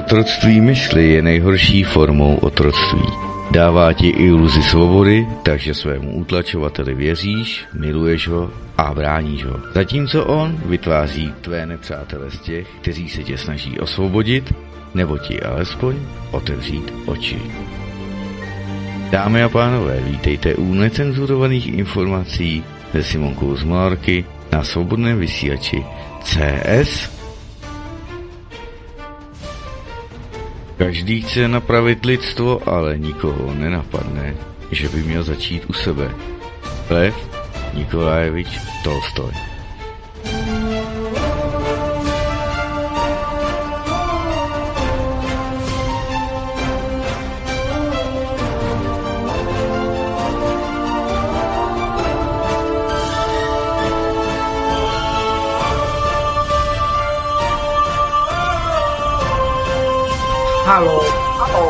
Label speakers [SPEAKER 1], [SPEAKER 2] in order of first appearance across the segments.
[SPEAKER 1] Otroctví mysli je nejhorší formou otroctví. Dává ti iluzi svobody, takže svému utlačovateli věříš, miluješ ho a bráníš ho. Zatímco on vytváří tvé nepřátele z těch, kteří se tě snaží osvobodit, nebo ti alespoň otevřít oči. Dámy a pánové, vítejte u necenzurovaných informací se Simonkou z Malorky na svobodném vysílači CS. Každý chce napravit lidstvo, ale nikoho nenapadne, že by měl začít u sebe. Lev Nikolajevič Tolstoj.
[SPEAKER 2] Haló, haló.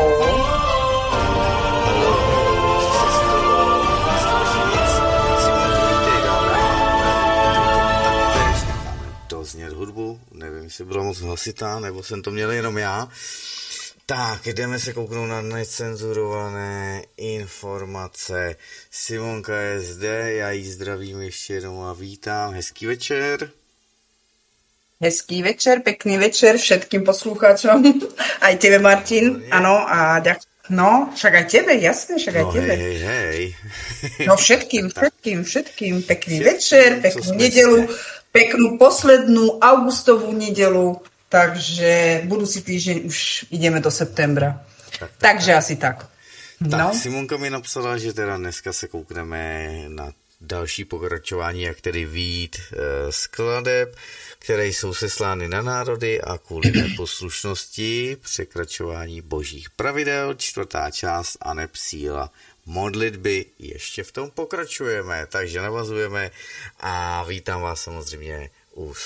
[SPEAKER 3] Doznět hudbu, nevím, jestli byla moc hlasitá, nebo jsem to měl jenom já. Tak, jdeme se kouknout na necenzurované informace. Simonka je zde, já jí zdravím ještě jednou a vítám. Hezký večer.
[SPEAKER 2] Hezký večer, pekný večer všetkým poslucháčom. Aj tebe, Martin. Áno, a ďakujem. No, však aj tebe, jasné, však aj tebe.
[SPEAKER 3] Hej.
[SPEAKER 2] No všetkým. Pekný večer, peknú nedelu, peknú poslednú augustovú nedelu. Takže budúci týždeň už ideme do septembra. Takže asi tak.
[SPEAKER 3] Tak, Simonka mi napsala, že teda dneska se koukneme na další pokračování, jak tedy vyjít skladeb, které jsou seslány na národy a kvůli neposlušnosti, překračování božích pravidel, 4. část a nepsíla modlitby. Ještě v tom pokračujeme, takže navazujeme a vítám vás samozřejmě u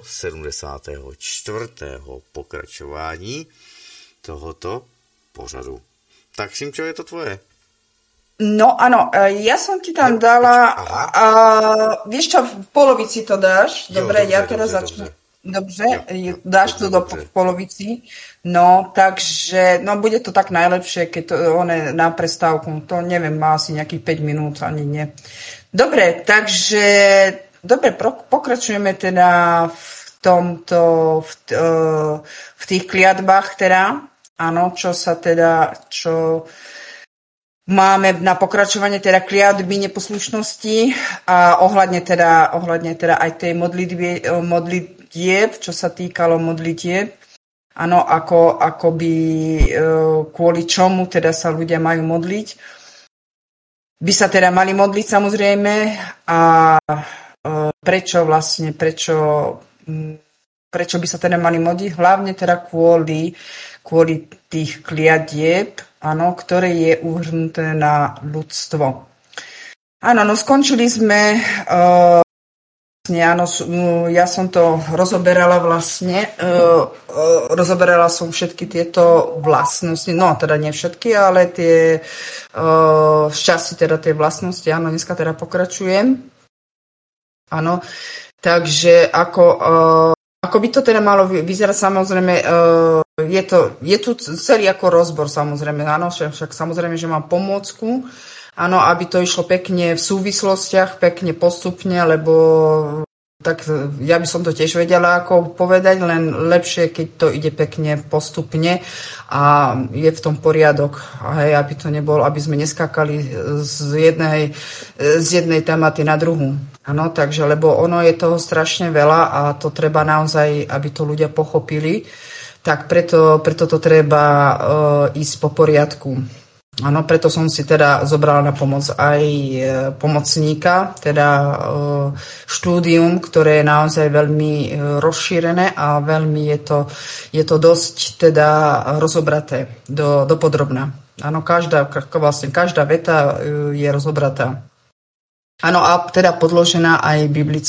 [SPEAKER 3] 174. pokračování tohoto pořadu. Tak, Simčo, je to tvoje.
[SPEAKER 2] No áno, ja som ti tam dala, vieš čo, v polovici to dáš, dobre, ja teraz začnem. Dobre, dáš to v polovici, no, takže, no, bude to tak najlepšie, keď to na prestávku, to neviem, má asi nejakých 5 minút, ani nie. Dobre, takže, pokračujeme teda v tých kliatbách teda, áno, čo máme na pokračovanie teda kliatby neposlušnosti a ohľadne teda aj tej modlitieb, čo sa týkalo modlitieb. Áno, ako by kvôli čomu teda sa ľudia majú modliť. By sa teda mali modliť samozrejme a prečo by sa teda mali modliť? Hlavne teda kvôli tých kliatieb, áno, ktoré je uvrhnuté na ľudstvo. Áno, no skončili sme, ja som to rozoberala vlastne, rozoberala som všetky tieto vlastnosti, no teda nie všetky, ale tie šťastie teda tie vlastnosti, áno, dneska teda pokračujem. Áno, takže ako by to teda malo vyzerať, samozrejme, je tu celý ako rozbor, samozrejme, áno, však samozrejme, že mám pomôcku, áno, aby to išlo pekne v súvislostiach, pekne postupne, lebo tak ja by som to tiež vedela ako povedať, len lepšie, keď to ide pekne postupne a je v tom poriadok, hej, aby to nebolo, aby sme neskakali z jednej tématy na druhú. Áno, takže, lebo ono je toho strašne veľa a to treba naozaj, aby to ľudia pochopili, tak preto to treba ísť po poriadku. Áno, preto som si teda zobrala na pomoc aj pomocníka, teda štúdium, ktoré je naozaj veľmi rozšírené a veľmi je to dosť teda rozobraté do podrobna. Áno, každá veta je rozobratá. Áno, a teda podložená aj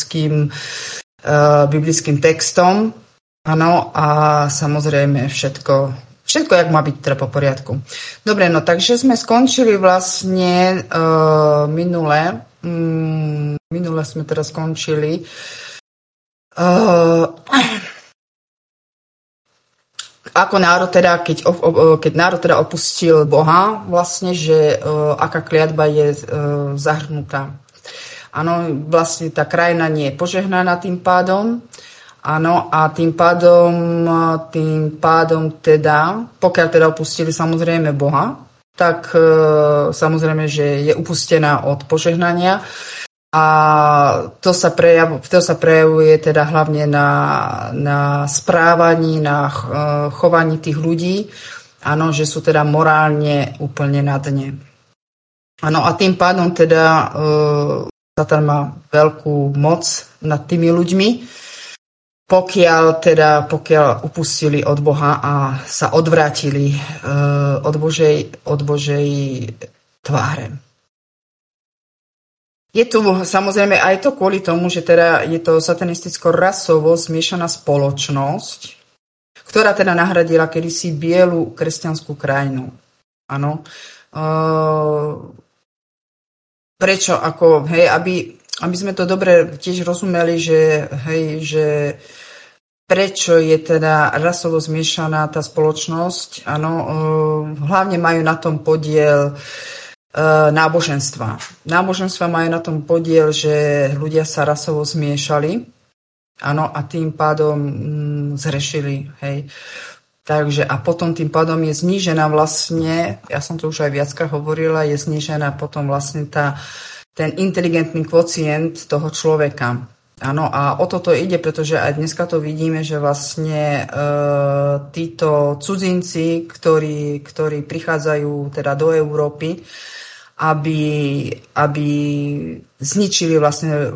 [SPEAKER 2] biblickým textom. Áno, a samozrejme všetko, jak má byť teda po poriadku. Dobre, no takže sme skončili vlastne minule sme teda skončili ako národ teda, keď národ teda opustil Boha, vlastne, že aká kliatba je zahrnutá. Áno, vlastne tá krajina nie je požehnaná tým pádom. Áno, a tým pádom teda, pokiaľ teda opustili samozrejme Boha, tak samozrejme, že je upustená od požehnania. A to sa prejavuje teda hlavne na správaní, na chovaní tých ľudí, áno, že sú teda morálne úplne na dne. Áno, a tým pádom teda Satan má veľkú moc nad tými ľuďmi, pokiaľ upustili od Boha a sa odvrátili od Božej tváre. Je tu samozrejme aj to kvôli tomu, že teda je to satanisticko-rasovo zmiešaná spoločnosť, ktorá teda nahradila kedysi bielu kresťanskú krajinu. Áno. Prečo? Aby sme to dobre tiež rozumeli, že prečo je teda rasovo zmiešaná tá spoločnosť. Áno. Hlavne majú na tom podiel náboženstva. Náboženstva majú na tom podiel, že ľudia sa rasovo zmiešali, áno, a tým pádom zhrešili, hej. Takže a potom tým pádom je znížená vlastne, ja som to už aj viackrát hovorila, je znížená potom vlastne ten inteligentný kvocient toho človeka. Áno, a o toto ide, pretože aj dneska to vidíme, že vlastne títo cudzinci, ktorí prichádzajú teda do Európy, aby zničili vlastne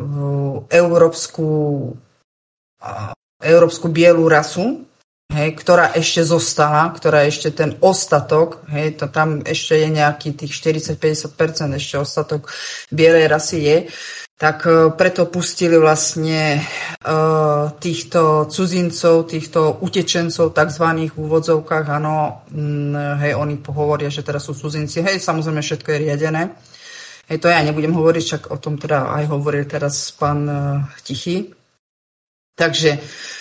[SPEAKER 2] európsku bielú rasu, hej, ktorá ešte zostala, ktorá ešte ten ostatok, hej, to tam ešte je nejaký tých 40-50% ešte ostatok bielej rasy je, tak preto pustili vlastne týchto cudzincov, týchto utečencov, takzvaných v úvodzovkách, áno, hej, oni hovoria, že teraz sú cudzinci, hej, samozrejme všetko je riadené. Hej, to ja nebudem hovoriť, však o tom teda aj hovoril teraz pán Tichý. Takže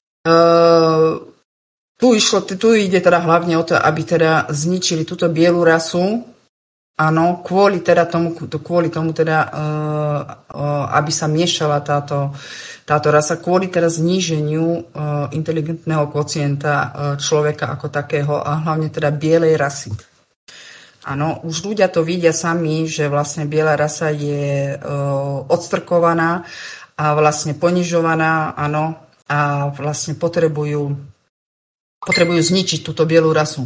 [SPEAKER 2] tu ide teda hlavne o to, aby teda zničili túto bielu rasu, áno, kvôli tomu teda, aby sa miešala táto rasa, kvôli teda zníženiu inteligentného kvocienta človeka ako takého a hlavne teda bielej rasy. Áno, už ľudia to vidia sami, že vlastne biela rasa je odstrkovaná a vlastne ponižovaná, áno, a vlastne potrebujú zničiť túto bielú rasu.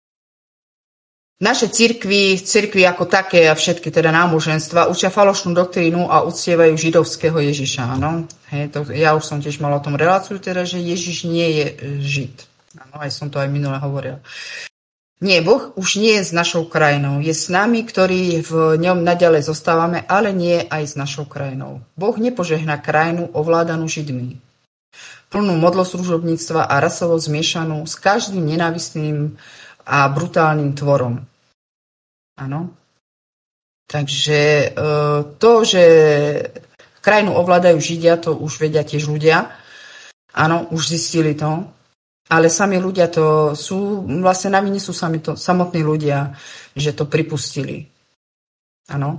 [SPEAKER 2] Naše cirkvi ako také a všetky teda náboženstva učia falošnú doktrínu a uctievajú židovského Ježiša. Áno? Hej, ja už som tiež mala o tom reláciu, teda, že Ježiš nie je Žid. Áno, aj som to aj minule hovorila. Nie, Boh už nie je s našou krajinou. Je s nami, ktorí v ňom naďalej zostávame, ale nie aj s našou krajinou. Boh nepožehná krajinu ovládanú Židmi, plnú modloslužobníctva a rasovo zmiešanú s každým nenávistným a brutálnym tvorom. Áno. Takže to, že krajinu ovládajú Židia, to už vedia tiež ľudia. Áno, už zistili to. Ale sami ľudia to sú, vlastne na vine sú samotní ľudia, že to pripustili. Áno.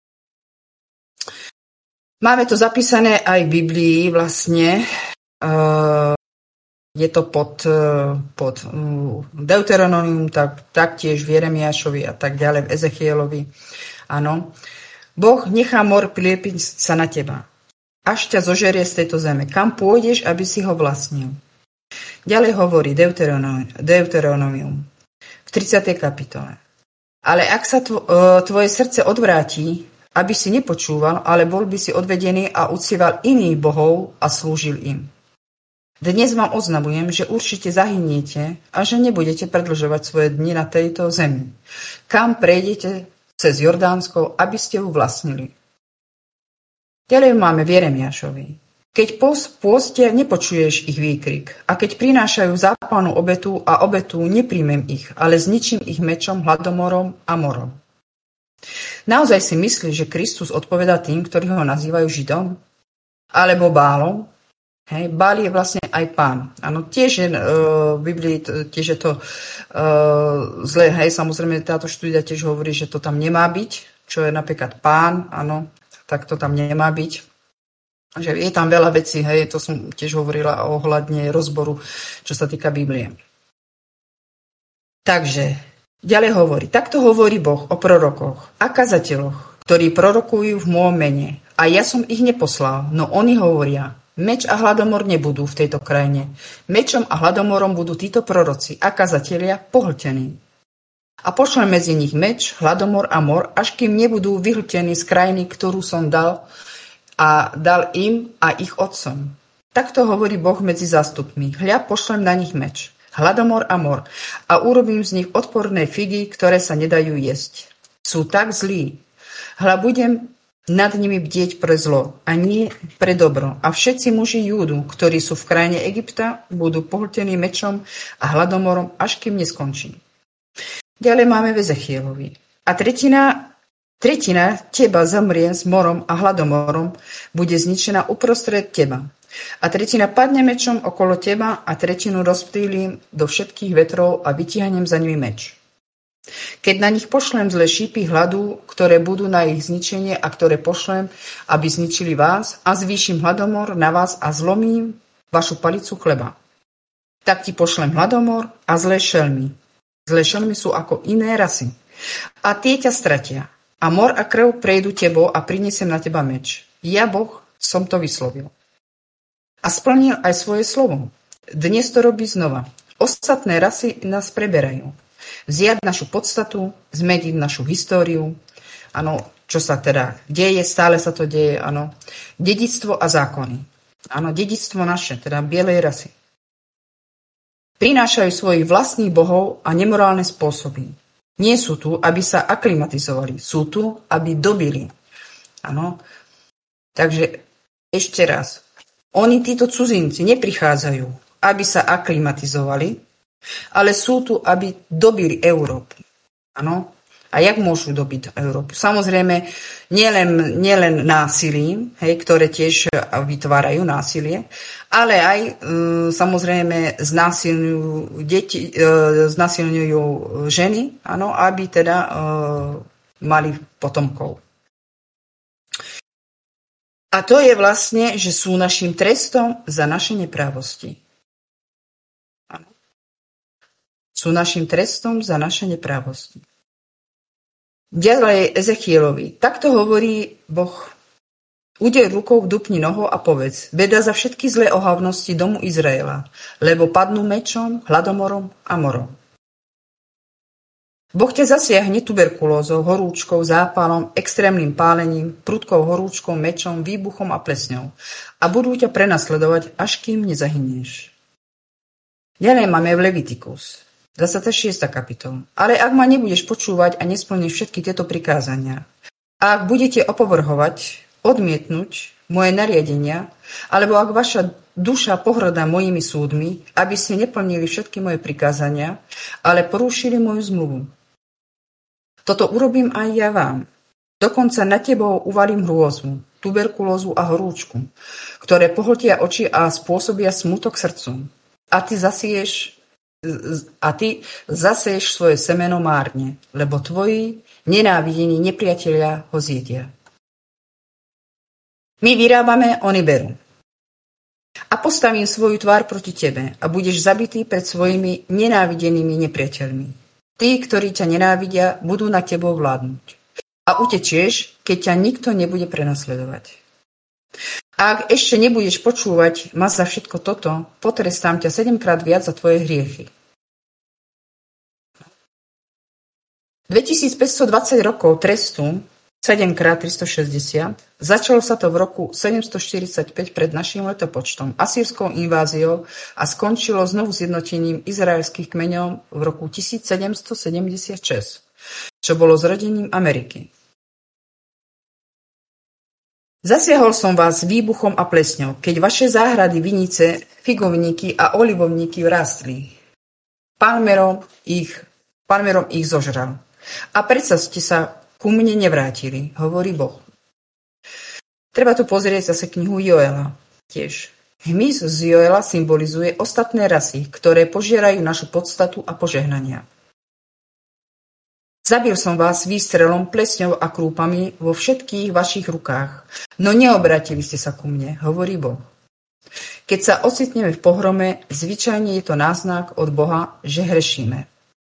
[SPEAKER 2] Máme to zapísané aj v Biblii vlastne. Je to pod Deuteronomium, taktiež v Jeremiášovi a tak ďalej, v Ezechielovi. Áno. Boh nechá mor priepiť sa na teba, až ťa zožerie z tejto zeme. Kam pôjdeš, aby si ho vlastnil? Ďalej hovorí Deuteronomium v 30. kapitole. Ale ak sa tvoje srdce odvráti, aby si nepočúval, ale bol by si odvedený a uctieval iných bohov a slúžil im. Dnes vám oznamujem, že určite zahyniete a že nebudete predĺžovať svoje dni na tejto zemi. Kam prejdete cez Jordánsko, aby ste ju vlastnili. Ďalej máme v Jeremiášovi. Keď pôstia, nepočuješ ich výkrik, a keď prinášajú zápalnú obetu a obetu, nepríjmem ich, ale zničím ich mečom, hladomorom a morom. Naozaj si myslíš, že Kristus odpovedá tým, ktorí ho nazývajú Židom? Alebo Bálom? Hej, Bál je vlastne vlastne aj pán. Áno, tiež je v Biblii, tiež je to zlé, hej, samozrejme táto štúdia tiež hovorí, že to tam nemá byť, čo je napríklad pán, áno, tak to tam nemá byť. Že je tam veľa vecí, hej, to som tiež hovorila ohľadne rozboru, čo sa týka Biblie. Takže, ďalej hovorí, takto hovorí Boh o prorokoch a kazateľoch, ktorí prorokujú v môjom mene. A ja som ich neposlal, no oni hovoria, meč a hladomor nebudú v tejto krajine. Mečom a hladomorom budú títo proroci a kazatelia pohltení. A pošlem medzi nich meč, hladomor a mor, až kým nebudú vyhltení z krajiny, ktorú som dal im a ich otcom. Takto hovorí Boh medzi zástupmi. Hľa, pošlem na nich meč, hladomor a mor a urobím z nich odporné figy, ktoré sa nedajú jesť. Sú tak zlí. Hľa, budem nad nimi bdieť pre zlo a nie pre dobro. A všetci muži Júdu, ktorí sú v krajine Egypta, budú pohltení mečom a hladomorom, až kým neskončí. Ďalej máme v Ezechielovi. A tretina teba zomrie s morom a hladomorom, bude zničená uprostred teba. A tretina padne mečom okolo teba a tretinu rozptýlim do všetkých vetrov a vytiahnem za nimi meč. Keď na nich pošlem zlé šípy hladu, ktoré budú na ich zničenie a ktoré pošlem, aby zničili vás a zvýšim hladomor na vás a zlomím vašu palicu chleba. Tak ti pošlem hladomor a zlé šelmy. Zlé šelmy sú ako iné rasy. A tie ťa stratia. A mor a krv prejdu tebou a prinesem na teba meč. Ja, Boh, som to vyslovil. A splnil aj svoje slovo. Dnes to robí znova. Ostatné rasy nás preberajú. Vziať našu podstatu, zmeniť našu históriu, áno, čo sa teda deje, stále sa to deje, áno, dedičstvo a zákony. Áno, dedičstvo naše, teda bielej rasy. Prinášajú svojich vlastných bohov a nemorálne spôsoby. Nie sú tu, aby sa aklimatizovali, sú tu, aby dobili. Áno, takže ešte raz, oni, títo cudzinci, neprichádzajú, aby sa aklimatizovali, ale sú tu, aby dobili Európu. Áno? A jak môžu dobiť Európu? Samozrejme, nielen násilím, hej, ktoré tiež vytvárajú násilie, ale aj samozrejme znásilňujú deti, znásilňujú ženy, áno, aby teda mali potomkov. A to je vlastne, že sú našim trestom za naše neprávosti. Sú našim trestom za naše neprávosti. Ďalej Ezechielovi. Takto hovorí Boh. Udej rukou, dupni nohou a povedz, beda za všetky zlé ohavnosti domu Izraela, lebo padnú mečom, hladomorom a morom. Boh ťa zasiahne tuberkulózou, horúčkou, zápalom, extrémnym pálením, prudkou horúčkou, mečom, výbuchom a plesňou a budú ťa prenasledovať, až kým nezahynieš. Ďalej máme v Levitikus. 26. kapitola. Ale ak ma nebudeš počúvať a nesplníš všetky tieto prikázania, a ak budete opovrhovať, odmietnúť moje nariadenia, alebo ak vaša duša pohŕda mojimi súdmi, aby ste neplnili všetky moje prikázania, ale porušili moju zmluvu. Toto urobím aj ja vám. Dokonca na tebou uvalím hrôzu, tuberkulózu a horúčku, ktoré pohltia oči a spôsobia smutok srdcu. A ty zaseješ svoje semeno márne, lebo tvoji nenávidení nepriatelia ho zjedia. My vyrábame, oni berú. A postavím svoju tvár proti tebe a budeš zabitý pred svojimi nenávidenými nepriateľmi. Tí, ktorí ťa nenávidia, budú na tebou vládnuť. A utečieš, keď ťa nikto nebude prenasledovať. A ak ešte nebudeš počúvať ma za všetko toto, potrestám ťa 7-krát viac za tvoje hriechy. 2520 rokov trestu, 7x360, začalo sa to v roku 745 pred naším letopočtom, asýrskou inváziou a skončilo znovu zjednotením izraelských kmeňov v roku 1776, čo bolo zrodením Ameriky. Zasiahol som vás výbuchom a plesňou, keď vaše záhrady, vinice, figovníky a olivovníky rástli. Palmerom ich zožral. A predsa ste sa ku mne nevrátili, hovorí Boh. Treba tu pozrieť zase knihu Joela, tiež Hmyz z Joela symbolizuje ostatné rasy, ktoré požierajú našu podstatu a požehnania. Zabil som vás výstrelom, plesňou a krúpami vo všetkých vašich rukách, no neobratili ste sa ku mne, hovorí Boh. Keď sa ocitneme v pohrome, zvyčajne je to náznak od Boha, že hrešíme.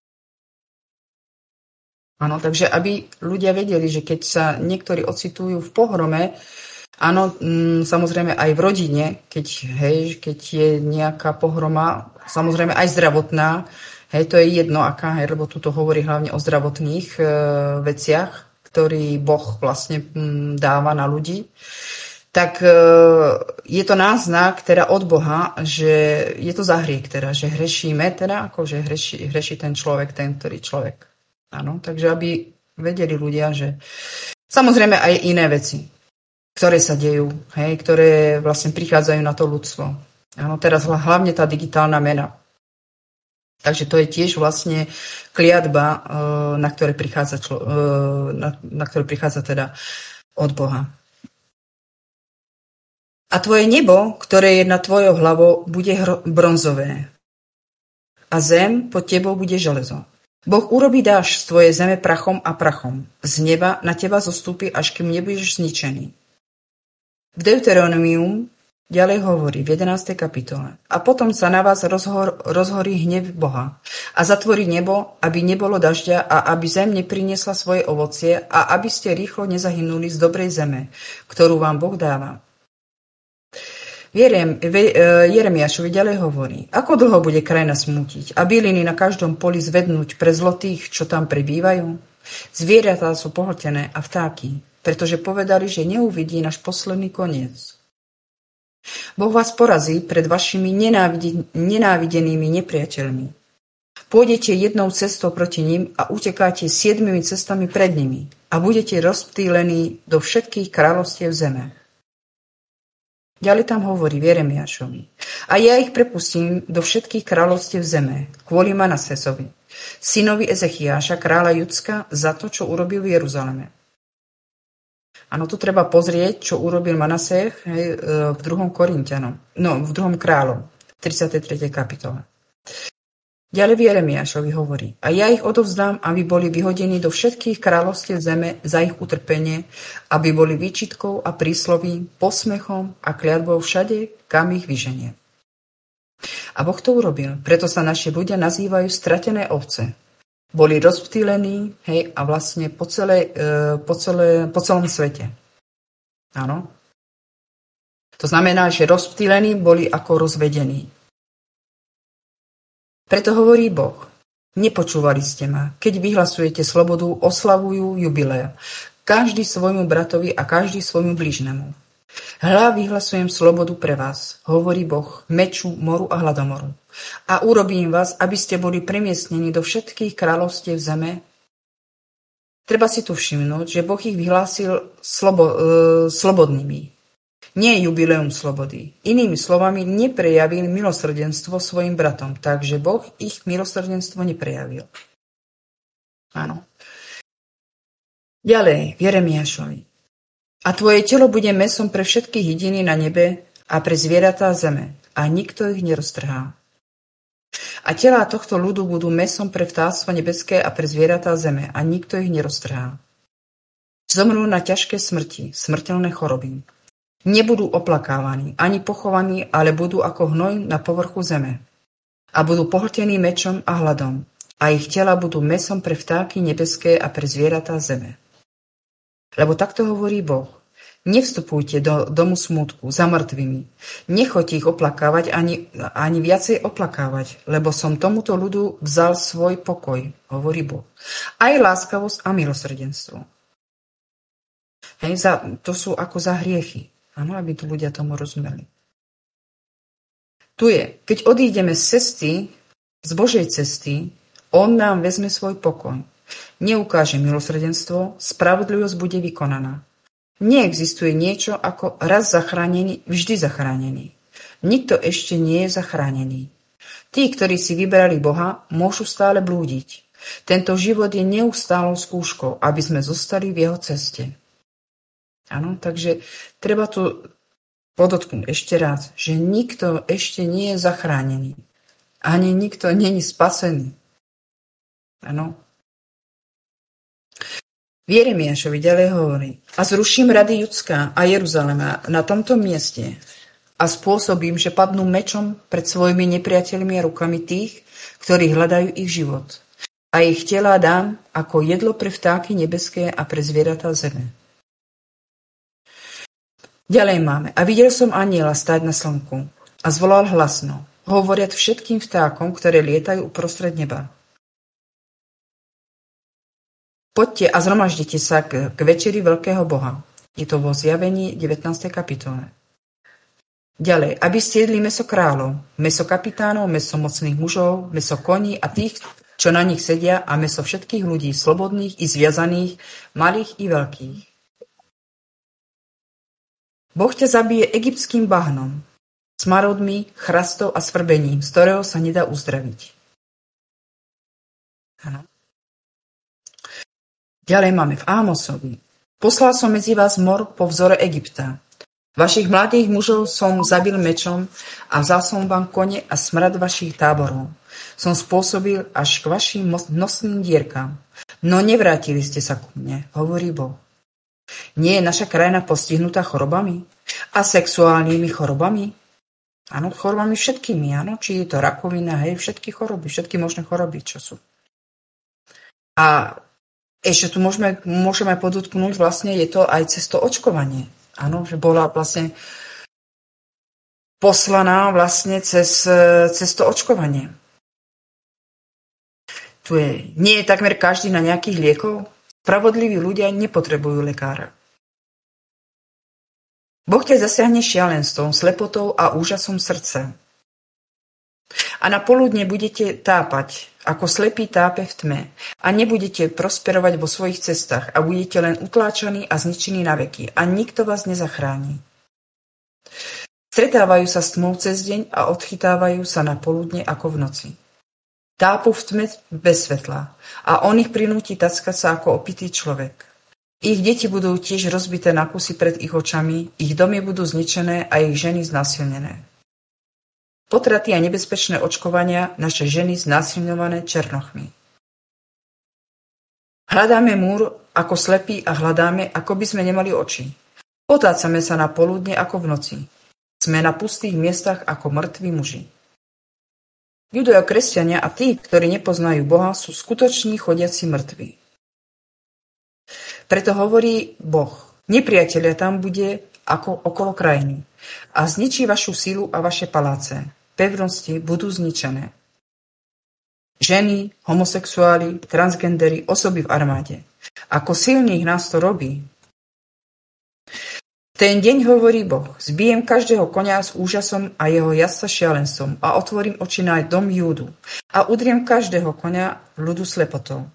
[SPEAKER 2] Áno, takže aby ľudia vedeli, že keď sa niektorí ocitujú v pohrome, áno, samozrejme aj v rodine, keď je nejaká pohroma, samozrejme aj zdravotná, to je jedno aká, lebo tu to hovorí hlavne o zdravotných veciach, ktorý Boh vlastne dáva na ľudí, tak je to náznak teda od Boha, že je to za hriech, teda, že hrešíme, teda akože hreší ten človek, ten ktorý človek. Áno, takže aby vedeli ľudia, že samozrejme aj iné veci, ktoré sa dejú, ktoré vlastne prichádzajú na to ľudstvo. Áno, teraz hlavne tá digitálna mena. Takže to je tiež vlastne kliatba, na ktoré prichádza teda od Boha. A tvoje nebo, ktoré je nad tvojou hlavou, bude bronzové. A zem pod tebou bude železo. Boh urobí dážď z tvojej zeme prachom a prachom. Z neba na teba zostúpi, až kým nebudeš zničený. V Deuteronomium ďalej hovorí v 11. kapitole. A potom sa na vás rozhorí hnev Boha a zatvorí nebo, aby nebolo dažďa a aby zem nepriniesla svoje ovocie a aby ste rýchlo nezahynuli z dobrej zeme, ktorú vám Boh dáva. Jeremiášovi ďalej hovorí, ako dlho bude krajina smútiť a byliny na každom poli zvednúť pre zlo tých, čo tam prebývajú? Zvieratá sú pohltené a vtáky, pretože povedali, že neuvidí náš posledný koniec. Boh vás porazí pred vašimi nenávidenými nepriateľmi. Pôjdete jednou cestou proti nim a utekáte 7 cestami pred nimi a budete rozptýlení do všetkých kráľovstiev zeme. Ďalej tam hovorí v Jeremiášovi. A ja ich prepustím do všetkých kráľovstiev zeme, kvôli Manasésovi, synovi Ezechiáša, kráľa Judska, za to, čo urobil v Jeruzaleme. Áno, tu treba pozrieť, čo urobil Manasés v 2. Korinťanom, v 2. kráľom, 33. kapitole. Ďalej v Jeremiášovi hovorí, a ja ich odovzdám, aby boli vyhodení do všetkých kráľovstiev zeme za ich utrpenie, aby boli výčitkou a príslovím, posmechom a kliatbou všade, kam ich vyženie. A Boh to urobil, preto sa naši ľudia nazývajú stratené ovce. Boli rozptýlení, a vlastne po celom svete. Áno. To znamená, že rozptýlení boli ako rozvedení. Preto hovorí Boh, nepočúvali ste ma, keď vyhlasujete slobodu, oslavujú jubilea, každý svojmu bratovi a každý svojmu blížnemu. Hľa, vyhlasujem slobodu pre vás, hovorí Boh, meču, moru a hladomoru. A urobím vás, aby ste boli premiestnení do všetkých kráľovstiev zeme. Treba si tu všimnúť, že Boh ich vyhlásil slobodnými. Nie jubileum slobody. Inými slovami, neprejavil milosrdenstvo svojim bratom, takže Boh ich milosrdenstvo neprejavil. Áno. Ďalej, v Jeremiášovi. A tvoje telo bude mäsom pre všetky hydiny na nebe a pre zvieratá zeme, a nikto ich neroztrhá. A telá tohto ľudu budú mäsom pre vtáctvo nebeské a pre zvieratá zeme, a nikto ich neroztrhá. Zomrú na ťažké smrti, smrteľné choroby. Nebudú oplakávaní, ani pochovaní, ale budú ako hnoj na povrchu zeme. A budú pohltení mečom a hladom, a ich tela budú mäsom pre vtáky nebeské a pre zvieratá zeme. Lebo takto hovorí Boh. Nevstupujte do domu smútku za mŕtvými. Nechoďte ich oplakávať ani viacej oplakávať, lebo som tomuto ľudu vzal svoj pokoj, hovorí Boh. Aj láskavosť a milosrdenstvo. To sú ako za hriechy. Áno, aby tu ľudia tomu rozumeli. Tu je, keď odídeme z cesty, z Božej cesty, on nám vezme svoj pokoj. Neukáže milosrdenstvo, spravodlivosť bude vykonaná. Neexistuje niečo ako raz zachránený, vždy zachránený. Nikto ešte nie je zachránený. Tí, ktorí si vyberali Boha, môžu stále blúdiť. Tento život je neustálou skúškou, aby sme zostali v jeho ceste. Áno, takže treba tu podotknúť ešte raz, že nikto ešte nie je zachránený. Ani nikto není spasený. Áno. V Jeremiášovi ďalej hovorí: a zruším rady Judská a Jeruzalema na tomto mieste a spôsobím, že padnú mečom pred svojimi nepriateľmi a rukami tých, ktorí hľadajú ich život. A ich telá dám ako jedlo pre vtáky nebeské a pre zvieratá zeme. Ďalej máme: a videl som anjela stáť na slnku a zvolal hlasno, hovoriac všetkým vtákom, ktoré lietajú uprostred neba. Poďte a zhromaždite sa k večeri veľkého Boha. Je to vo Zjavení 19. kapitole. Ďalej, aby ste jedli mäso kráľov, mäso kapitánov, mäso mocných mužov, mäso koní a tých, čo na nich sedia, a mäso všetkých ľudí, slobodných i zviazaných, malých i veľkých. Boh ťa zabije egyptským bahnom, smarodmi, chrastou a svrbením, z ktorého sa nedá uzdraviť. Áno. Ďalej máme v Ámosovi: poslal som medzi vás mor po vzore Egypta. Vašich mladých mužov som zabil mečom a vzal som vám kone a smrad vašich táborov. Som spôsobil až k vašim nosným dierkám. No nevrátili ste sa ku mne, hovorí Boh. Nie je naša krajina postihnutá chorobami a sexuálnymi chorobami? Áno, chorobami všetkými, áno, či je to rakovina, hej, všetky choroby, všetky možné choroby, čo sú. A ešte tu môžeme podotknúť, vlastne je to aj cez to očkovanie. Áno, že bola vlastne poslaná vlastne cez to očkovanie. Nie je takmer každý na nejakých liekov. Spravodliví ľudia nepotrebujú lekára. Boh ťa zasiahne šialenstvom, slepotou a úžasom srdca. A na poludne budete tápať, ako slepý tápe v tme, a nebudete prosperovať vo svojich cestách a budete len utláčaní a zničení na veky a nikto vás nezachráni. Stretávajú sa s tmou cez deň a odchytávajú sa na poludne ako v noci. Tápu v tme bez svetla a on ich prinúti tackať sa ako opitý človek. Ich deti budú tiež rozbité na kusy pred ich očami, ich domy budú zničené a ich ženy znásilnené. Potraty a nebezpečné očkovania naše ženy znásilňované černochmi. Hľadáme múr ako slepí a hľadáme, ako by sme nemali oči. Potácame sa na poludne ako v noci. Sme na pustých miestach ako mŕtvi muži. Judovia, kresťania a tí, ktorí nepoznajú Boha, sú skutoční chodiaci mŕtvi. Preto hovorí Boh: nepriatelia tam bude ako okolo krajiny a zničí vašu silu a vaše paláce. Pevnosti budú zničené. Ženy, homosexuáli, transgenderi, osoby v armáde. Ako silných nás to robí. Ten deň hovorí Boh: zbijem každého konia s úžasom a jeho jazdca šialenstvom a otvorím oči na dom Júdu a udriem každého konia ľudu slepotou.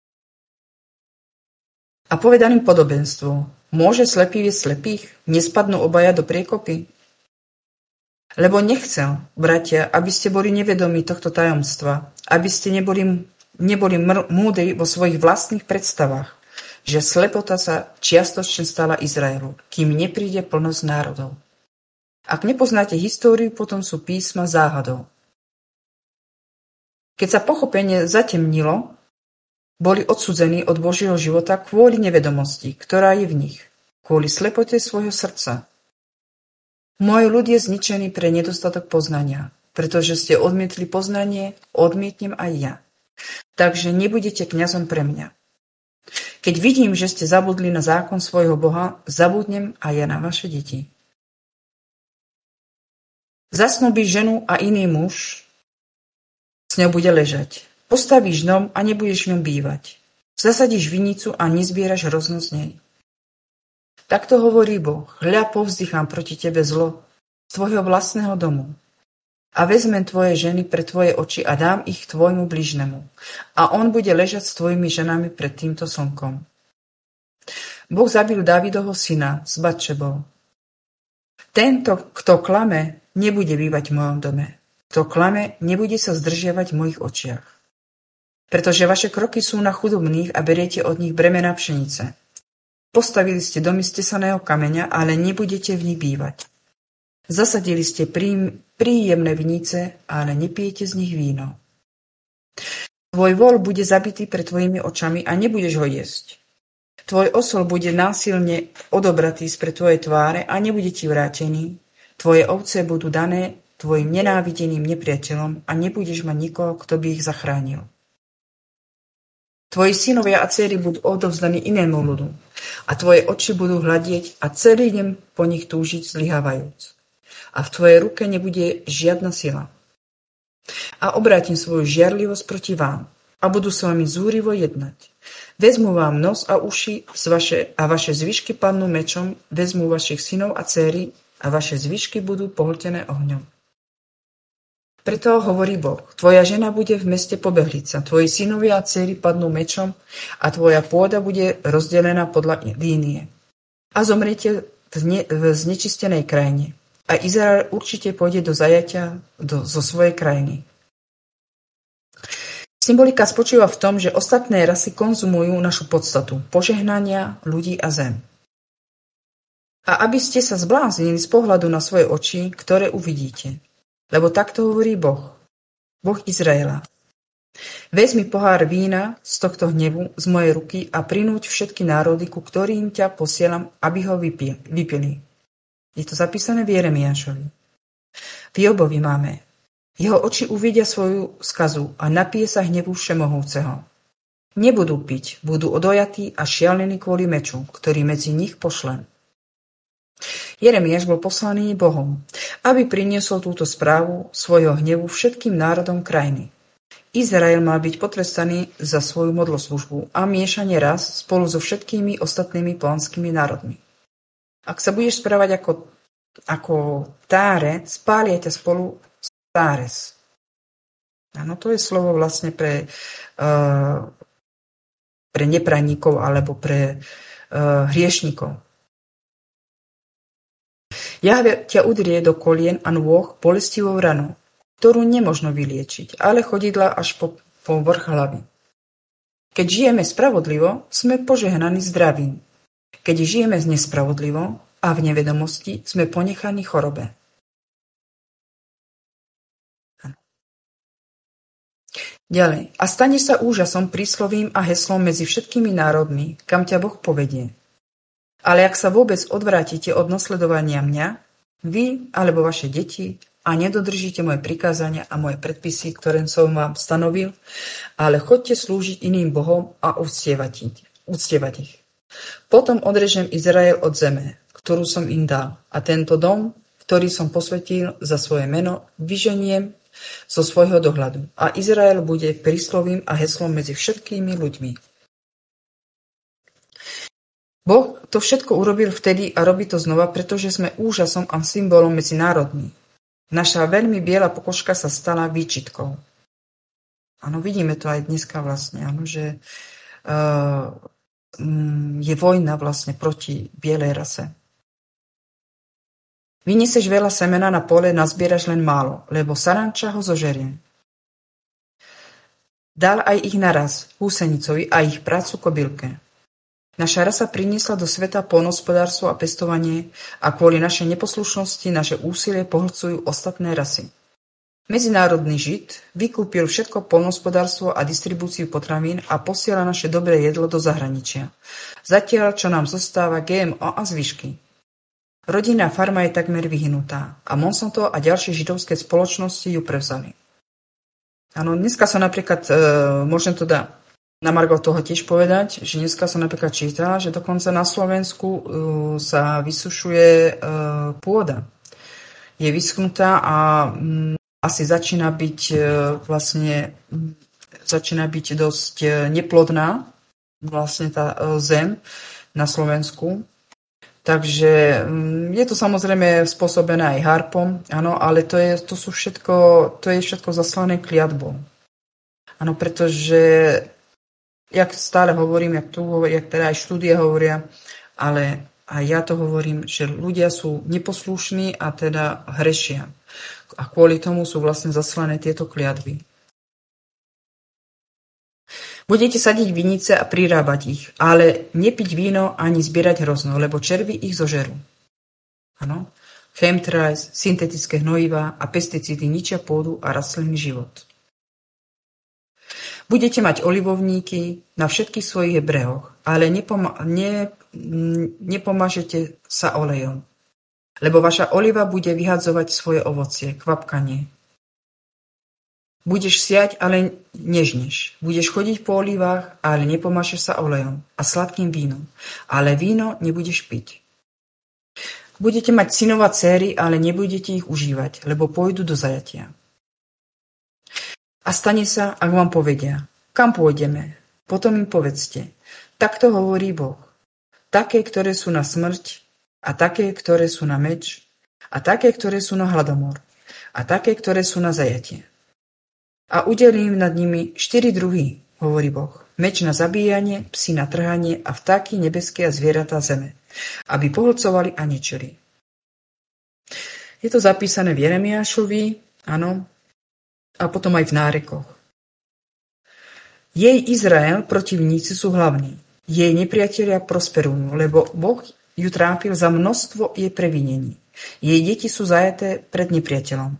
[SPEAKER 2] A povedaným podobenstvo: môže slepý viesť slepých? Nespadnú obaja do priekopy? Lebo nechcel, bratia, aby ste boli nevedomí tohto tajomstva, aby ste neboli múdri vo svojich vlastných predstavách, že slepota sa čiastočne stala Izraelu, kým nepríde plnosť národov. Ak nepoznáte históriu, potom sú písma záhadou. Keď sa pochopenie zatemnilo, boli odsudzení od Božieho života kvôli nevedomosti, ktorá je v nich, kvôli slepote svojho srdca. Môj ľud je zničený pre nedostatok poznania, pretože ste odmietli poznanie, odmietnem aj ja. Takže nebudete kňazom pre mňa. Keď vidím, že ste zabudli na zákon svojho Boha, zabudnem aj ja na vaše deti. Zasnúbiš ženu a iný muž s ňou bude ležať. Postavíš dom a nebudeš v ňom bývať. Zasadíš vinicu a nezbieraš hrozno z nej. Takto hovorí Boh: hľa, povzdychám proti tebe zlo z tvojho vlastného domu a vezmem tvoje ženy pre tvoje oči a dám ich tvojmu bližnemu a on bude ležať s tvojimi ženami pred týmto slnkom. Boh zabil Dávidovho syna s Batšebou. Tento, kto klame, nebude bývať v mojom dome. Kto klame, nebude sa zdržiavať v mojich očiach. Pretože vaše kroky sú na chudobných a beriete od nich bremená pšenice. Postavili ste domy z tesaného kameňa, ale nebudete v nich bývať. Zasadili ste príjemné vinice, ale nepijete z nich víno. Tvoj vol bude zabitý pred tvojimi očami a nebudeš ho jesť. Tvoj osol bude násilne odobratý spred tvojej tváre a nebude ti vrátený. Tvoje ovce budú dané tvojim nenávideným nepriateľom a nebudeš mať nikoho, kto by ich zachránil. Tvoji synovia a dcery budú odovzdaní inému ľudu a tvoje oči budú hľadieť a celý deň po nich túžiť zlyhávajúc. A v tvojej ruke nebude žiadna sila. A obrátim svoju žiarlivosť proti vám a budú s vami zúrivo jednať. Vezmu vám nos a uši a vaše zvyšky padnú mečom, vezmu vašich synov a dcery a vaše zvyšky budú pohltené ohňom. Preto hovorí Boh, tvoja žena bude v meste pobehlica, tvoji synovia a dcery padnú mečom a tvoja pôda bude rozdelená podľa línie. A zomriete v znečistenej krajine. A Izrael určite pôjde do zajatia zo svojej krajiny. Symbolika spočíva v tom, že ostatné rasy konzumujú našu podstatu, požehnania, ľudí a zem. A aby ste sa zbláznili z pohľadu na svoje oči, ktoré uvidíte. Lebo takto hovorí Boh, Boh Izraela. Vezmi pohár vína z tohto hnevu z mojej ruky a prinúť všetky národy, ku ktorým ťa posielam, aby ho vypili. Je to zapísané v Jeremiášovi. V Jobovi máme. Jeho oči uvidia svoju skazu a napije sa hnevu Všemohúceho. Nebudú piť, budú odojatí a šialení kvôli meču, ktorý medzi nich pošlem. Jeremiáš bol poslaný Bohom, aby priniesol túto správu svojho hnevu všetkým národom krajiny. Izrael mal byť potrestaný za svoju modloslužbu a miešanie ras spolu so všetkými ostatnými pohanskými národmi. Ak sa budeš správať ako táre, spália ťa spolu s táres. Áno, to je slovo vlastne pre nepraníkov alebo pre hriešnikov. Jahve ťa udrie do kolien a nôh bolestivou ranou, ktorú nemožno vyliečiť, ale chodidla až po vrch hlavy. Keď žijeme spravodlivo, sme požehnaní zdravím. Keď žijeme nespravodlivo a v nevedomosti, sme ponechaní chorobe. Ďalej. A stane sa úžasom, príslovím a heslom medzi všetkými národmi, kam ťa Boh povedie. Ale ak sa vôbec odvrátite od nasledovania mňa, vy alebo vaše deti, a nedodržíte moje prikázania a moje predpisy, ktoré som vám stanovil, ale choďte slúžiť iným bohom a uctievať ich. Potom odrežem Izrael od zeme, ktorú som im dal, a tento dom, ktorý som posvetil za svoje meno, vyženiem zo svojho dohľadu. A Izrael bude príslovím a heslom medzi všetkými ľuďmi. Boh to všetko urobil vtedy a robí to znova, pretože sme úžasom a symbolom medzi národmi. Naša veľmi biela pokožka sa stala výčitkou. Áno, vidíme to aj dneska vlastne, áno, že je vojna vlastne proti bielej rase. Vynieseš veľa semena na pole, nazbieraš len málo, lebo saranča ho zožerie. Dal aj ich naraz, húsenicovi a ich prácu kobylke. Naša rasa priniesla do sveta poľnohospodárstvo a pestovanie a kvôli našej neposlušnosti naše úsilie pohlcujú ostatné rasy. Medzinárodný Žid vykúpil všetko poľnohospodárstvo a distribúciu potravín a posiela naše dobré jedlo do zahraničia. Zatiaľ, čo nám zostáva GMO a zvyšky. Rodinná farma je takmer vyhnutá a Monsanto a ďalšie židovské spoločnosti ju prevzali. Áno, dneska sa napríklad, môžem to na margo toho tiež povedať, že dneska som napríklad čítala, že dokonca na Slovensku sa vysušuje pôda. Je vyschnutá a asi začína byť dosť neplodná vlastne tá zem na Slovensku. Takže je to samozrejme spôsobené aj harpom, áno, ale to je všetko zaslané kliatbou. Áno, pretože jak stále hovorím, jak teda aj štúdie hovoria, ale aj ja to hovorím, že ľudia sú neposlušní a teda hrešia. A kvôli tomu sú vlastne zaslané tieto kliatby. Budete sadiť vinice a prirábať ich, ale nepiť víno ani zbierať hrozno, lebo červy ich zožerú. Áno. chemtrails, syntetické hnojivá a pesticídy ničia pôdu a rastlinný život. Budete mať olivovníky na všetkých svojich brehoch, ale nepomažete sa olejom, lebo vaša oliva bude vyhadzovať svoje ovocie, kvapkanie. Budeš siať, ale nežneš. Budeš chodiť po olivách, ale nepomášeš sa olejom a sladkým vínom. Ale víno nebudeš piť. Budete mať synov a dcéry, ale nebudete ich užívať, lebo pôjdu do zajatia. A stane sa, ak vám povedia, kam pôjdeme, potom im povedzte, takto hovorí Boh. Také, ktoré sú na smrť, a také, ktoré sú na meč, a také, ktoré sú na hladomor, a také, ktoré sú na zajatie. A udelím nad nimi 4 druhy, hovorí Boh. Meč na zabíjanie, psi na trhanie a vtáky nebeské a zvieratá zeme, aby pohlcovali a ničili. Je to zapísané v Jeremiášovi, áno, a potom aj v nárekoch. Jej Izrael protivníci sú hlavní. Jej nepriatelia prosperujú, lebo Boh ju trápil za množstvo jej previnení. Jej deti sú zajaté pred nepriateľom.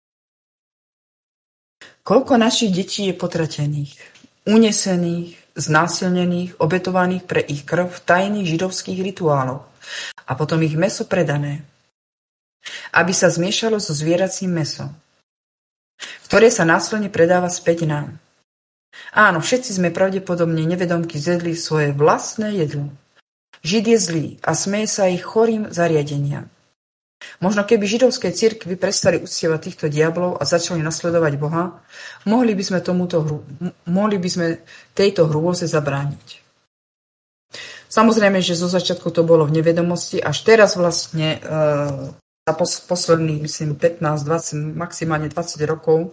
[SPEAKER 2] Koľko našich detí je potratených, unesených, znásilnených, obetovaných pre ich krv v tajných židovských rituáloch a potom ich mäso predané, aby sa zmiešalo so zvieracím mäsom, ktoré sa následne predáva späť nám. Áno, všetci sme pravdepodobne nevedomky zjedli svoje vlastné jedlo. Žid je zlý a smeje sa ich chorým zariadeniam. Možno keby židovské cirkvi prestali uctievať týchto diablov a začali nasledovať Boha, mohli by sme tejto hrôze zabrániť. Samozrejme, že zo začiatku to bolo v nevedomosti, až teraz vlastne za posledných, myslím, 15, 20, maximálne 20 rokov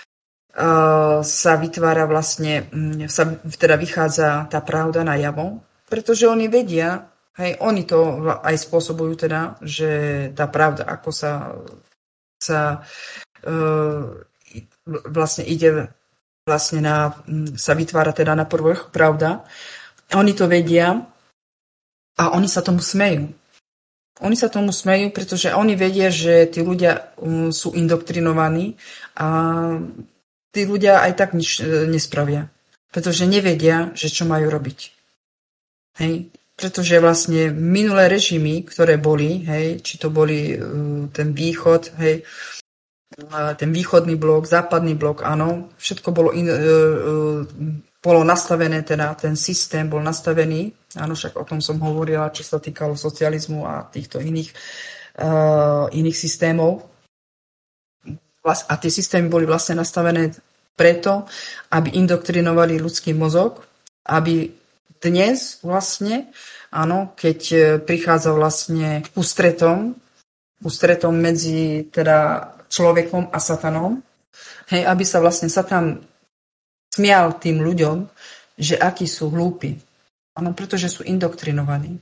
[SPEAKER 2] sa vytvára vlastne, teda vychádza tá pravda na javo, pretože oni vedia, hej, oni to aj spôsobujú teda, že tá pravda, ako vlastne ide vlastne sa vytvára teda na povrch pravda. Oni to vedia a oni sa tomu smejú. Oni sa tomu smejú, pretože oni vedia, že tí ľudia sú indoktrinovaní a tí ľudia aj tak nič nespravia, pretože nevedia, že čo majú robiť. Hej. Pretože vlastne minulé režimy, ktoré boli, hej, či to boli ten východ, hej, ten východný blok, západný blok, áno, všetko bolo nastavené, teda ten systém bol nastavený, áno, však o tom som hovorila, čo sa týkalo socializmu a týchto iných systémov. A tie systémy boli vlastne nastavené preto, aby indoktrinovali ľudský mozog, aby dnes vlastne, áno, keď prichádza vlastne ústretom medzi teda človekom a satanom, hej, aby sa vlastne Satan smial tým ľuďom, že akí sú hlúpi. Áno, pretože sú indoktrinovaní.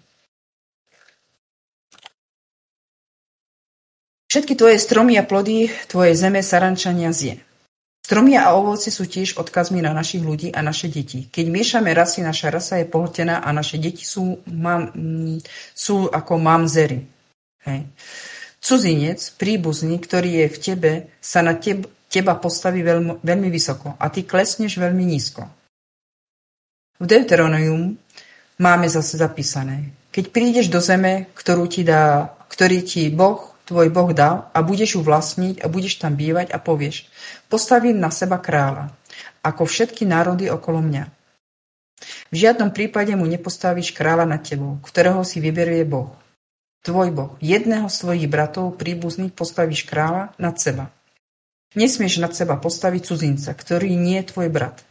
[SPEAKER 2] Všetky tvoje stromy a plody tvojej zeme Sarančania zje. Stromy a ovoci sú tiež odkazmi na našich ľudí a naše deti. Keď miešame rasy, naša rasa je pohltená a naše deti sú ako mamzery. Hej. Cudzinec, príbuzný, ktorý je v tebe, sa na teba postaví veľmi vysoko a ty klesneš veľmi nízko. V Deuteronomium máme zase zapísané. Keď prídeš do zeme, ktorý ti tvoj Boh dal a budeš ju vlastniť a budeš tam bývať a povieš, postavím na seba kráľa, ako všetky národy okolo mňa. V žiadnom prípade mu nepostavíš kráľa nad tebou, ktorého si vyberie Boh. Tvoj Boh, jedného z tvojich bratov príbuzných postavíš kráľa nad seba. Nesmieš nad seba postaviť cudzinca, ktorý nie je tvoj brat.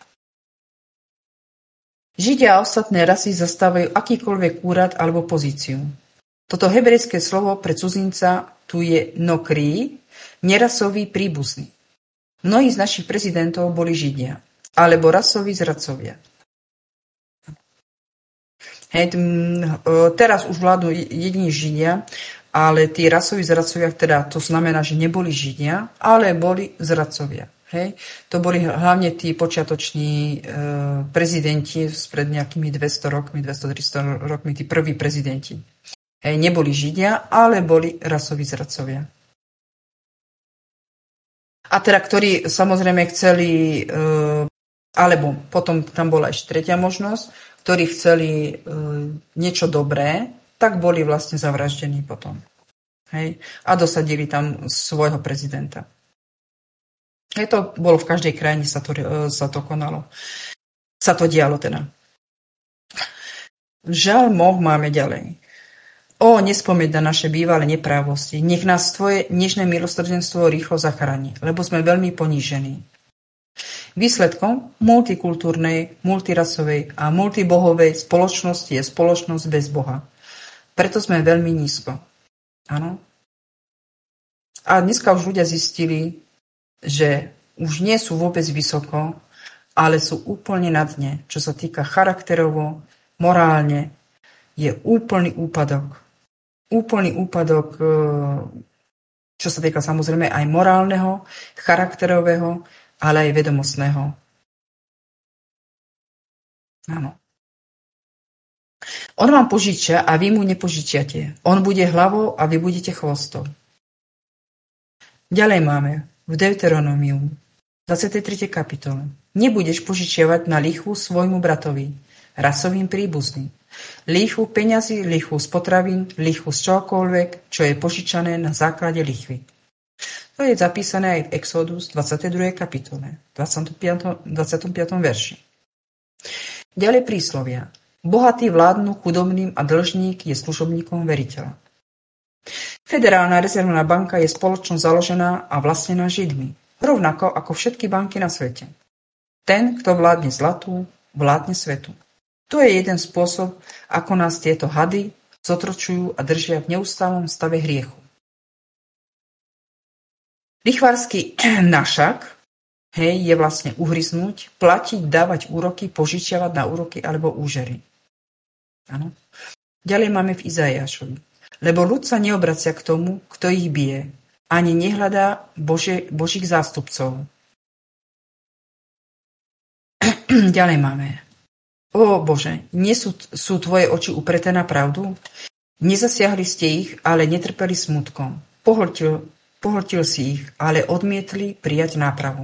[SPEAKER 2] Židia a ostatné rasy zastávajú akýkoľvek úrad alebo pozíciu. Toto hebrejské slovo pre cudzinca tu je nokrí, nerasový príbuzný. Mnohí z našich prezidentov boli Židia, alebo rasoví zradcovia. Teraz už vládnu jediní Židia, ale tí rasoví zradcovia, teda to znamená, že neboli Židia, ale boli zradcovia. Hej. To boli hlavne tí počiatoční prezidenti spred nejakými 200 rokmi, 200-300 rokmi, tí prví prezidenti. Neboli Židia, ale boli rasoví zradcovia. A teda, ktorí samozrejme chceli, alebo potom tam bola ešte tretia možnosť, ktorí chceli niečo dobré, tak boli vlastne zavraždení potom. Hej? A dosadili tam svojho prezidenta. To bolo v každej krajine, sa to konalo. Sa to dialo teda. Žalmoch máme ďalej. Nespomeň na naše bývalé neprávosti. Nech nás tvoje nežné milosrdenstvo rýchlo zachráni, lebo sme veľmi ponížení. Výsledkom multikultúrnej, multirasovej a multibohovej spoločnosti je spoločnosť bez Boha. Preto sme veľmi nízko. Áno. A dneska už ľudia zistili, že už nie sú vôbec vysoko, ale sú úplne na dne. Čo sa týka charakterovo, morálne, je úplný úpadok. Úplný úpadok, čo sa týka samozrejme aj morálneho, charakterového, ale aj vedomostného. Áno. On vám požičia a vy mu nepožičiate. On bude hlavou a vy budete chvostom. Ďalej máme v Deuteronomium 23. kapitole. Nebudeš požičiavať na lichvu svojmu bratovi, rasovým príbuzným. Líchvu peňazí, líchvu z potravín, líchvu z čokoľvek, čo je požičané na základe lichvy. To je zapísané aj v Exodus 22. kapitole, 25. verši. Ďalej príslovia. Bohatý vládnu chudobným a dlžník je služobníkom veriteľa. Federálna rezervná banka je spoločnosť založená a vlastnená Židmi, rovnako ako všetky banky na svete. Ten, kto vládne zlatu, vládne svetu. To je jeden spôsob, ako nás tieto hady zotročujú a držia v neustálom stave hriechu. Lichvársky našak je vlastne uhryznúť, platiť, dávať úroky, požičiavať na úroky alebo úžery. Áno. Ďalej máme v Izaiášovi. Lebo ľud sa neobracia k tomu, kto ich bije, ani nehľadá Božích zástupcov. Ďalej máme. Ó Bože, nie sú tvoje oči upreté na pravdu? Nezasiahli ste ich, ale netrpeli smutkom. Pohltil si ich, ale odmietli prijať nápravu.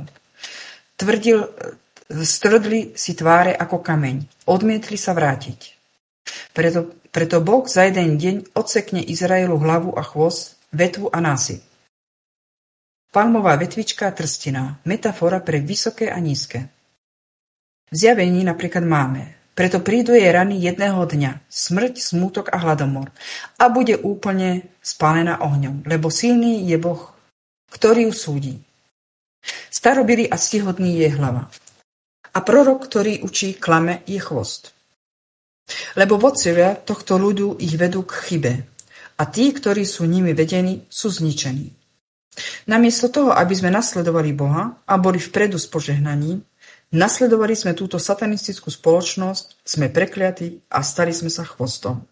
[SPEAKER 2] Stvrdli si tváre ako kameň. Odmietli sa vrátiť. Preto Boh za jeden deň odsekne Izraelu hlavu a chvost, vetvu a násyp. Palmová vetvička a trstina, metafora pre vysoké a nízke. V Zjavení napríklad máme. Preto prídu jej rany jedného dňa, smrť, smútok a hladomor a bude úplne spálená ohňom, lebo silný je Boh, ktorý ju súdi. Starobilý a stihodný je hlava. A prorok, ktorý učí klame, je chvost. Lebo vodcovia tohto ľudu ich vedú k chybe a tí, ktorí sú nimi vedení, sú zničení. Namiesto toho, aby sme nasledovali Boha a boli vpredu s požehnaním, nasledovali sme túto satanistickú spoločnosť, sme prekliatí a stali sme sa chvostom.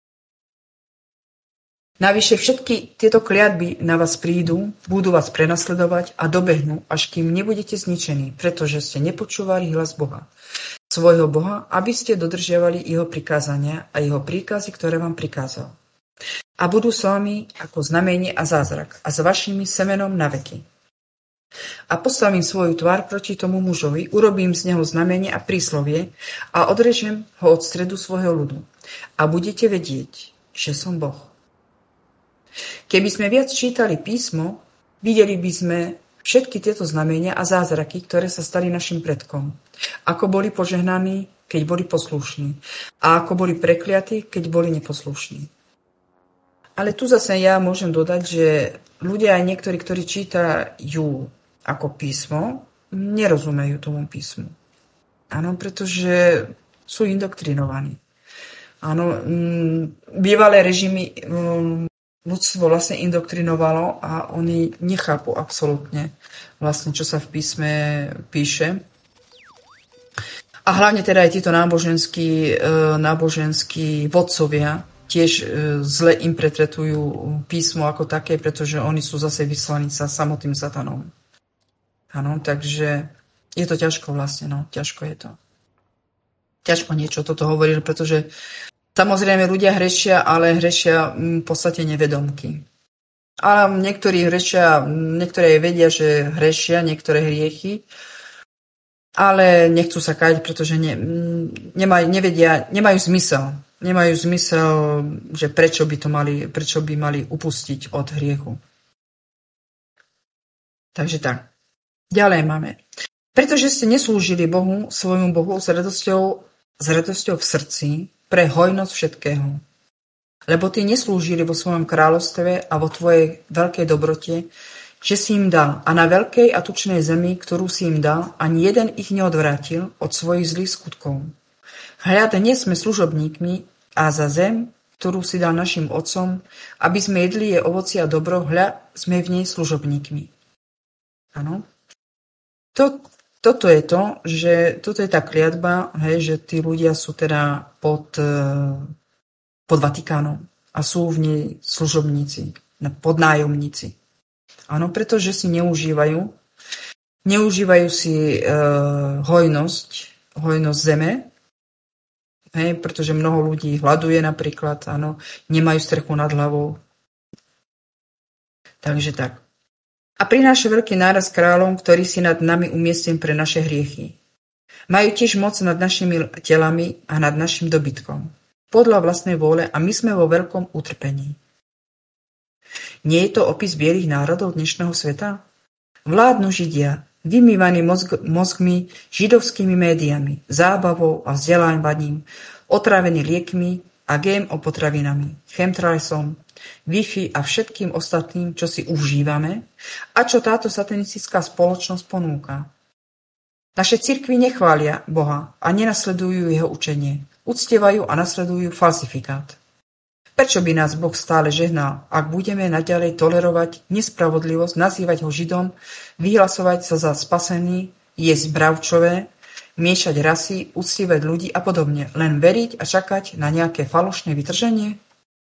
[SPEAKER 2] Navyše všetky tieto kliatby na vás prídu, budú vás prenasledovať a dobehnú, až kým nebudete zničení, pretože ste nepočúvali hlas Boha, svojho Boha, aby ste dodržiavali jeho prikázania a jeho príkazy, ktoré vám prikázal. A budú s vami ako znamenie a zázrak a s vašimi semenom na veky. A postavím svoju tvár proti tomu mužovi, urobím z neho znamenie a príslovie a odrežem ho od stredu svojho ľudu. A budete vedieť, že som Boh. Keby sme viac čítali písmo, videli by sme všetky tieto znamenia a zázraky, ktoré sa stali našim predkom. Ako boli požehnaní, keď boli poslušní. A ako boli prekliatí, keď boli neposlušní. Ale tu zase ja môžem dodať, že ľudia aj niektorí, ktorí čítajú ako písmo, nerozumejú tomu písmu. Áno, pretože sú indoktrinovaní. Áno, bývalé režimy ľudstvo vlastne indoktrinovalo a oni nechápu absolútne vlastne, čo sa v písme píše. A hlavne teda aj títo náboženskí vodcovia tiež zle interpretujú písmo ako také, pretože oni sú zase vyslaní sa samotným satanom. Áno, takže je to ťažko vlastne, no, ťažko je to. Ťažko niečo toto hovoril, pretože Samozrejme, ľudia hrešia, ale hrešia v podstate nevedomky. Ale niektorí hrešia, niektoré vedia, že hrešia niektoré hriechy, ale nechcú sa kajať, pretože nemajú zmysel. Nemajú zmysel, že prečo by mali upustiť od hriechu. Takže tak. Ďalej máme. Pretože ste neslúžili Bohu, svojmu Bohu s radosťou v srdci, pre hojnosť všetkého. Lebo ty neslúžili vo svojom kráľovstve a vo tvojej veľkej dobrote, že si im dal, a na veľkej a tučnej zemi, ktorú si im dal, ani jeden ich neodvrátil od svojich zlých skutkov. Hľa, dnes sme služobníkmi a za zem, ktorú si dal našim otcom, aby sme jedli jej ovoci a dobro, hľa, sme v nej služobníkmi. Áno. Toto je to, že toto je tá kliatba, že tí ľudia sú teda pod Vatikánom a sú v nej služobníci, podnájomníci. Áno, pretože si neužívajú si hojnosť zeme, pretože mnoho ľudí hladuje napríklad, áno, nemajú strechu nad hlavou. Takže tak. A prináša veľký náraz kráľom, ktorý si nad nami umiestnil pre naše hriechy. Majú tiež moc nad našimi telami a nad našim dobytkom, podľa vlastnej vôle, a my sme vo veľkom utrpení. Nie je to opis bielých národov dnešného sveta? Vládnu Židia, vymývaní mozgmi, židovskými médiami, zábavou a vzdelávaním, otrávení liekmi a GMO potravinami, chemtrailsom, Wi-Fi a všetkým ostatným, čo si užívame a čo táto satanistická spoločnosť ponúka. Naše cirkvi nechvália Boha a nenasledujú jeho učenie. Uctievajú a nasledujú falsifikát. Prečo by nás Boh stále žehnal, ak budeme naďalej tolerovať nespravodlivosť, nazývať ho Židom, vyhlasovať sa za spasený, jesť bravčové, miešať rasy, uctievať ľudí a podobne, len veriť a čakať na nejaké falošné vytrženie?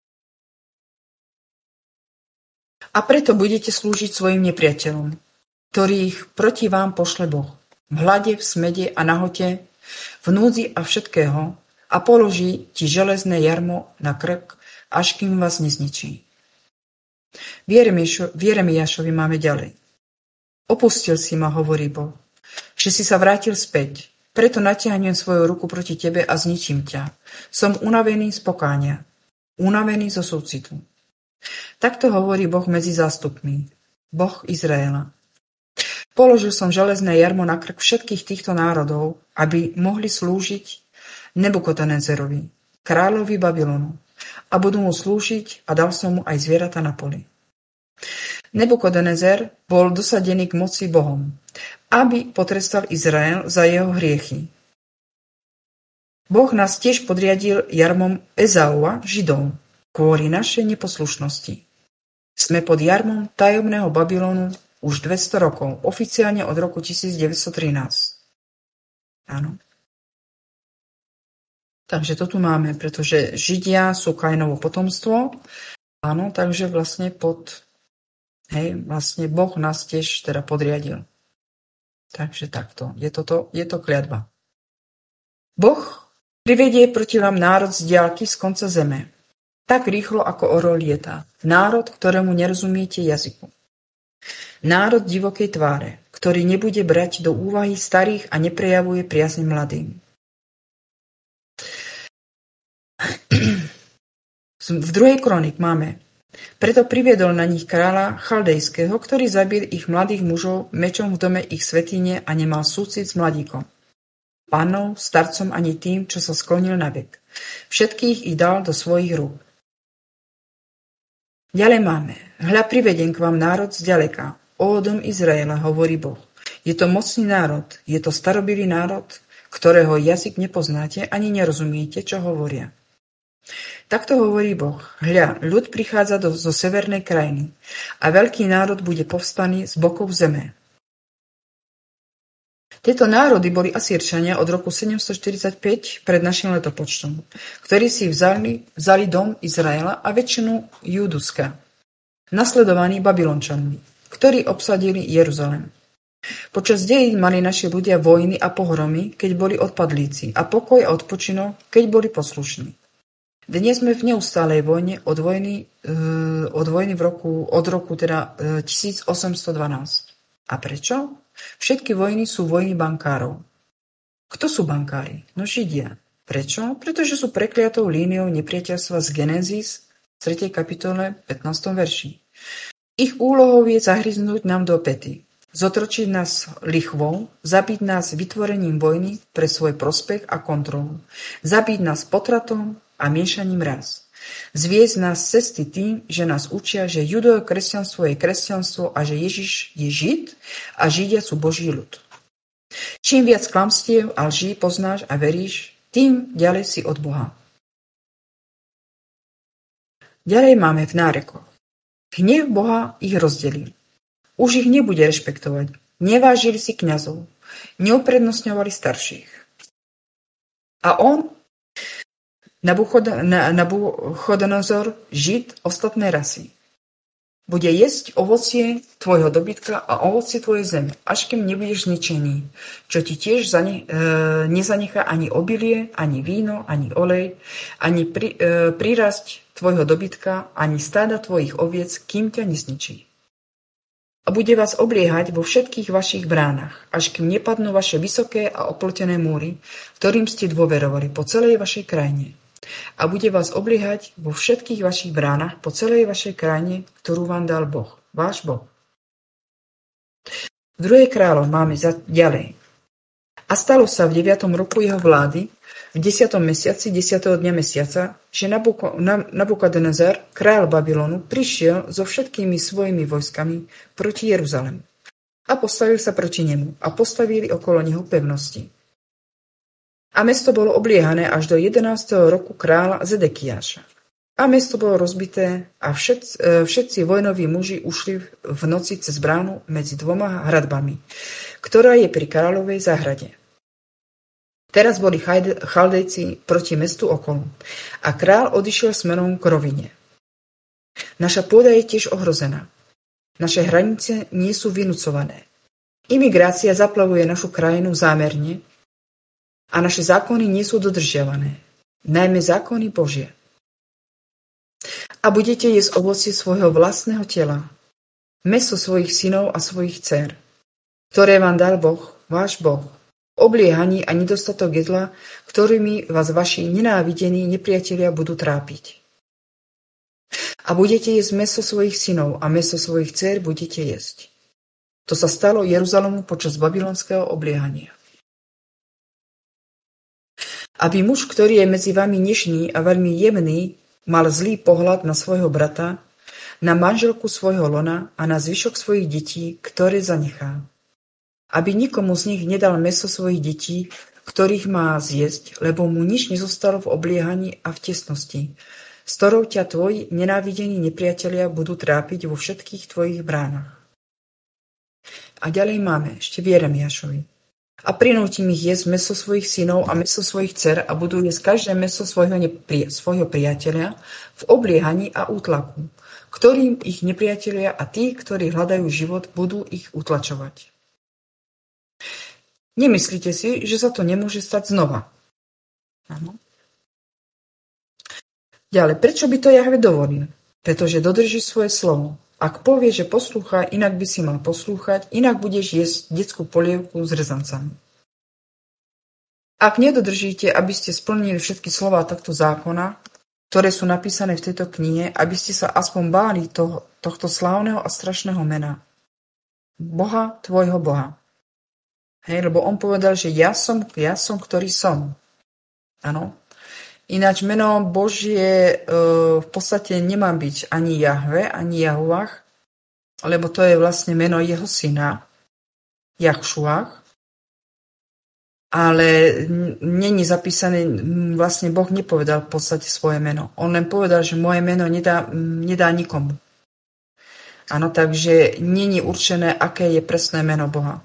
[SPEAKER 2] A preto budete slúžiť svojim nepriateľom, ktorých proti vám pošle Boh, v hlade, v smede a nahote, v núdzi a všetkého, a položí ti železné jarmo na krk, až kým vás nezničí. V Jeremiášovi máme ďalej. Opustil si ma, hovorí Boh, že si sa vrátil späť, preto natiahnem svoju ruku proti tebe a zničím ťa. Som unavený z pokánia, unavený zo súcitu. Takto hovorí Boh medzi zástupmi, Boh Izraela. Položil som železné jarmo na krk všetkých týchto národov, aby mohli slúžiť Nebukadnezarovi, kráľovi Babylonu, a budú mu slúžiť, a dal som mu aj zvieratá na poli. Nebukadnezar bol dosadený k moci Bohom, aby potrestal Izrael za jeho hriechy. Boh nás tiež podriadil jarmom Ezaua, Židov, kvôli našej neposlušnosti. Sme pod jarmom tajomného Babylonu už 200 rokov, oficiálne od roku 1913. Áno. Takže to tu máme, pretože Židia sú Kainovo potomstvo. Áno, takže vlastne vlastne Boh nás tiež teda podriadil. Takže takto. Je to kliatba. Boh privedie proti vám národ z diaľky z konca zeme. Tak rýchlo, ako orol lietá. Národ, ktorému nerozumiete jazyku. Národ divokej tváre, ktorý nebude brať do úvahy starých a neprejavuje priazň mladým. V 2. kronik máme. Preto priviedol na nich kráľa Chaldejského, ktorý zabil ich mladých mužov mečom v dome ich svätyne a nemal súcit s mladíkom, pannou, starcom ani tým, čo sa sklonil na vek. Všetkých ich dal do svojich rúk. Ďalej máme. Hľa, privedem k vám národ zďaleka. Ó dom Izraela, hovorí Boh. Je to mocný národ, je to starobilý národ, ktorého jazyk nepoznáte ani nerozumiete, čo hovoria. Takto hovorí Boh. Hľa, ľud prichádza zo severnej krajiny a veľký národ bude povstaný z bokov zeme. Tieto národy boli Asýrčania od roku 745 pred našim letopočtom, ktorí si vzali dom Izraela a väčšinu Júduska, nasledovaní Babylončanmi, ktorí obsadili Jeruzalem. Počas dejín mali naši ľudia vojny a pohromy, keď boli odpadlíci, a pokoj a odpočinok, keď boli poslušní. Dnes sme v neustálej vojne od roku 1812. A prečo? Všetky vojny sú vojny bankárov. Kto sú bankári? No Židia. Prečo? Pretože sú prekliatou líniou nepriateľstva z Genesis 3. kapitole 15. verši. Ich úlohou je zahryznúť nám do päty, zotročiť nás lichvou, zabiť nás vytvorením vojny pre svoj prospech a kontrolu, zabiť nás potratom a miešaním rás. Zviesť nás cesty tým, že nás učia, že judeo-kresťanstvo je kresťanstvo a že Ježiš je Žid a Židia sú Boží ľud. Čím viac klamstiev a lží poznáš a veríš, tým ďalej si od Boha. Ďalej máme v nárekoch. Hnev Boha ich rozdelil. Už ich nebude rešpektovať. Nevážili si kňazov. Neuprednostňovali starších. A on, Nabuchodonozor, Žid, ostatné rasy, bude jesť ovocie tvojho dobytka a ovocie tvojej zeme, až kým nebudeš zničený, čo ti tiež nezanechá ani obilie, ani víno, ani olej, ani prírasť tvojho dobytka, ani stáda tvojich oviec, kým ťa nezničí. A bude vás obliehať vo všetkých vašich bránach, až kým nepadnú vaše vysoké a oplotené múry, ktorým ste dôverovali po celej vašej krajine. A bude vás obliehať vo všetkých vašich bránach po celej vašej krajine, ktorú vám dal Boh, váš Boh. V 2. kráľov máme ďalej. A stalo sa v 9. roku jeho vlády, v 10. mesiaci, 10. dňa mesiaca, že Nabukadnezar, kráľ Babylonu, prišiel so všetkými svojimi vojskami proti Jeruzalemu. A postavil sa proti nemu a postavili okolo neho pevnosti. A mesto bolo obliehané až do 11. roku kráľa Zedekiáša. A mesto bolo rozbité a všetci vojnoví muži ušli v noci cez bránu medzi dvoma hradbami, ktorá je pri kráľovej záhrade. Teraz boli Chaldejci proti mestu okolo a kráľ odišiel smerom k rovine. Naša pôda je tiež ohrozená. Naše hranice nie sú vynúcované. Imigrácia zaplavuje našu krajinu zámerne a naše zákony nie sú dodržiavané, najmä zákony Božie. A budete jesť ovocie svojho vlastného tela, mäso svojich synov a svojich dcér, ktoré vám dal Boh, váš Boh, obliehaní a nedostatok jedla, ktorými vás vaši nenávidení nepriatelia budú trápiť. A budete jesť mäso svojich synov a mäso svojich dcér budete jesť. To sa stalo Jeruzalému počas babylonského obliehania. Aby muž, ktorý je medzi vami nežný a veľmi jemný, mal zlý pohľad na svojho brata, na manželku svojho lona a na zvyšok svojich detí, ktoré zanechá. Aby nikomu z nich nedal mäso svojich detí, ktorých má zjesť, lebo mu nič nezostalo v obliehaní a v tesnosti, s ktorou ťa tvoji nenávidení nepriatelia budú trápiť vo všetkých tvojich bránach. A ďalej máme ešte v Jeremiášovi. A prinútim ich jesť mäso svojich synov a mäso svojich dcer a budú jesť každé mäso svojho priateľa v obliehaní a útlaku, ktorým ich nepriatelia a tí, ktorí hľadajú život, budú ich utlačovať. Nemyslíte si, že sa to nemôže stať znova? Áno. Ďalej, prečo by to Jahve dovolil? Pretože dodrží svoje slovo. Ak povie, že poslúchaj, inak by si mal poslúchať, inak budeš jesť detskú polievku s rezancami. Ak nedodržíte, aby ste splnili všetky slová tohto zákona, ktoré sú napísané v tejto knihe, aby ste sa aspoň báli tohto slávneho a strašného mena. Boha, tvojho Boha. Hej, lebo on povedal, že ja som, ktorý som. Áno. Ináč meno Božie v podstate nemá byť ani Jahve, ani Jahovach, lebo to je vlastne meno jeho syna, Jahšuach. Ale není zapísané, vlastne Boh nepovedal v podstate svoje meno. On len povedal, že moje meno nedá nikomu. Áno, takže není určené, aké je presné meno Boha.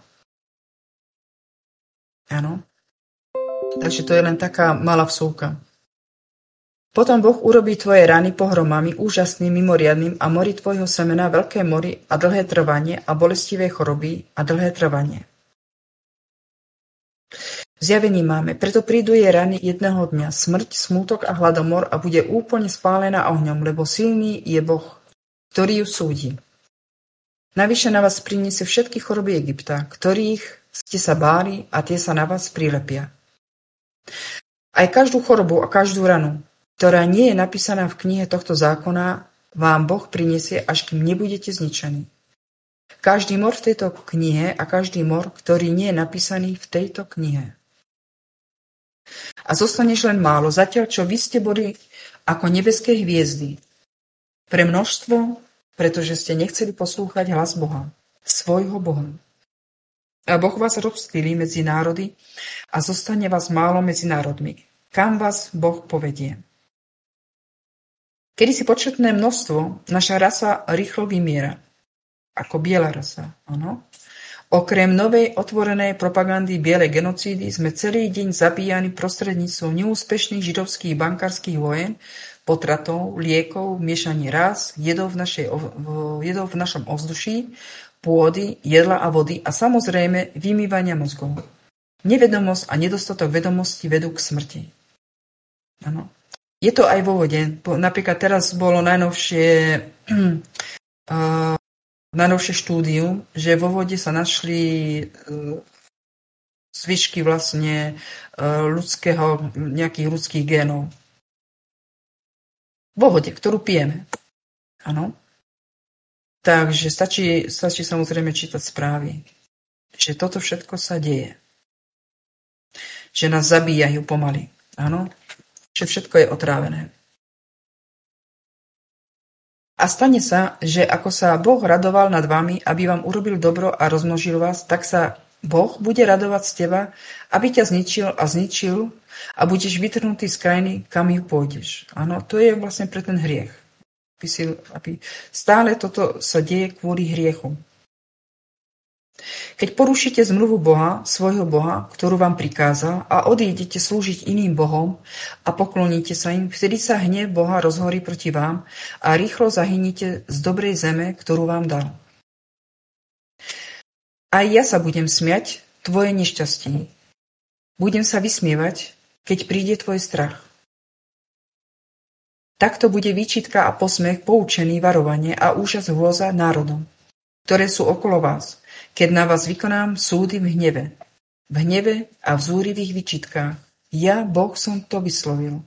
[SPEAKER 2] Áno. Takže to je len taká malá vsúka. Potom Boh urobí tvoje rany pohromami úžasným, mimoriadnym a mori tvojho semena veľké mori a dlhé trvanie a bolestivé choroby a dlhé trvanie. Zjavení máme, preto prídu jej rany jedného dňa, smrť, smútok a hladomor a bude úplne spálená ohňom, lebo silný je Boh, ktorý ju súdi. Navyše na vás priniesie všetky choroby Egypta, ktorých ste sa báli a tie sa na vás prilepia. Aj každú chorobu a každú ranu, ktorá nie je napísaná v knihe tohto zákona, vám Boh priniesie, až kým nebudete zničení. Každý mor v tejto knihe a každý mor, ktorý nie je napísaný v tejto knihe. A zostaneš len málo, zatiaľ čo vy ste boli ako nebeské hviezdy. Pre množstvo, pretože ste nechceli poslúchať hlas Boha, svojho Boha. A Boh vás rozptýli medzi národy a zostane vás málo medzi národmi. Kam vás Boh povedie? Kedysi početné množstvo, naša rasa rýchlo vymiera. Ako biela rasa, áno. Okrem novej otvorenej propagandy bielej genocídy sme celý deň zabíjani prostredníctvom neúspešných židovských bankárskych vojen, potratov, liekov, miešaní rás, jedov v našom ovzduší, pôdy, jedla a vody a samozrejme vymývania mozgov. Nevedomosť a nedostatok vedomosti vedú k smrti. Áno. Je to aj vo vode. Napríklad teraz bolo najnovšie štúdium, že vo vode sa našli zvyšky vlastne nejakých ľudských génov. Vo vode, ktorú pijeme. Áno. Takže stačí samozrejme čítať správy, že toto všetko sa deje. Že nás zabíjajú pomaly. Áno. Že všetko je otrávené. A stane sa, že ako sa Boh radoval nad vami, aby vám urobil dobro a rozmnožil vás, tak sa Boh bude radovať z teba, aby ťa zničil a budeš vytrhnutý z krajiny, kam ju pôjdeš. Áno, to je vlastne pre ten hriech. Stále toto sa deje kvôli hriechu. Keď porušíte zmluvu Boha, svojho Boha, ktorú vám prikázal a odídete slúžiť iným bohom a pokloníte sa im, vtedy sa hnev Boha rozhorí proti vám a rýchlo zahynite z dobrej zeme, ktorú vám dal. Aj ja sa budem smiať tvoje nešťastie. Budem sa vysmievať, keď príde tvoj strach. Takto bude výčitka a posmech, poučený, varovanie a úžas hrôza národom, ktoré sú okolo vás, keď na vás vykonám súdy v hneve a v zúrivých výčitkách. Ja, Boh, som to vyslovil.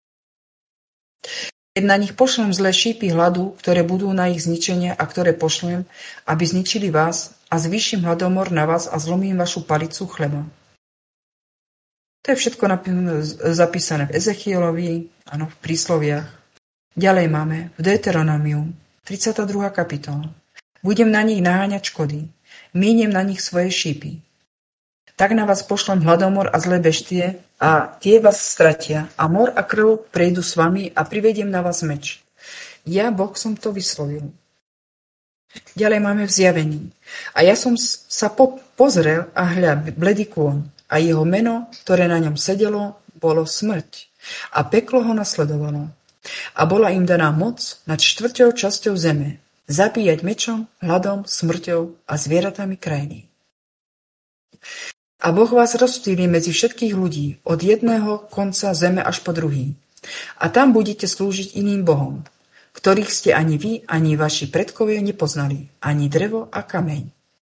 [SPEAKER 2] Keď na nich pošlem zlé šípy hladu, ktoré budú na ich zničenie a ktoré pošlem, aby zničili vás a zvýšim hladomor na vás a zlomím vašu palicu chleba. To je všetko zapísané v Ezechielovi, áno, v prísloviach. Ďalej máme v Deuteronomiu, 32. kapitola. Budem na nich naháňať škody. Míniem na nich svoje šípy. Tak na vás pošlem hladomor a zlé beštie a tie vás stratia a mor a krv prejdú s vami a privediem na vás meč. Ja, Boh, som to vyslovil. Ďalej máme v Zjavení. A ja som sa pozrel a hľa bledý kôň a jeho meno, ktoré na ňom sedelo, bolo smrť a peklo ho nasledovalo. A bola im daná moc nad 4. časťou zeme, zabíjať mečom, hladom, smrťou a zvieratami krajiny. A Boh vás rozptýli medzi všetkých ľudí, od jedného konca zeme až po druhý. A tam budete slúžiť iným bohom, ktorých ste ani vy, ani vaši predkovia nepoznali, ani drevo a kameň.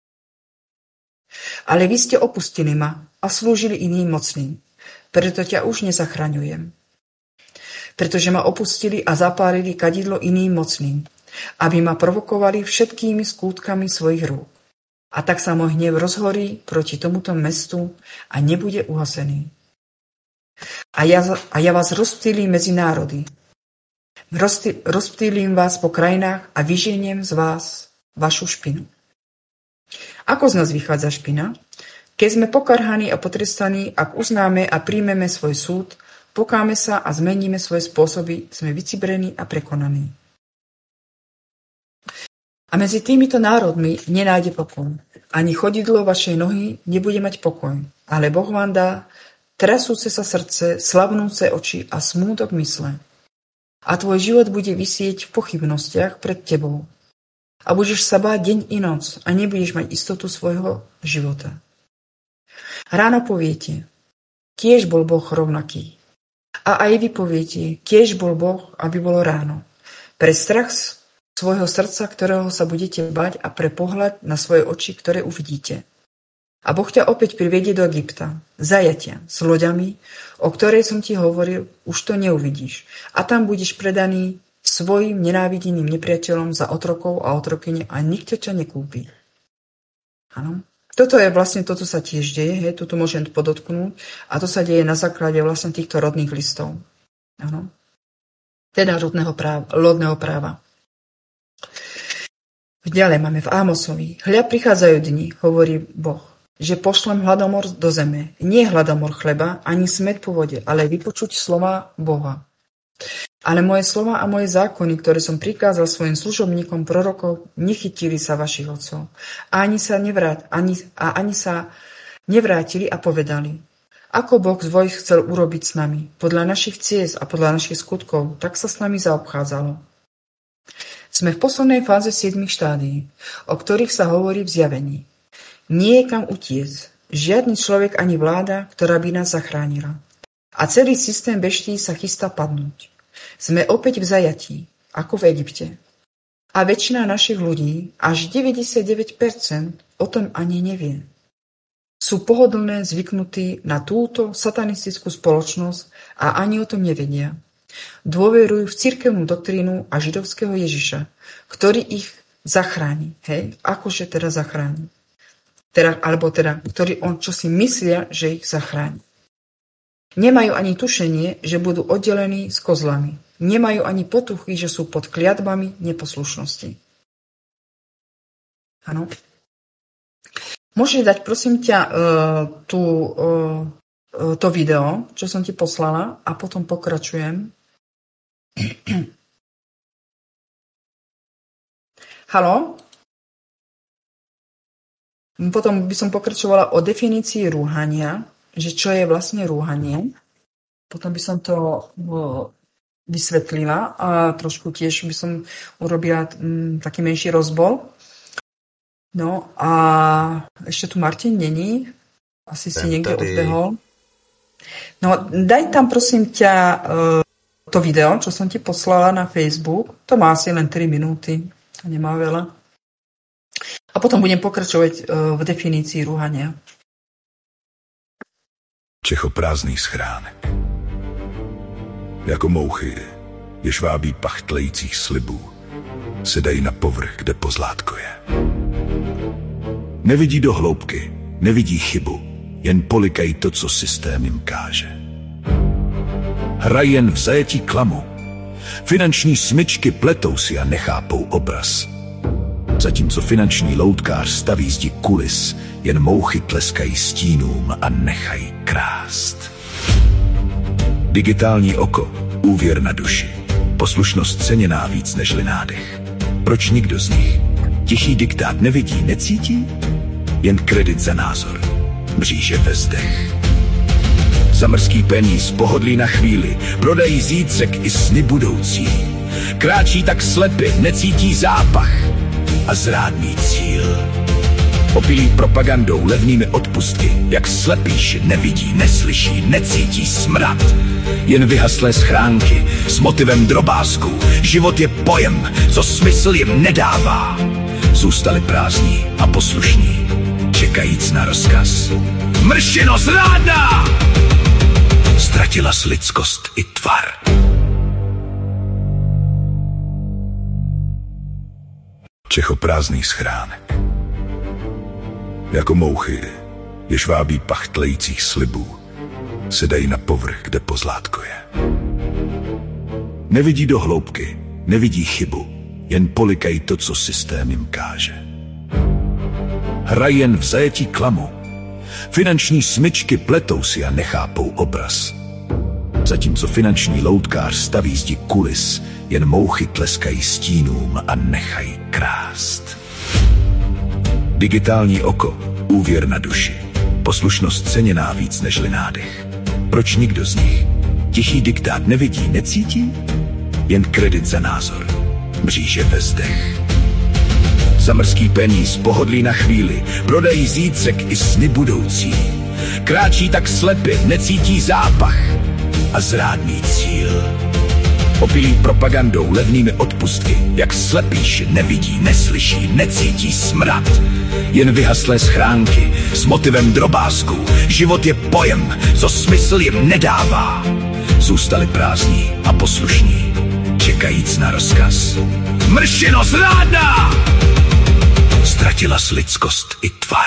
[SPEAKER 2] Ale vy ste opustili ma a slúžili iným mocným, preto ťa už nezachraňujem. Pretože ma opustili a zapálili kadidlo iným mocným, aby ma provokovali všetkými skútkami svojich rúk. A tak sa môj hnev rozhorí proti tomuto mestu a nebude uhasený. A ja vás rozptýlim medzi národy. Rozptýlim vás po krajinách a vyženiem z vás vašu špinu. Ako z nás vychádza špina? Keď sme pokarhaní a potrestaní, ak uznáme a príjmeme svoj súd, pokáme sa a zmeníme svoje spôsoby, sme vycibrení a prekonaní. A medzi týmito národmi nenájde pokoj. Ani chodidlo vašej nohy nebude mať pokoj. Ale Boh vám dá trasúce sa srdce, slavnúce oči a smútok mysle. A tvoj život bude visieť v pochybnostiach pred tebou. A budeš sa báť deň i noc a nebudeš mať istotu svojho života. Ráno poviete, tiež bol Boh rovnaký. A aj vy poviete, tiež bol Boh, aby bolo ráno. Pre strach svojho srdca, ktorého sa budete bať a pre pohľad na svoje oči, ktoré uvidíte. A Boh ťa opäť privedie do Egypta, zajatia, s loďami, o ktorej som ti hovoril, už to neuvidíš. A tam budeš predaný svojim nenávideným nepriateľom za otrokov a otrokyne a nikto ťa nekúpi. Áno. Toto sa tiež deje, toto môžem podotknúť a to sa deje na základe vlastne týchto rodných listov. Áno. Teda lodného práva. Ďalej máme v Ámosovi. Hľa prichádzajú dni, hovorí Boh, že pošlem hladomor do zeme. Nie hladomor chleba, ani smäd po vode, ale vypočuť slova Boha. Ale moje slova a moje zákony, ktoré som prikázal svojim služobníkom prorokov, nechytili sa vašich otcov. Ani sa nevrátili a povedali, ako Boh svoj chcel urobiť s nami, podľa našich ciest a podľa našich skutkov, tak sa s nami zaobchádzalo. Sme v poslednej fáze 7 štádií, o ktorých sa hovorí v Zjavení. Nie je kam utiec, žiadny človek ani vláda, ktorá by nás zachránila. A celý systém beští sa chystá padnúť. Sme opäť v zajatí, ako v Egypte. A väčšina našich ľudí, až 99%, o tom ani nevie. Sú pohodlné, zvyknutí na túto satanistickú spoločnosť a ani o tom nevedia. Dôverujú v cirkevnú doktrínu a židovského Ježiša, ktorý ich zachráni. Hej, akože teda zachráni. Ktorý čo si myslia, že ich zachráni. Nemajú ani tušenie, že budú oddelení s kozlami. Nemajú ani potuchy, že sú pod kliatbami neposlušnosti. Áno. Môžeš dať, prosím ťa, to video, čo som ti poslala a potom pokračujem. Haló? Potom by som pokračovala o definícii rúhania, že čo je vlastne rúhanie. Potom by som to vysvetlila a trošku tiež by som urobila taký menší rozbor. No a ešte tu Martin není. Asi si niekde odbehol. No daj tam prosím ťa to video, čo som ti poslala na Facebook. To má asi len 3 minúty. To nemá veľa. A potom budem pokračovať v definícii rúhania.
[SPEAKER 4] Čechoprázdný schránek. Jako mouchy, jež vábí pach tlejících slibů, sedají na povrch, kde pozlátko je. Nevidí do hloubky, nevidí chybu, jen polikají to, co systém jim káže. Hrají jen v zajetí klamu. Finanční smyčky pletou si a nechápou obraz. Zatímco finanční loutkář staví zdi kulis, jen mouchy tleskají stínům a nechají krást. Digitální oko, úvěr na duši, poslušnost ceněná víc nežli nádech. Proč nikdo z nich tichý diktát nevidí, necítí? Jen kredit za názor, mříže ve zdech. Zamrzký peníz, pohodlí na chvíli, prodají zítřek i sny budoucí. Kráčí tak slepy, necítí zápach a zrádný cíl. Opilí propagandou, levnými odpustky, jak slepíš, nevidí, neslyší, necítí smrad. Jen vyhaslé schránky s motivem drobázků. Život je pojem, co smysl jim nedává. Zůstali prázdní a poslušní, čekajíc na rozkaz. Mršino zrádná! Ztratila lidskost i tvar. Čechoprázdný schránek. Jako mouchy, jež vábí pach tlejících slibů, sedají na povrch, kde pozlátko je. Nevidí do hloubky, nevidí chybu, jen polikají to, co systém jim káže. Hrají jen v zajetí klamu. Finanční smyčky pletou si a nechápou obraz. Zatímco finanční loutkář staví zdi kulis, jen mouchy tleskají stínům a nechají krást. Digitální oko, úvěr na duši, poslušnost ceněná víc nežli nádech. Proč nikdo z nich tichý diktát nevidí, necítí? Jen kredit za názor, mříže ve zdech. Zamrzký peníz, pohodlí na chvíli, prodají zítřek i sny budoucí. Kráčí tak slepě, necítí zápach a zrádný cíl. Opilý propagandou, levnými odpustky, jak slepíš, nevidí, neslyší, necítí smrad. Jen vyhaslé schránky s motivem drobázků. Život je pojem, co smysl jim nedává. Zůstali prázdní a poslušní, čekajíc na rozkaz. Mršino zrádná! Ztratila s lidskost i tvar.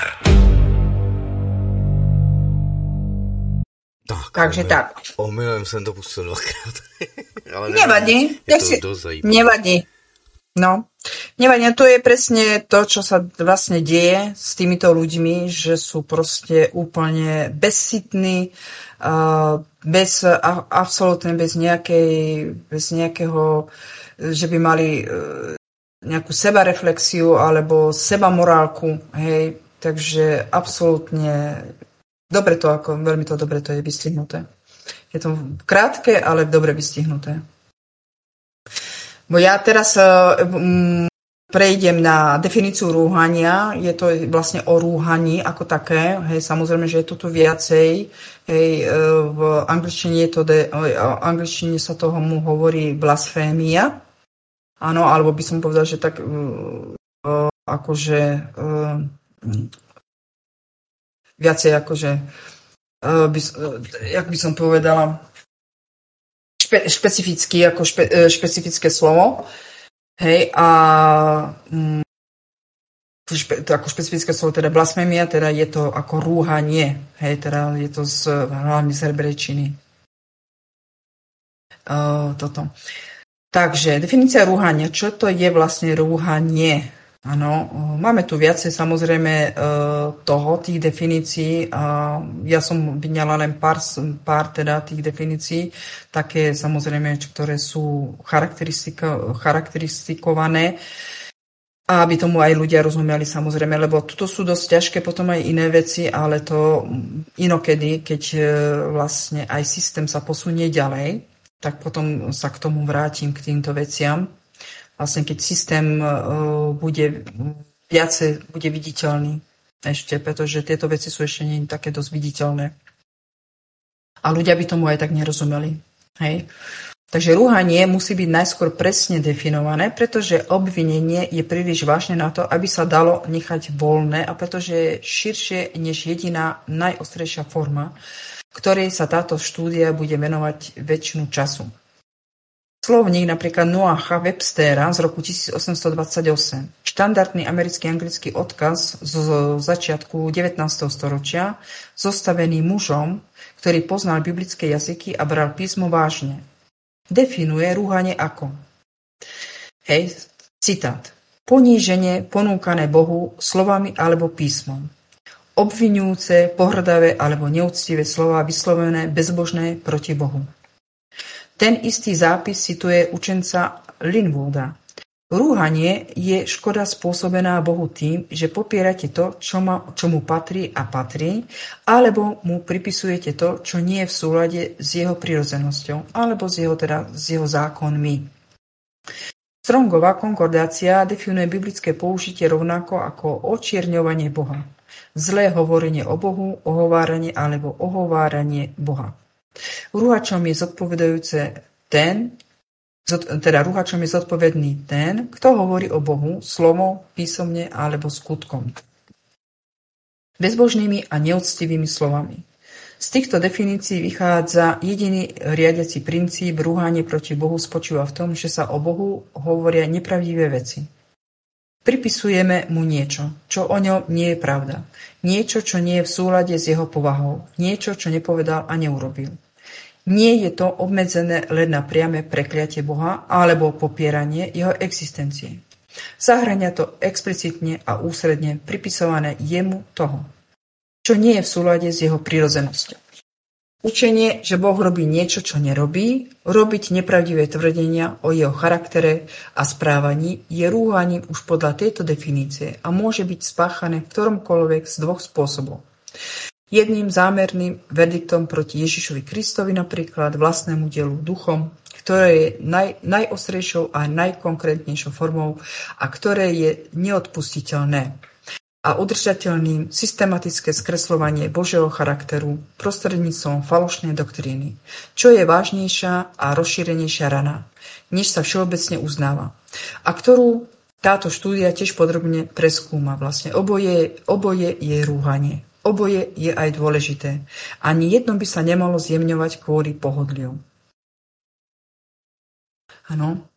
[SPEAKER 2] Takže tak.
[SPEAKER 3] Omylem jsem to pustil dvakrát. Ale
[SPEAKER 2] nevadí. Nevadí. No, nevadí. To je presne to, čo sa vlastne deje s týmito ľuďmi, že sú proste úplne bezcitní, absolútne bez nejakého, že by mali nejakú sebareflexiu alebo sebamorálku, hej, takže absolútne dobre to, veľmi to dobre to je vystihnuté. Je to krátke, ale dobre vystihnuté. Bo ja teraz prejdem na definíciu rúhania. Je to vlastne o rúhaní ako také. Hej, samozrejme, že je to tu viacej. Hej, v angličtine sa tomu hovorí blasfémia. Áno, alebo by som povedal, že tak akože viacej akože jak by som povedala špecificky, ako špecifické slovo. Hej, a ako špecifické slovo, teda blasfémia, teda je to ako rúhanie. Hej, teda je to hlavne z hebrejčiny. Toto. Takže, definícia rúhania. Čo to je vlastne rúhanie? Áno, máme tu viacej samozrejme tých definícií. Ja som vyňala len pár teda tých definícií, také samozrejme, ktoré sú charakteristikované, aby tomu aj ľudia rozumeli samozrejme, lebo tuto sú dosť ťažké potom aj iné veci, ale to inokedy, keď vlastne aj systém sa posunie ďalej, tak potom sa k tomu vrátim, k týmto veciam. Vlastne keď systém bude viditeľný ešte, pretože tieto veci sú ešte nie také dosť viditeľné. A ľudia by tomu aj tak nerozumeli. Hej? Takže rúhanie musí byť najskôr presne definované, pretože obvinenie je príliš vážne na to, aby sa dalo nechať voľné a pretože je širšie než jediná najostrejšia forma, ktorej sa táto štúdia bude venovať väčšinu času. Slovník napríklad Noaha Webstera z roku 1828. Štandardný americký anglický odkaz zo začiatku 19. storočia, zostavený mužom, ktorý poznal biblické jazyky a bral písmo vážne. Definuje rúhanie ako. Hej, citát. Poníženie ponúkané Bohu slovami alebo písmom. Obviňujúce, pohrdavé alebo neúctivé slová vyslovené bezbožné proti Bohu. Ten istý zápis cituje učenca Linwooda. Rúhanie je škoda spôsobená Bohu tým, že popierate to, čo mu patrí a patrí, alebo mu pripisujete to, čo nie je v súlade s jeho prirodzenosťou, alebo s jeho zákonmi. Strongová konkordácia definuje biblické použitie rovnako ako očierňovanie Boha, zlé hovorenie o Bohu, ohováranie alebo ohováranie Boha. Rúhačom je zodpovedný ten, kto hovorí o Bohu slovom, písomne alebo skutkom. Bezbožnými a neúctivými slovami. Z týchto definícií vychádza jediný riadiaci princíp. Rúhanie proti Bohu spočíva v tom, že sa o Bohu hovoria nepravdivé veci. Pripisujeme mu niečo, čo o ňom nie je pravda. Niečo, čo nie je v súlade s jeho povahou. Niečo, čo nepovedal a neurobil. Nie je to obmedzené len na priame prekliatie Boha alebo popieranie jeho existencie. Zahŕňa to explicitne a ústredne pripisované jemu toho, čo nie je v súlade s jeho prirodzenosťou. Učenie, že Boh robí niečo, čo nerobí, robiť nepravdivé tvrdenia o jeho charaktere a správaní je rúhaním už podľa tejto definície a môže byť spáchané v ktoromkoľvek z dvoch spôsobov. Jedným zámerným verdiktom proti Ježišovi Kristovi, napríklad vlastnému dielu duchom, ktoré je najostrejšou a najkonkrétnejšou formou a ktoré je neodpustiteľné. a udržateľným systematické skresľovanie Božieho charakteru prostredníctvom falošnej doktríny, čo je vážnejšia a rozšírenejšia rana, než sa všeobecne uznáva, a ktorú táto štúdia tiež podrobne preskúma. Vlastne oboje je rúhanie. Oboje je aj dôležité. Ani jedno by sa nemalo zjemňovať kvôli pohodliu. Áno.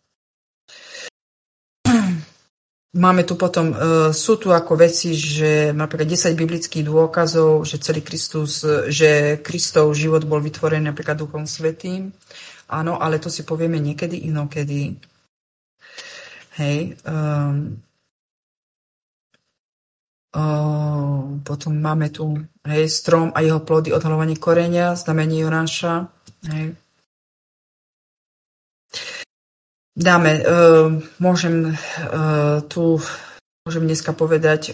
[SPEAKER 2] Máme tu potom, sú tu ako veci, že napríklad 10 biblických dôkazov, že že Kristov život bol vytvorený napríklad Duchom Svätým. Áno, ale to si povieme niekedy inokedy. Hej. Potom máme tu strom a jeho plody, odhaľovanie koreňa, znamenie Jonáša. Hej. Dáme, môžem dneska povedať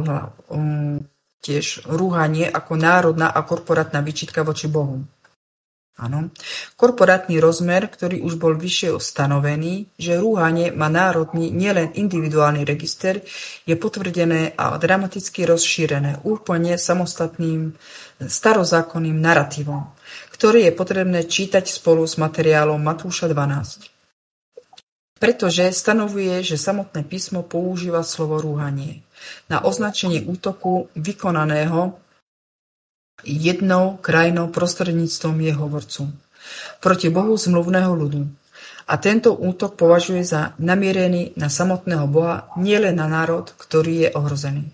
[SPEAKER 2] tiež rúhanie ako národná a korporátna výčitka voči Bohu. Áno. Korporátny rozmer, ktorý už bol vyššie stanovený, že rúhanie má národný, nielen individuálny register, je potvrdené a dramaticky rozšírené úplne samostatným starozákonným naratívom, ktorý je potrebné čítať spolu s materiálom Matúša 12. Pretože stanovuje, že samotné písmo používa slovo rúhanie na označenie útoku vykonaného jednou krajinou prostredníctvom jej hovorcu proti Bohu zmluvného ľudu. A tento útok považuje za namierený na samotného Boha, nielen na národ, ktorý je ohrozený.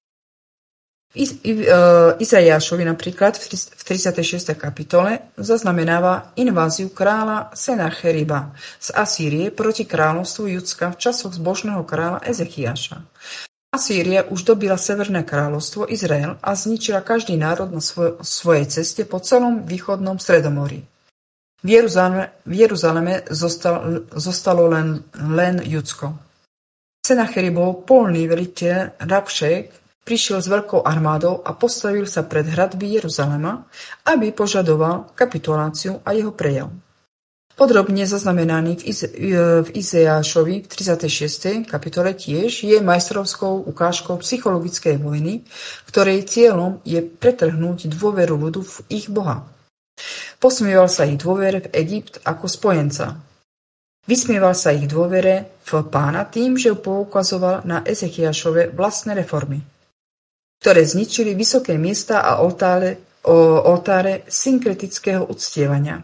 [SPEAKER 2] Izaiášovi napríklad v 36. kapitole zaznamenáva inváziu kráľa Senacheriba z Asýrie proti kráľovstvu Judska v časoch zbožného kráľa Ezechiáša. Asýria už dobila severné kráľovstvo Izrael a zničila každý národ na svojej ceste po celom východnom Stredomorí. V Jeruzaleme zostalo len Judsko. Senacheribov polný veliteľ Rabšák prišiel s veľkou armádou a postavil sa pred hradby Jeruzalema, aby požadoval kapituláciu a jeho prejav. Podrobne zaznamenaný v Izaiášovi v 36. kapitole tiež je majstrovskou ukážkou psychologickej vojny, ktorej cieľom je pretrhnúť dôveru ľudu v ich Boha. Posmieval sa ich dôvere v Egypt ako spojenca. Vysmieval sa ich dôvere v Pána tým, že poukazoval na Ezechiášove vlastné reformy, ktoré zničili vysoké miesta a oltáre synkretického uctievania.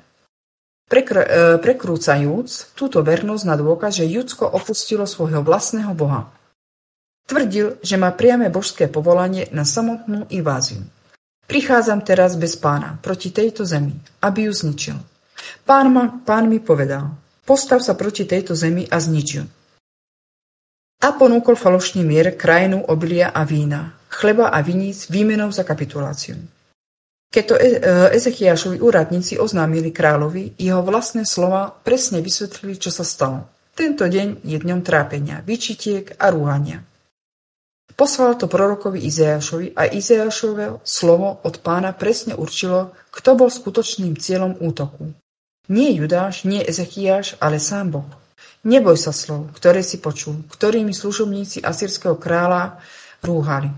[SPEAKER 2] Prekrúcajúc túto vernosť na dôkaz, že Judsko opustilo svojho vlastného Boha. Tvrdil, že má priame božské povolanie na samotnú inváziu. Prichádzam teraz bez Pána proti tejto zemi, aby ju zničil. Pán mi povedal, postav sa proti tejto zemi a znič ju. A ponúkol falošný mier, krajinu obilia a vína, chleba a viníc výmenou za kapituláciu. Keď to Ezechiášovi úradníci oznámili kráľovi, jeho vlastné slova presne vysvetlili, čo sa stalo. Tento deň je dňom trápenia, výčitiek a rúhania. Poslal to prorokovi Izaiášovi a Izaiášové slovo od Pána presne určilo, kto bol skutočným cieľom útoku. Nie Judáš, nie Ezechiáš, ale sám Boh. Neboj sa slov, ktoré si počul, ktorými služobníci asýrskeho kráľa rúhali.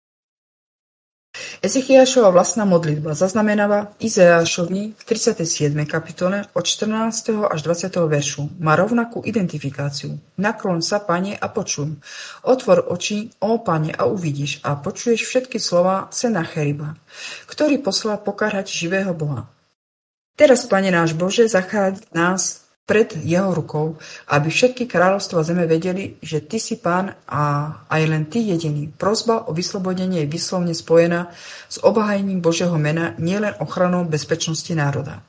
[SPEAKER 2] Ezechiášova vlastná modlitba zaznamenáva Izaiášovi v 37. kapitole od 14. až 20. veršu. Má rovnakú identifikáciu. Nakloň sa, Pane, a počuj. Otvor oči, ó Pane, a uvidíš a počuješ všetky slova Senacheriba, ktorý poslal pokarhať živého Boha. Teraz, Pane náš Bože, zachráň nás pred jeho rukou, aby všetky kráľovstva zeme vedeli, že ty si Pán a aj len ty jediný. Prosba o vyslobodenie je vyslovne spojená s obhájením Božieho mena, nielen ochranou bezpečnosti národa.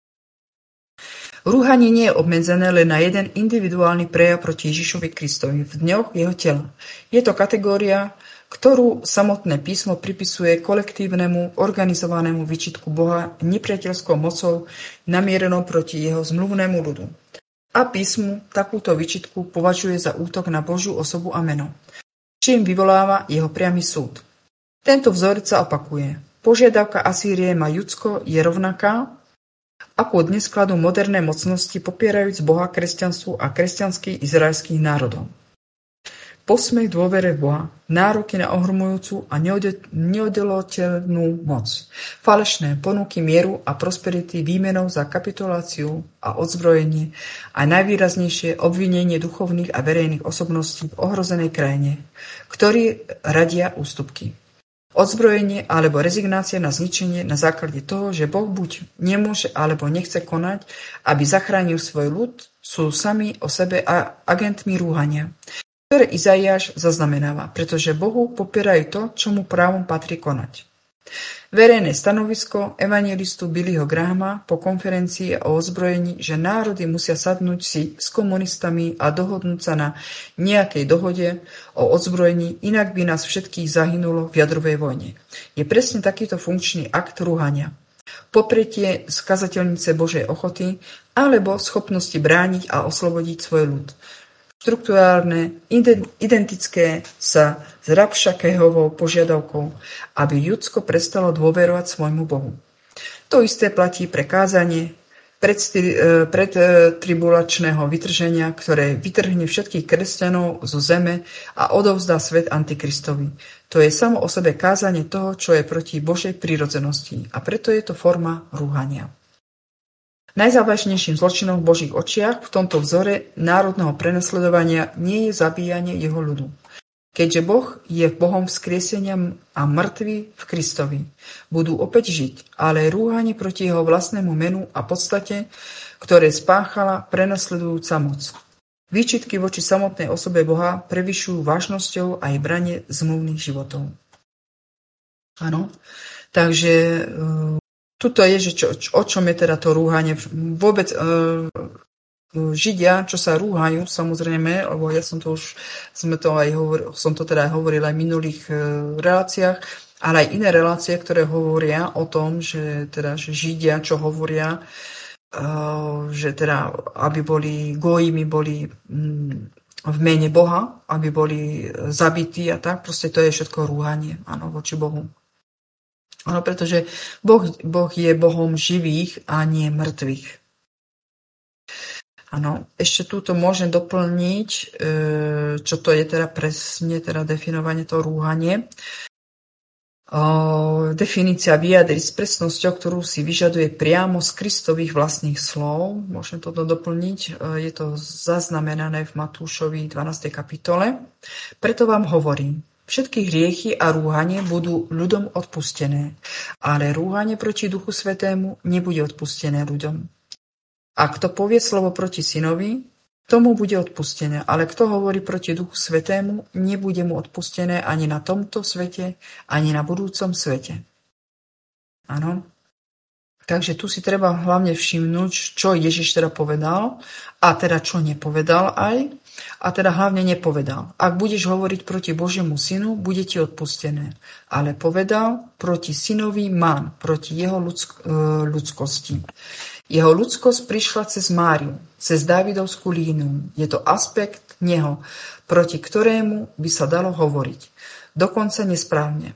[SPEAKER 2] Rúhanie nie je obmedzené len na jeden individuálny prejav proti Ježišovi Kristovi v dňoch jeho tela. Je to kategória, ktorú samotné písmo pripisuje kolektívnemu, organizovanému výčitku Boha nepriateľskou mocou namierenou proti jeho zmluvnému ľudu. A písmu takúto výčitku považuje za útok na Božiu osobu a meno, čím vyvoláva jeho priamy súd. Tento vzorec sa opakuje. Požiadavka Asýrie na Judsko je rovnaká, ako dnes kladú moderné mocnosti popierajúc Boha kresťanstvu a kresťanských izraelských národov. posmech dôvere v Boha, nároky na ohromujúcu a neoddeloteľnú moc, falešné ponuky mieru a prosperity výmenou za kapituláciu a odzbrojenie a najvýraznejšie obvinenie duchovných a verejných osobností v ohrozenej krajine, ktorí radia ústupky. Odzbrojenie alebo rezignácia na zničenie na základe toho, že Boh buď nemôže alebo nechce konať, aby zachránil svoj ľud, sú sami o sebe agentmi rúhania, ktoré Izaiáš zaznamenáva, pretože Bohu popierajú to, čo mu právom patrí konať. Verejné stanovisko evangelistu Billyho Grahama po konferencii o ozbrojení, že národy musia sadnúť si s komunistami a dohodnúť sa na nejakej dohode o odzbrojení, inak by nás všetkých zahynulo v jadrovej vojne, je presne takýto funkčný akt rúhania. Popretie skazateľnice Božej ochoty alebo schopnosti brániť a oslobodiť svoj ľud. Štruktúrálne, identické sa s Rabšakehovou požiadavkou, aby ľudsko prestalo dôverovať svojmu Bohu. To isté platí pre kázanie predtribulačného vytrženia, ktoré vytrhne všetkých kresťanov zo zeme a odovzdá svet Antikristovi. To je samo o sebe kázanie toho, čo je proti Božej prirodzenosti, a preto je to forma rúhania. Najzávažnejším zločinom v Božích očiach v tomto vzore národného prenasledovania nie je zabíjanie jeho ľudu. Keďže Boh je Bohom vzkriesenia a mŕtvi v Kristovi, budú opäť žiť, ale rúhanie proti jeho vlastnému menu a podstate, ktoré spáchala prenasledujúca moc. Výčitky voči samotnej osobe Boha prevyšujú vážnosťou aj branie zmluvných životov. Áno, takže tuto je, že o čom je teda to rúhanie. Vôbec Židia, čo sa rúhajú, samozrejme, lebo ja som to teda hovoril aj v minulých reláciách, ale aj iné relácie, ktoré hovoria o tom, že Židia, čo hovoria, že teda, aby boli gojimi, boli v mene Boha, aby boli zabití a tak, proste to je všetko rúhanie, áno, voči Bohu. Áno, pretože Boh je Bohom živých a nie mŕtvych. Áno, ešte túto môžem doplniť, čo to je teda presne teda definovanie, to rúhanie. Definícia vyjadriť s presnosťou, ktorú si vyžaduje priamo z Kristových vlastných slov. Môžem toto doplniť. Je to zaznamenané v Matúšovi 12. kapitole. Preto vám hovorím, všetky hriechy a rúhanie budú ľuďom odpustené, ale rúhanie proti Duchu Svätému nebude odpustené ľuďom. A kto povie slovo proti synovi, tomu bude odpustené, ale kto hovorí proti Duchu Svätému, nebude mu odpustené ani na tomto svete, ani na budúcom svete. Áno. Takže tu si treba hlavne všimnúť, čo Ježiš teda povedal a teda čo nepovedal aj. A teda hlavne nepovedal. Ak budeš hovoriť proti Božiemu synu, bude ti odpustené. Ale povedal, proti synovi mám, proti jeho ľudskosti. Jeho ľudskosť prišla cez Máriu, cez Dávidovskú líniu. Je to aspekt neho, proti ktorému by sa dalo hovoriť. Dokonca nesprávne.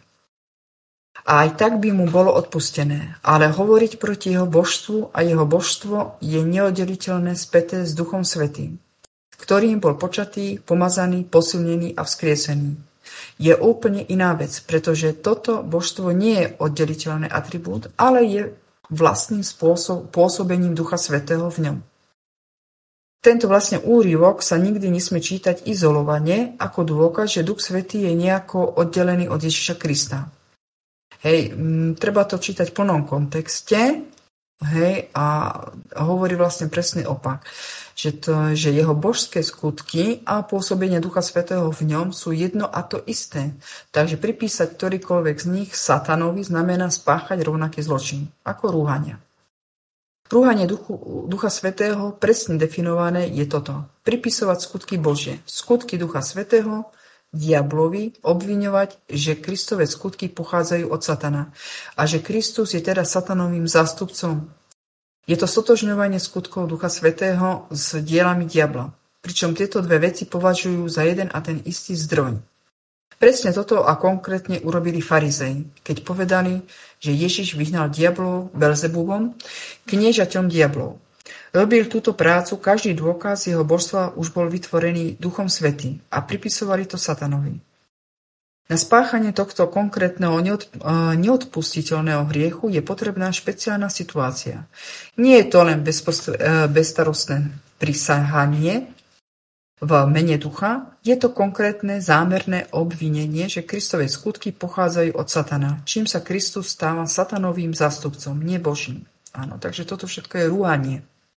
[SPEAKER 2] A aj tak by mu bolo odpustené. Ale hovoriť proti jeho božstvu a jeho božstvo je neoddeliteľné späté s Duchom Svätým, ktorým bol počatý, pomazaný, posilnený a vzkriesený. Je úplne iná vec, pretože toto božstvo nie je oddeliteľný atribút, ale je vlastným pôsobením Ducha Svätého v ňom. Tento vlastne úryvok sa nikdy nesmie čítať izolovane ako dôkaz, že Duch Svätý je nejako oddelený od Ježiša Krista. Hej, treba to čítať v plnom kontexte, hej, a hovorí vlastne presný opak. Že jeho božské skutky a pôsobenie Ducha Svätého v ňom sú jedno a to isté. Takže pripísať ktorýkoľvek z nich satanovi znamená spáchať rovnaký zločin, ako rúhania. Rúhanie Ducha Svätého presne definované je toto. Pripisovať skutky Božie, skutky Ducha Svätého diablovi, obviňovať, že Kristove skutky pochádzajú od satana a že Kristus je teda satanovým zástupcom. Je to stotožňovanie skutkov Ducha Svätého s dielami diabla, pričom tieto dve veci považujú za jeden a ten istý zdroj. Presne toto a konkrétne urobili farizei, keď povedali, že Ježiš vyhnal diablov Belzebubom, kniežaťom diablov. Robil túto prácu, každý dôkaz jeho božstva už bol vytvorený Duchom Svätým a pripisovali to satanovi. Na spáchanie tohto konkrétneho neodpustiteľného hriechu je potrebná špeciálna situácia. Nie je to len bezstarostné prisahanie v mene ducha, je to konkrétne zámerné obvinenie, že Kristove skutky pochádzajú od satana, čím sa Kristus stáva satanovým zástupcom, nie Božím. Áno, takže toto všetko je rúhanie.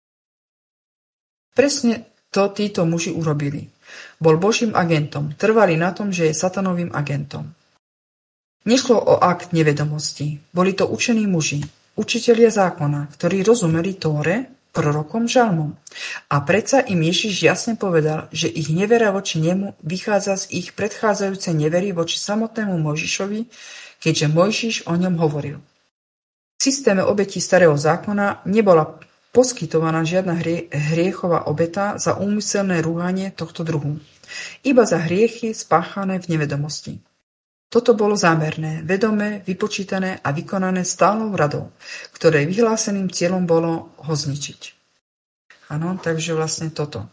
[SPEAKER 2] Presne to títo muži urobili. Bol Božím agentom, trvali na tom, že je satanovým agentom. Nešlo o akt nevedomosti, boli to učení muži, učitelia zákona, ktorí rozumeli Tóre, prorokom, žalmom. A predsa im Ježiš jasne povedal, že ich nevera voči nemu vychádza z ich predchádzajúcej nevery voči samotnému Mojžišovi, keďže Mojžiš o ňom hovoril. V systéme obetí starého zákona nebola poskytovaná žiadna hriechová obeta za úmyselné rúhanie tohto druhu, iba za hriechy spáchané v nevedomosti. Toto bolo zámerné, vedomé, vypočítané a vykonané stálou radou, ktorej vyhláseným cieľom bolo ho zničiť. Áno, takže vlastne toto.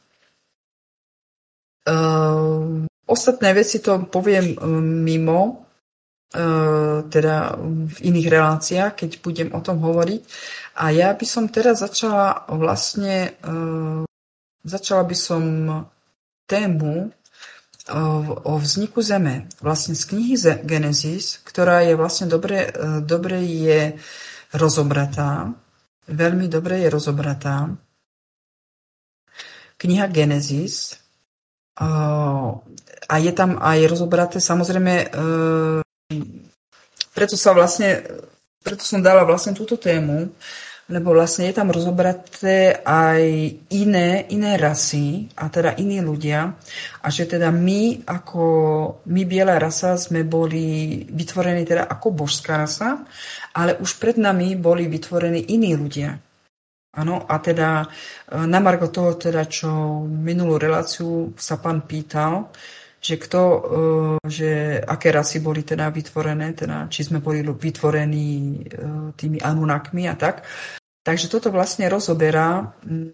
[SPEAKER 2] Ostatné veci to poviem mimo, teda v iných reláciách, keď budem o tom hovoriť. A ja by som teraz začala by som tému o vzniku Zeme. Vlastne z knihy Genesis, ktorá je vlastne dobre je rozobratá. Veľmi dobre je rozobratá. Kniha Genesis. A je tam aj rozobraté, samozrejme, preto som dala vlastne túto tému, lebo vlastne je tam rozobraté aj iné rasy, a teda iní ľudia, a že teda my biela rasa, sme boli vytvorení teda ako božská rasa, ale už pred nami boli vytvorení iní ľudia. Áno, a teda na margo toho, teda, čo minulú reláciu sa pán pýtal, že aké rasy boli teda vytvorené, teda či sme boli vytvorení tými Anunnakmi a tak. Takže toto vlastne rozoberá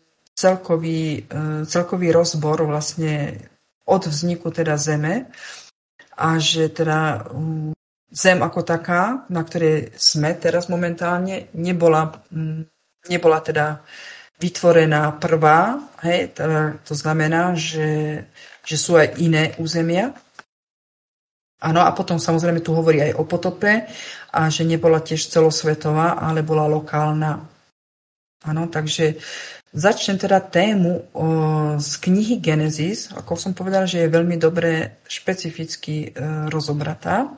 [SPEAKER 2] celkový rozbor vlastne od vzniku teda Zeme a že teda Zem ako taká, na ktorej sme teraz momentálne, nebola teda vytvorená prvá, hej, teda to znamená, že sú aj iné územia. Áno, a potom samozrejme tu hovorí aj o potope a že nebola tiež celosvetová, ale bola lokálna. Áno, takže začnem teda tému z knihy Genesis, ako som povedala, že je veľmi dobre špecificky rozobratá.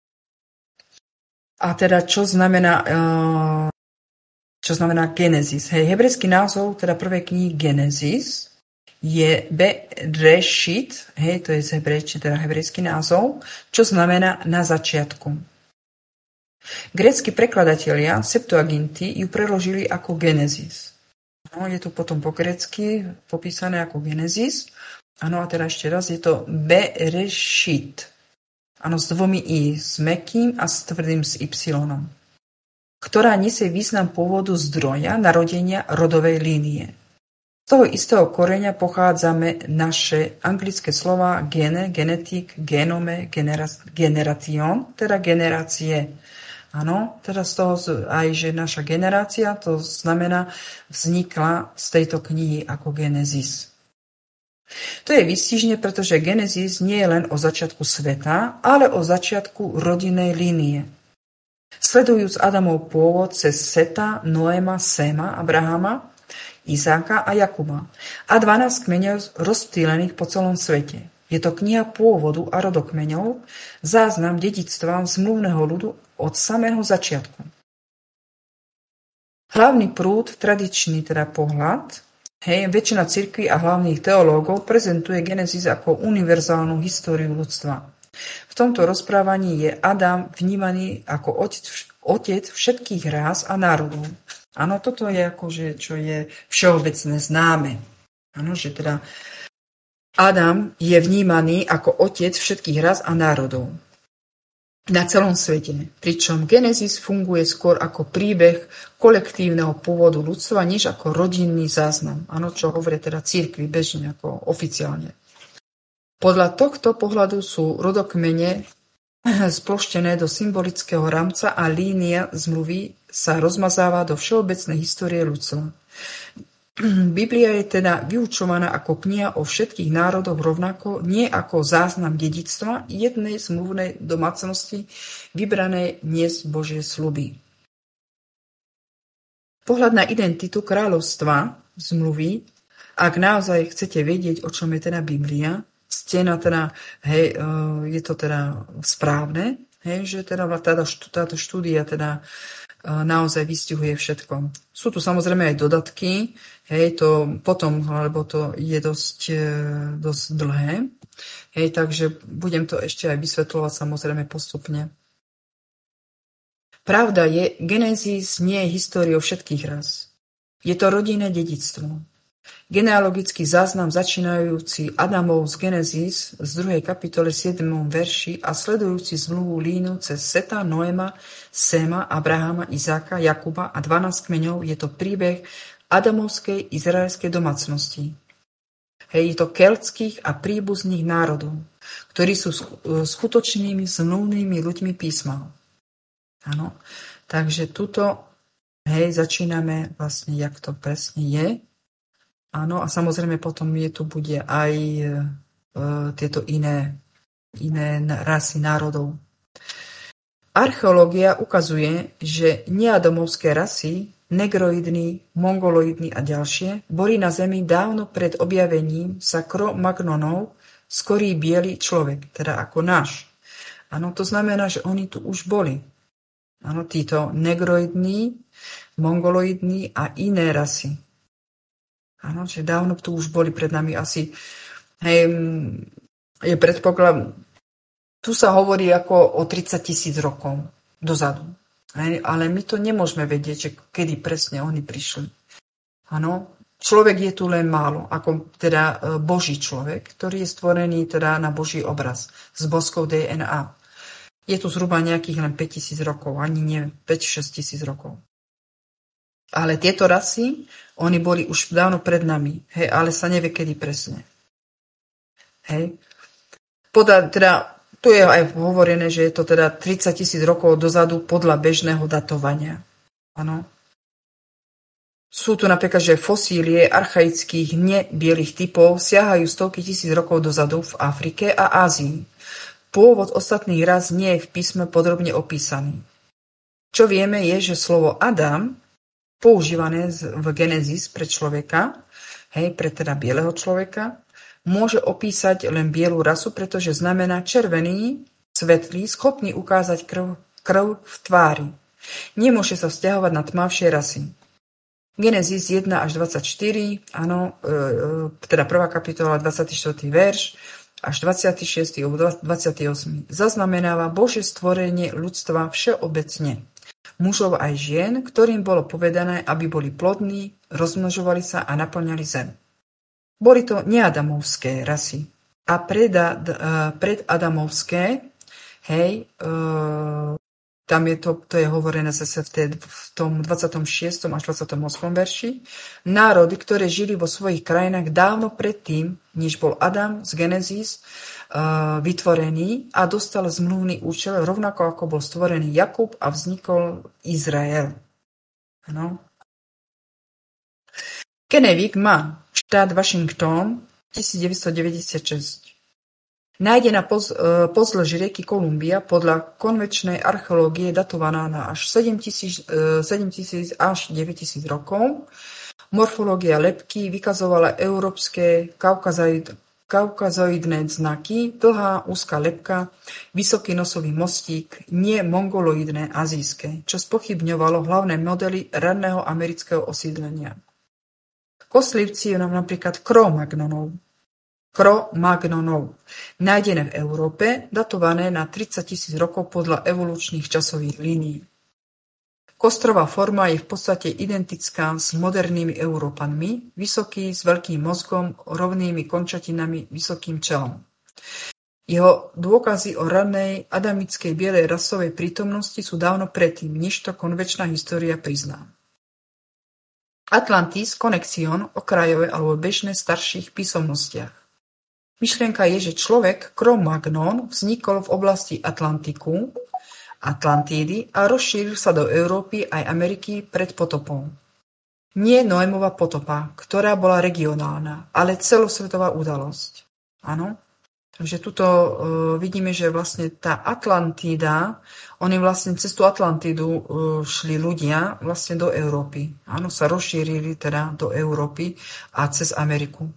[SPEAKER 2] A teda čo znamená Genesis? Hej, hebrejský názov teda prvej knihy Genesis je Bereshit, hej, to je z hebrejčiny, teda hebrejský názov, čo znamená na začiatku. Grécki prekladatelia Septuaginty ju preložili ako Genesis. No, je tu potom po grécky popísané ako Genesis. Áno, a teda ešte raz, je to Bereshit. Áno, s dvomi i, s mäkkým a s tvrdým s y, ktorá nesie význam pôvodu zdroja, narodenia rodovej línie. Z toho istého koreňa pochádzame naše anglické slova gene, genetik, genome, generation, teda generácie. Áno, teda z toho aj, že naša generácia, to znamená, vznikla z tejto knihy ako Genesis. To je výstižne, pretože Genesis nie je len o začiatku sveta, ale o začiatku rodinnej línie. Sledujúc Adamov pôvod cez Seta, Noéma, Séma, Abrahama, Izáka a Jakuba a 12 kmeňov rozptýlených po celom svete. Je to kniha pôvodu a rodokmeňov, záznam dedičstva zmluvného ľudu od samého začiatku. Hlavný prúd, tradičný teda pohľad, väčšina cirkví a hlavných teológov prezentuje Genesis ako univerzálnu históriu ľudstva. V tomto rozprávaní je Adam vnímaný ako otec všetkých rás a národov. Áno, toto je akože, čo je všeobecné známe. Áno, že teda Adam je vnímaný ako otec všetkých rás a národov. na celom svete. Pričom Genesis funguje skôr ako príbeh kolektívneho pôvodu ľudstva, než ako rodinný záznam. Áno, čo hovoria teda cirkvi bežne, ako oficiálne. Podľa tohto pohľadu sú rodokmene sploštené do symbolického rámca a línia zmluvy sa rozmazáva do všeobecnej histórie ľudstva. Biblia je teda vyučovaná ako kniha o všetkých národoch rovnako, nie ako záznam dedičstva jednej zmluvnej domácnosti vybranej niesť Božie sľuby. Pohľad na identitu kráľovstva zmluvy, ak naozaj chcete vedieť, o čom je teda Biblia, je to teda správne, že teda táto štúdia teda naozaj vystihuje všetko. Sú tu samozrejme aj dodatky, to potom, lebo to je dosť dlhé, takže budem to ešte aj vysvetľovať samozrejme postupne. Pravda je, Genesis nie je históriou všetkých ras. Je to rodinné dedičstvo. Genealogický záznam začínajúci Adamov z Genesis z 2. kapitole 7. verši a sledujúci zmluvu línu cez Seta, Noema, Séma, Abrahama, Izáka, Jakuba a 12 kmeňov je to príbeh adamovskej izraelskej domácnosti. Je to keltských a príbuzných národov, ktorí sú skutočnými zmluvnými ľuďmi písma. Áno. Takže tuto začíname vlastne, jak to presne je. Áno, a samozrejme potom tu bude aj tieto iné rasy národov. Archeológia ukazuje, že neadamovské rasy, negroidní, mongoloidní a ďalšie, boli na Zemi dávno pred objavením sa Cro-Magnonov skorý biely človek, teda ako náš. Áno, to znamená, že oni tu už boli. Áno, títo negroidní, mongoloidní a iné rasy. Áno, že dávno tu už boli pred nami asi, je predpoklad, tu sa hovorí ako o 30 000 rokov dozadu. Ale my to nemôžeme vedieť, že kedy presne oni prišli. Áno, človek je tu len málo, ako teda Boží človek, ktorý je stvorený teda na Boží obraz s boskou DNA. Je tu zhruba nejakých len 5000 rokov, ani nie 5-6 000 rokov. Ale tieto rasy, oni boli už dávno pred nami, ale sa nevie, kedy presne. Tu je aj hovorené, že je to teda 30 000 rokov dozadu podľa bežného datovania. Áno. Sú tu napríklad, že fosílie archaických nebielých typov siahajú stovky tisíc rokov dozadu v Afrike a Ázii. Pôvod ostatných ras nie je v písme podrobne opísaný. Čo vieme je, že slovo Adam, používané v Genesis pre človeka, pre teda bieleho človeka, môže opísať len bielu rasu, pretože znamená červený, svetlý, schopný ukázať krv v tvári. Nemôže sa vzťahovať na tmavšie rasy. Genesis 1 až 24, áno, teda 1. kapitola, 24. verš, až 26. alebo 28. zaznamenáva Božie stvorenie ľudstva všeobecne. Mužov aj žien, ktorým bolo povedané, aby boli plodní, rozmnožovali sa a naplňali zem. Boli to neadamovské rasy. A predadamovské, tam je to je hovorené zase v tom 26. až 28. verši, národy, ktoré žili vo svojich krajinách dávno predtým, než bol Adam z Genesis vytvorený a dostal zmluvný účel, rovnako ako bol stvorený Jakub a vznikol Izrael. Ano. Kennewick má štát Washington 1996. Nájdená pozdĺž rieky Kolumbia podľa konvenčnej archeológie datovaná na až 7000 až 9000 rokov. Morfológia lebky vykazovala európske kaukazoidné znaky, dlhá úzka lebka, vysoký nosový mostík, nie mongoloidné azijské, čo spochybňovalo hlavné modely ranného amerického osídlenia. Koslivci je napríklad Cro-Magnonov, nájdené v Európe, datované na 30 000 rokov podľa evolučných časových línií. Kostrová forma je v podstate identická s modernými Európanmi, vysoký, s veľkým mozgom, rovnými končatinami, vysokým čelom. Jeho dôkazy o ranej adamickej bielej rasovej prítomnosti sú dávno predtým, než to konvečná história prizná. Atlantis, Connexion, okrajové alebo bežné starších písomnostiach. Myšlienka je, že človek Cro-Magnon vznikol v oblasti Atlantiku, Atlantídy a rozšíril sa do Európy aj Ameriky pred potopom. Nie Noémova potopa, ktorá bola regionálna, ale celosvetová udalosť. Áno? Takže tuto vidíme, že vlastne tá Atlantída, oni vlastne cez tú Atlantídu šli ľudia vlastne do Európy. Áno, sa rozšírili teda do Európy a cez Ameriku.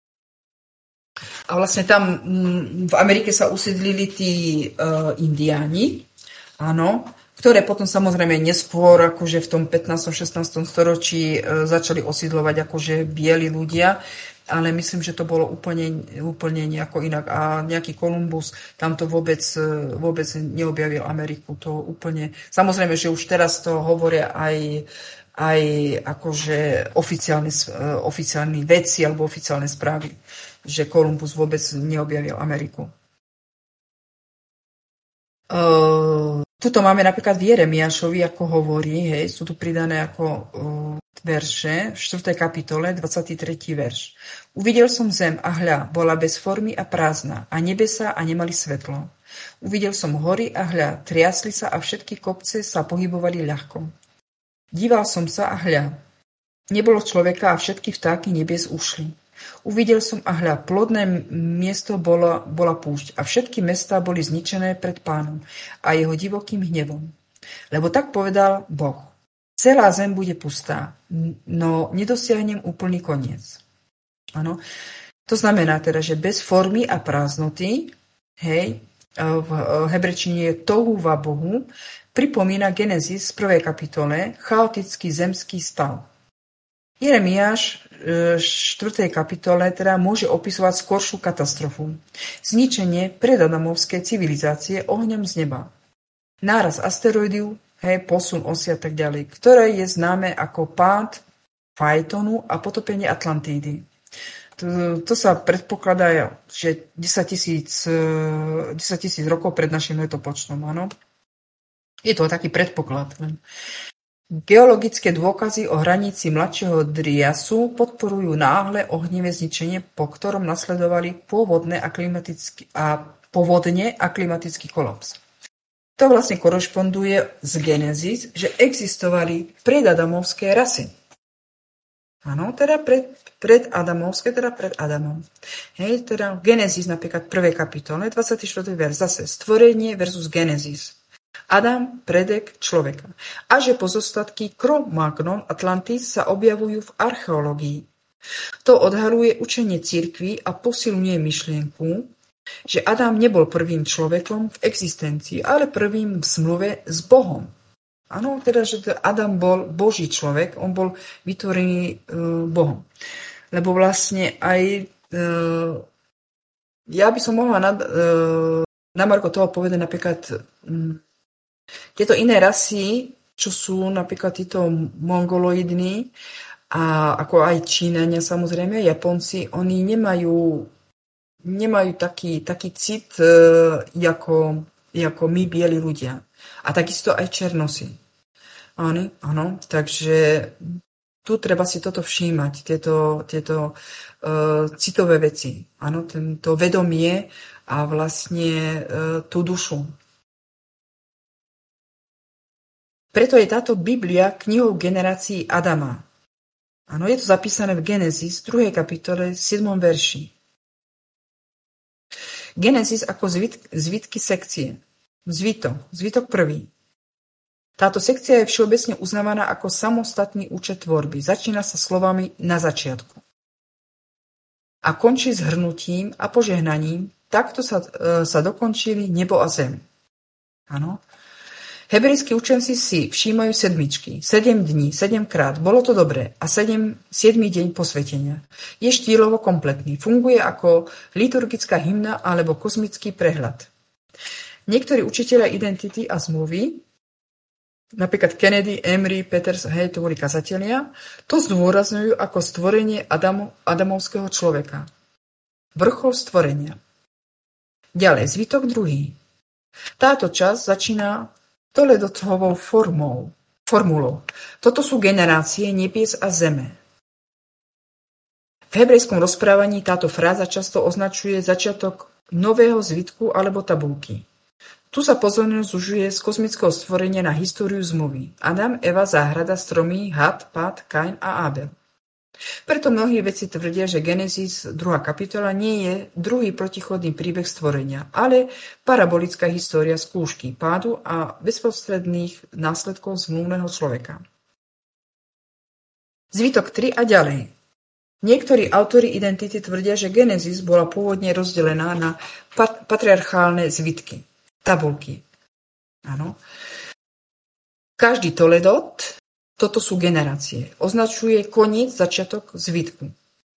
[SPEAKER 2] A vlastne tam v Amerike sa usídlili tí indiáni, áno, ktoré potom samozrejme neskôr, akože v tom 15. 16. storočí začali osídlovať akože bieli ľudia, ale myslím, že to bolo úplne nejako inak. A nejaký Kolumbus tam to vôbec neobjavil Ameriku. To úplne, samozrejme, že už teraz to hovoria aj akože oficiálni vedci alebo oficiálne správy, že Kolumbus vôbec neobjavil Ameriku. Tuto máme napríklad v Jeremiášovi, ako hovorí, hej, sú tu pridané ako verše, v 4. kapitole, 23. verš. Uvidel som zem a hľa, bola bez formy a prázdna, a nebesá a nemali svetlo. Uvidel som hory a hľa, triasli sa a všetky kopce sa pohybovali ľahko. Díval som sa a hľa, nebolo človeka a všetky vtáky nebies ušli. Uvidel som a hľa, plodné miesto bola púšť a všetky mestá boli zničené pred Pánom a jeho divokým hnevom. Lebo tak povedal Boh. Celá zem bude pustá, no nedosiahnem úplný koniec. Ano. To znamená teda, že bez formy a prázdnoty, hej, v hebrečine je tohu va Bohu, pripomína Genesis v 1. kapitole chaotický zemský stav. Jeremiáš v 4. kapitole teda môže opisovať skoršiu katastrofu. Zničenie predadamovskej civilizácie ohňom z neba. Náraz asteroidu, posun osy a tak ďalej, ktoré je známe ako pád Phaetonu a potopenie Atlantídy. To sa predpokladá, že 10 000 rokov pred našim letopočtom. Áno? Je to taký predpoklad. Geologické dôkazy o hranici mladšieho Driasu podporujú náhle ohnivé zničenie, po ktorom nasledovali povodne a klimatický kolaps. To vlastne korešponduje z Genesis, že existovali predadamovské rasy. Áno, teda predadamovské, teda pred Adamom. Hej, teda Genesis napríklad 1. kapitole, 24. verš, zase stvorenie versus Genesis. Adam, predek človeka. A že pozostatky Cro-Magnon Atlantis sa objavujú v archeológii. To odhaluje učenie cirkvi a posilňuje myšlienku, že Adam nebol prvým človekom v existencii, ale prvým v zmluve s Bohom. Áno, teda, že Adam bol Boží človek, on bol vytvorený Bohom. Lebo vlastne aj ja by som mohla na margo toho povedať napríklad tieto iné rasy, čo sú napríklad títo mongoloidní, a ako aj Číňania samozrejme, Japonci, oni nemajú taký cit, ako my, bieli ľudia. A takisto aj černosy. Áno, takže tu treba si toto všímať, tieto citové veci. Áno, to vedomie a vlastne tú dušu. Preto je táto Biblia knihou generácií Adama. Áno, je to zapísané v Genesis 2. kapitole 7. verši. Genesis ako zvitky sekcie. Zvitok 1. Táto sekcia je všeobecne uznávaná ako samostatný účet tvorby. Začína sa slovami na začiatku. A končí s hrnutím a požehnaním. Takto sa dokončili nebo a zem. Áno. Hebrejskí učenci si všímajú sedmičky. 7 dní, 7 krát. Bolo to dobré. A 7. deň posvetenia. Je štýlovo kompletný. Funguje ako liturgická hymna alebo kozmický prehľad. Niektorí učitelia identity a zmluvy, napríklad Kennedy, Emery, Peters, to boli kazatelia, to zdôrazňujú ako stvorenie Adamovského človeka. Vrchol stvorenia. Ďalej, zvytok druhý. Táto časť začína Toledotovou formulou. Toto sú generácie nebies a zeme. V hebrejskom rozprávaní táto fráza často označuje začiatok nového zvitku alebo tabulky. Tu sa pozornosť zužuje z kozmického stvorenia na históriu zmluvy. Adam, Eva, záhrada, stromy, had, Pád, Kain a Abel. Preto mnohí vedci tvrdia, že Genesis 2. kapitola nie je druhý protichodný príbeh stvorenia, ale parabolická história skúšky, pádu a bezprostredných následkov zmluvného človeka. Zvytok 3 a ďalej. Niektorí autori identity tvrdia, že Genesis bola pôvodne rozdelená na patriarchálne zvitky, tabulky. Áno. Každý Toledot, toto sú generácie, označuje koniec, začiatok zvitku.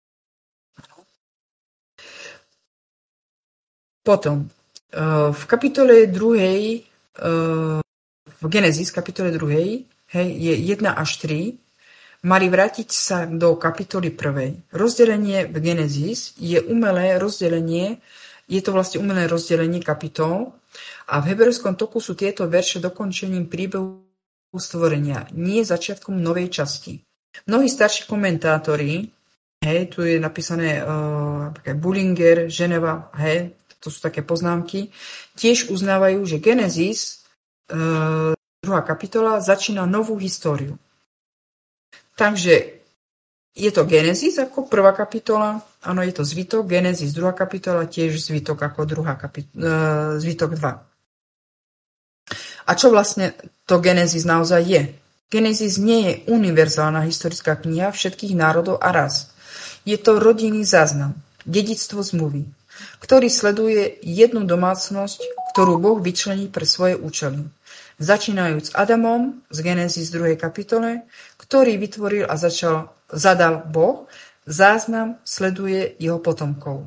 [SPEAKER 2] Potom v kapitole 2, v Genesis kapitole 2, je 1 až 3, mali vrátiť sa do kapitoly 1. Rozdelenie v Genesis je umelé rozdelenie, je to vlastne umelé rozdelenie kapitol a v hebrejskom toku sú tieto verše dokončením príbehu stvorenia, nie začiatkom novej časti. Mnohí starší komentátori, tu je napísané Bullinger, Ženeva, to sú také poznámky, tiež uznávajú, že Genesis, 2. kapitola, začína novú históriu. Takže je to Genesis ako 1. kapitola, áno, je to zvitok, Genesis 2. kapitola, tiež zvitok ako zvitok 2. A čo vlastne to Genesis naozaj je? Genesis nie je univerzálna historická kniha všetkých národov a ras. Je to rodinný záznam, dedičstvo zmluvy, ktorý sleduje jednu domácnosť, ktorú Boh vyčlení pre svoje účely. Začínajúc Adamom z Genesis 2. kapitole, ktorý vytvoril a zadal Boh, záznam sleduje jeho potomkov.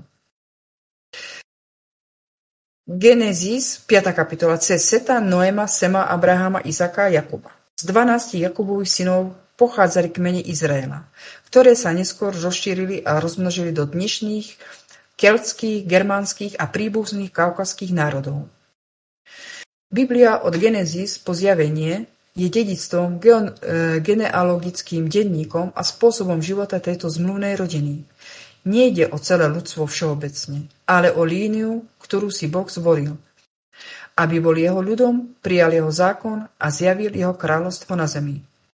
[SPEAKER 2] Genesis, 5. kapitola, cez Seta, Noema, Sema, Abrahama, Izaka a Jakuba. Z 12 Jakubových synov pochádzali kmene Izraela, ktoré sa neskôr rozšírili a rozmnožili do dnešných keltských, germánskych a príbuzných kaukazských národov. Biblia od Genesis po zjavenie je dedičstvom, genealogickým denníkom a spôsobom života tejto zmluvnej rodiny. Nejde o celé ľudstvo všeobecne, ale o líniu, ktorú si Boh zvolil, aby bol jeho ľudom, prijal jeho zákon a zjavil jeho kráľovstvo na zemi.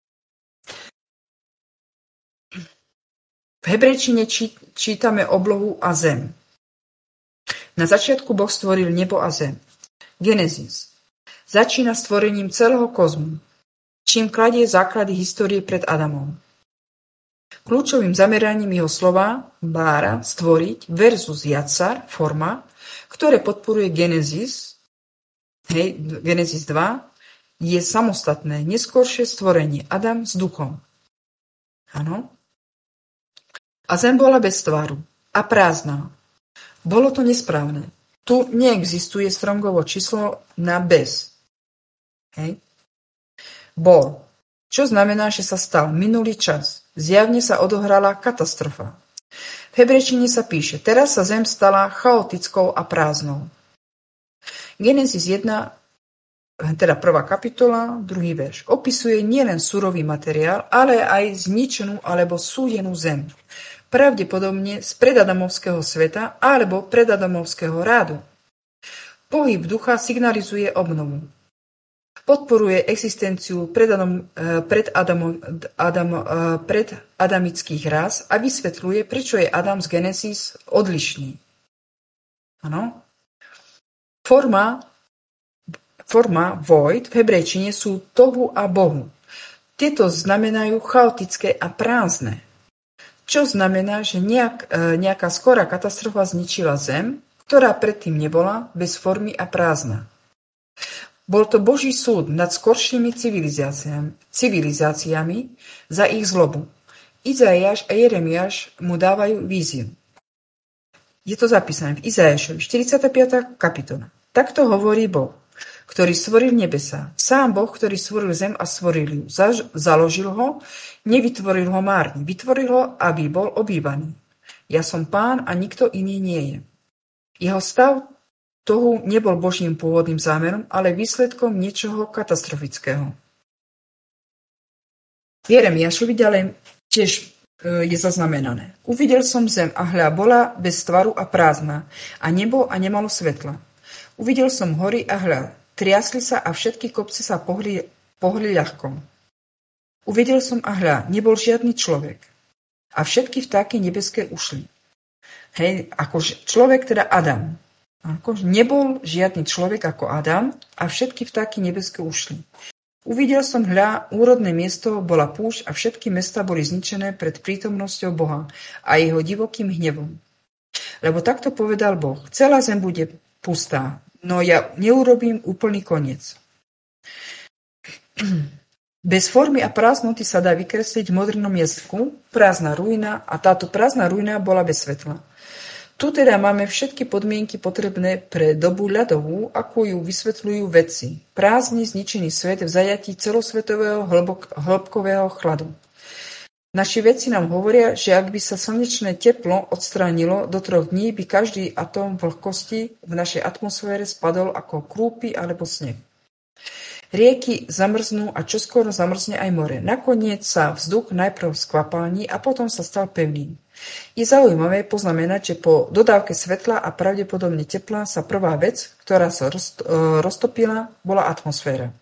[SPEAKER 2] V hebrejčine čítame oblohu a zem. Na začiatku Boh stvoril nebo a zem. Genesis začína stvorením celého kozmu, čím kladie základy histórie pred Adamom. Kľúčovým zameraním jeho slova bára stvoriť versus jatsar, forma, ktoré podporuje Genesis, Genesis 2, je samostatné, neskoršie stvorenie, Adam s duchom. Áno. A zem bola bez tváru a prázdna. Bolo to nesprávne. Tu neexistuje Strongovo číslo na bez. Bol. Čo znamená, že sa stal minulý čas. Zjavne sa odohrala katastrofa. V hebrejčine sa píše, teraz sa zem stala chaotickou a prázdnou. Genesis 1, teda 1. kapitola, 2. verš, opisuje nielen surový materiál, ale aj zničenú alebo súdenú zem. Pravdepodobne z predadamovského sveta alebo predadamovského rádu. Pohyb ducha signalizuje obnovu. Podporuje existenciu predadamických rás a vysvetľuje, prečo je Adam z Genesis odlišný. Áno. Forma void v hebrejčine sú tohu a bohu. Tieto znamenajú chaotické a prázdne. Čo znamená, že nejaká skorá katastrofa zničila zem, ktorá predtým nebola, bez formy a prázdna. Bol to Boží súd nad skoršími civilizáciami za ich zlobu. Izaiáš a Jeremiáš mu dávajú víziu. Je to zapísané v Izaiášovi 45. kapitola. Takto hovorí Boh, ktorý stvoril nebesá. Sám Boh, ktorý stvoril zem a stvoril ju. Založil ho, nevytvoril ho márne. Vytvoril ho, aby bol obývaný. Ja som Pán a nikto iný nie je. Jeho stav toho nebol Božím pôvodným zámerom, ale výsledkom niečoho katastrofického. V Jeremiášovi ďalej tiež je zaznamenané. Uvidel som zem a hľa bola bez tvaru a prázdna, a nebo a nemalo svetla. Uvidel som hory a hľa, triasli sa a všetky kopce sa pohli ľahko. Uvidel som a hľa, nebol žiadny človek. A všetky vtáky nebeské ušli. Hej, ako človek, teda Adam. Ako nebol žiadny človek ako Adam a všetky vtáky nebeské ušli. Uvidel som hľa, úrodné miesto bola púšť a všetky mestá boli zničené pred prítomnosťou Boha a jeho divokým hnevom. Lebo takto povedal Boh, celá zem bude pustá, no ja neurobím úplný koniec. Bez formy a prázdnoty sa dá vykresliť v modernom jazyku prázdna ruina a táto prázdna ruina bola bez svetla. Tu teda máme všetky podmienky potrebné pre dobu ľadovú, ako ju vysvetľujú vedci. Prázdny, zničený svet v zajatí celosvetového hĺbkového chladu. Naši vedci nám hovoria, že ak by sa slnečné teplo odstránilo, do 3 dní by každý atóm vlhkosti v našej atmosfére spadol ako krúpy alebo sneh. Rieky zamrznú a čoskoro zamrzne aj more. Nakoniec sa vzduch najprv skvapální a potom sa stal pevným. Je zaujímavé poznamenať, že po dodávke svetla a pravdepodobne tepla sa prvá vec, ktorá sa roztopila, bola atmosféra.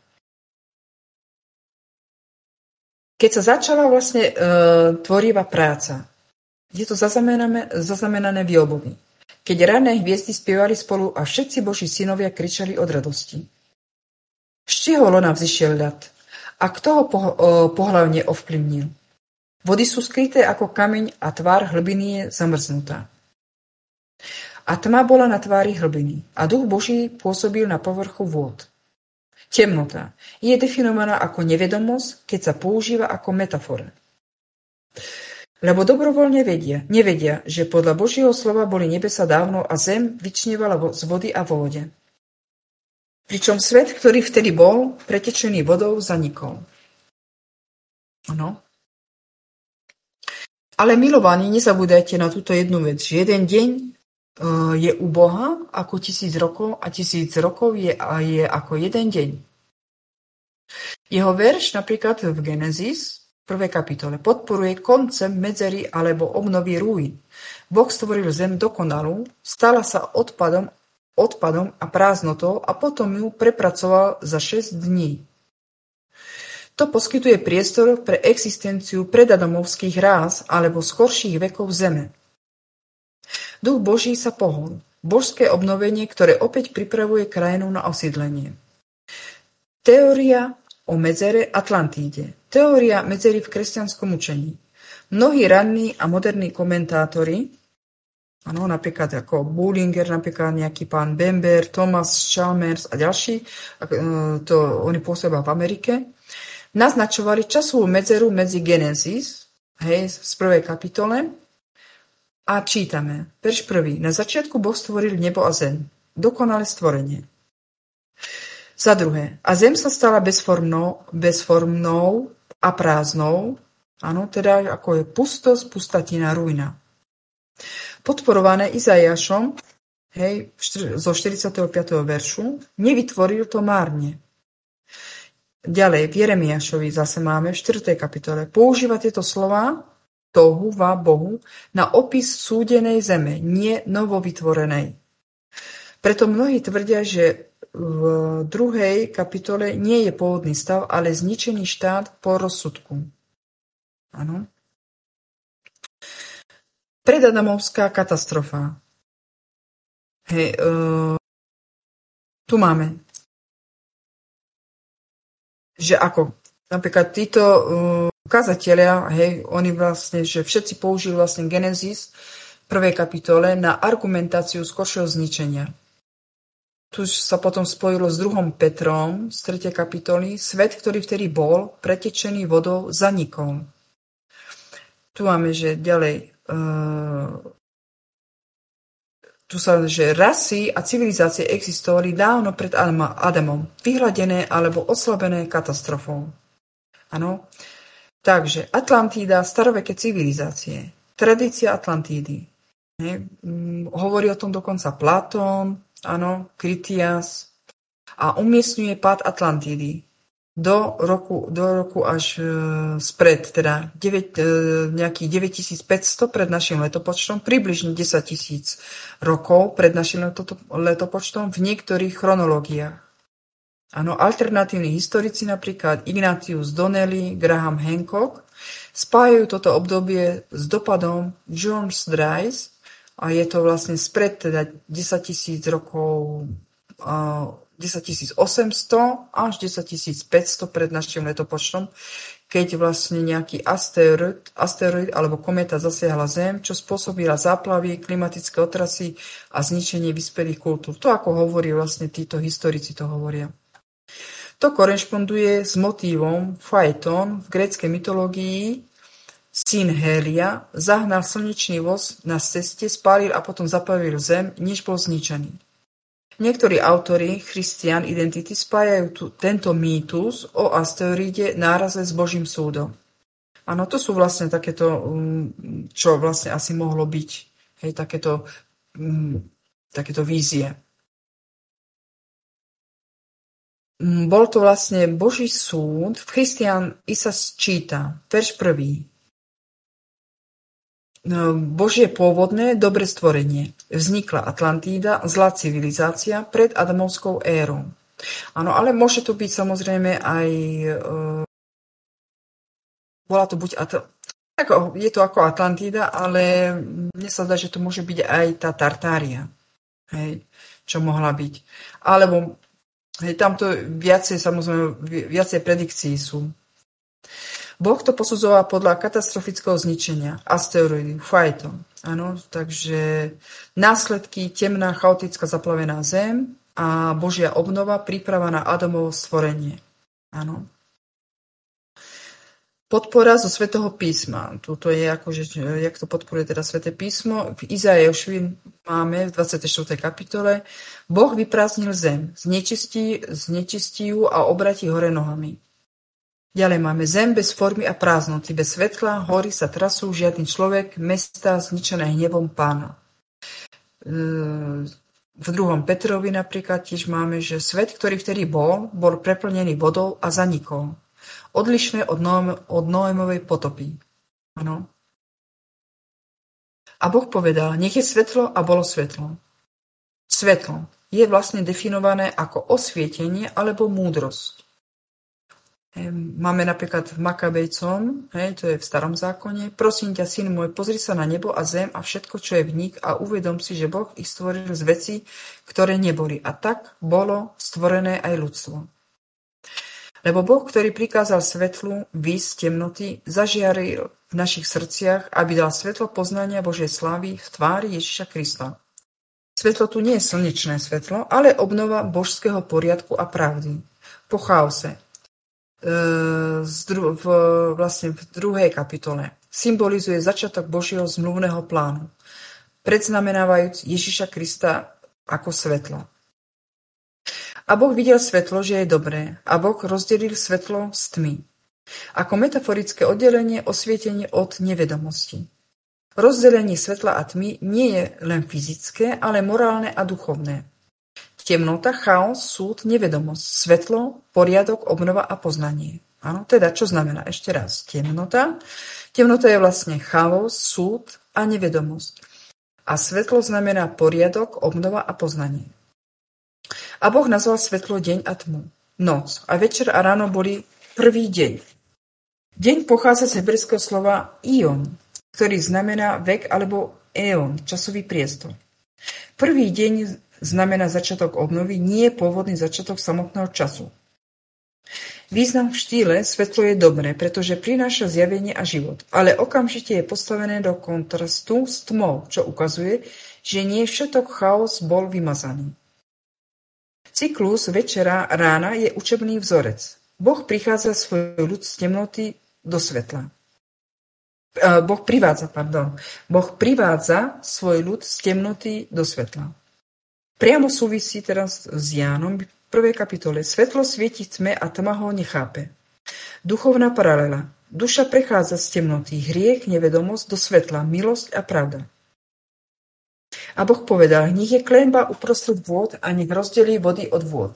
[SPEAKER 2] Keď sa začala vlastne tvorivá práca, je to zaznamenané v Jobovi. Keď ranné hviezdy spievali spolu a všetci Boží synovia kričali od radosti. Z čieho lona vzišiel ľad? A kto ho pohlavne ovplyvnil? Vody sú skryté ako kameň a tvár hlbiny je zamrznutá. A tma bola na tvári hlbiny a duch Boží pôsobil na povrchu vôd. Temnota je definovaná ako nevedomosť, keď sa používa ako metafora. Lebo dobrovoľne nevedia, že podľa Božieho slova boli nebesa dávno a zem vyčnievala z vody a vo vode. Pričom svet, ktorý vtedy bol pretečený vodou, zanikol. Ano. Ale milovaní, nezabúdajte na túto jednu vec, že jeden deň je u Boha ako 1000 rokov a 1000 rokov je ako jeden deň. Jeho verš napríklad v Genesis, 1. kapitole, podporuje koncept medzery alebo obnovy ruín. Boh stvoril zem dokonalú, stala sa odpadom a prázdnotou a potom ju prepracoval za 6 dní. To poskytuje priestor pre existenciu predadamovských ráz alebo skorších vekov zeme. Duch Boží sa pohol. Božské obnovenie, ktoré opäť pripravuje krajinu na osídlenie. Teória o medzere Atlantíde. Teória medzery v kresťanskom učení. Mnohí ranní a moderní komentátori, napríklad ako Bullinger, napríklad nejaký pán Bember, Thomas Chalmers a ďalší, oni pôsobia v Amerike, naznačovali časovú medzeru medzi Genesis, z 1. kapitole, a čítame, verš 1. Na začiatku Boh stvoril nebo a zem, dokonalé stvorenie. Za druhé, a zem sa stala bezformnou a prázdnou, teda ako je pustosť, pustatina, ruina. Podporované Izaiášom, zo 45. veršu, nevytvoril to márne. Ďalej, v Jeremiášovi zase máme v 4. kapitole. Používa tieto slova tohu va Bohu na opis súdenej zeme, nie novovytvorenej. Preto mnohí tvrdia, že v 2. kapitole nie je pôvodný stav, ale zničený štát po rozsudku. Áno. Predadamovská katastrofa. Tu máme, že ako napríklad títo kazatelia, oni vlastne, že všetci použili vlastne Genesis v 1. kapitole na argumentáciu skoršieho zničenia. Tu sa potom spojilo s 2. Petrom z 3. kapitoly. Svet, ktorý vtedy bol pretečený vodou, zanikol. Tu máme, že ďalej tu sa, že rasy a civilizácie existovali dávno pred Adamom, vyhladené alebo oslabené katastrofou. Áno. Takže Atlantída, staroveké civilizácie, tradícia Atlantídy. Hovorí o tom dokonca Platón, áno, Critias, a umiestňuje pád Atlantidy do roku až spred, teda nejakých 9500 pred našim letopočtom, približne 10 000 rokov pred našim letopočtom v niektorých chronológiách. Áno, alternatívni historici, napríklad Ignatius Donnelly, Graham Hancock, spájajú toto obdobie s dopadom George Dries a je to vlastne spred teda 10 000 rokov, 10 800 až 10 500 pred našim letopočtom, keď vlastne nejaký asteroid alebo kométa zasiahla Zem, čo spôsobila záplavy, klimatické otrasy a zničenie vyspelých kultúr. To, ako hovorí vlastne títo historici, to hovoria. To korešponduje s motívom Phaeton v gréckej mytológii. Syn Hélia zahnal slnečný voz na ceste, spálil a potom zaplavil Zem, než bol zničený. Niektorí autori Christian Identity spájajú tento mýtus o asteroide náraze s Božím súdom. Áno, to sú vlastne takéto, čo vlastne asi mohlo byť, hej, takéto vízie. Bol to vlastne Boží súd. V Christian sa číta, verš 1. Božie pôvodné dobre stvorenie. Vznikla Atlantída, zlá civilizácia pred Adamovskou érou. Áno, ale môže to byť samozrejme aj bola to buď je to ako Atlantída, ale mne sa zdá, že to môže byť aj tá Tartária. Hej, čo mohla byť. Alebo tamto viacej predikcií sú. Boh to posudzoval podľa katastrofického zničenia, asteroidy, Phaeton. Áno, takže následky, temná, chaotická zaplavená Zem a Božia obnova, príprava na Adamovo stvorenie. Áno. Podpora zo Svätého písma. Tuto je akože, jak to podporuje teda Sväté písmo. V Izaiášovi máme v 24. kapitole. Boh vyprázdnil zem, znečistí ju a obratí hore nohami. Ďalej máme zem bez formy a prázdnoty, bez svetla, hory sa trasú, žiadny človek, mestá zničené hnevom Pána. V 2. Petrovi napríklad tiež máme, že svet, ktorý vtedy bol preplnený vodou a zanikol. Odlišné od Noémovej potopy. Ano. A Boh povedal, nech je svetlo a bolo svetlo. Svetlo je vlastne definované ako osvietenie alebo múdrosť. Máme napríklad v Makabejcom, to je v Starom zákone, prosím ťa, syn môj, pozri sa na nebo a zem a všetko, čo je v nich a uvedom si, že Boh ich stvoril z vecí, ktoré neboli. A tak bolo stvorené aj ľudstvo. Lebo Boh, ktorý prikázal svetlu výjsť z temnoty, zažiaril v našich srdciach, aby dal svetlo poznania Božej slávy v tvári Ježiša Krista. Svetlo tu nie je slnečné svetlo, ale obnova božského poriadku a pravdy. Po chaose. Vlastne v 2. kapitole symbolizuje začiatok Božieho zmluvného plánu, predznamenávajúc Ježiša Krista ako svetlo. A Boh videl svetlo, že je dobré, a Boh rozdelil svetlo z tmy. Ako metaforické oddelenie, osvietenie od nevedomosti. Rozdelenie svetla a tmy nie je len fyzické, ale morálne a duchovné. Temnota, chaos, súd, nevedomosť, svetlo, poriadok, obnova a poznanie. Áno, teda čo znamená ešte raz temnota? Temnota je vlastne chaos, súd a nevedomosť. A svetlo znamená poriadok, obnova a poznanie. A Boh nazval svetlo deň a tmu. Noc a večer a ráno boli prvý deň. Deň pochádza z hebrejského slova ion, ktorý znamená vek alebo éon, časový priestor. Prvý deň znamená začiatok obnovy, nie je pôvodný začiatok samotného času. Význam v štýle svetlo je dobré, pretože prináša zjavenie a život, ale okamžite je postavené do kontrastu s tmou, čo ukazuje, že nie všetok chaos bol vymazaný. Cyklus večera rána je učebný vzorec. Boh prichádza svoj ľud z temnoty do svetla. Boh privádza svoj ľud z temnoty do svetla. Priamo súvisí teraz s Jánom v 1. kapitole. Svetlo svieti tme a tma ho nechápe. Duchovná paralela. Duša prechádza z temnoty, hriech, nevedomosť do svetla, milosť a pravda. A Boh povedal, nech je klenba uprostred vôd a nech rozdelí vody od vôd.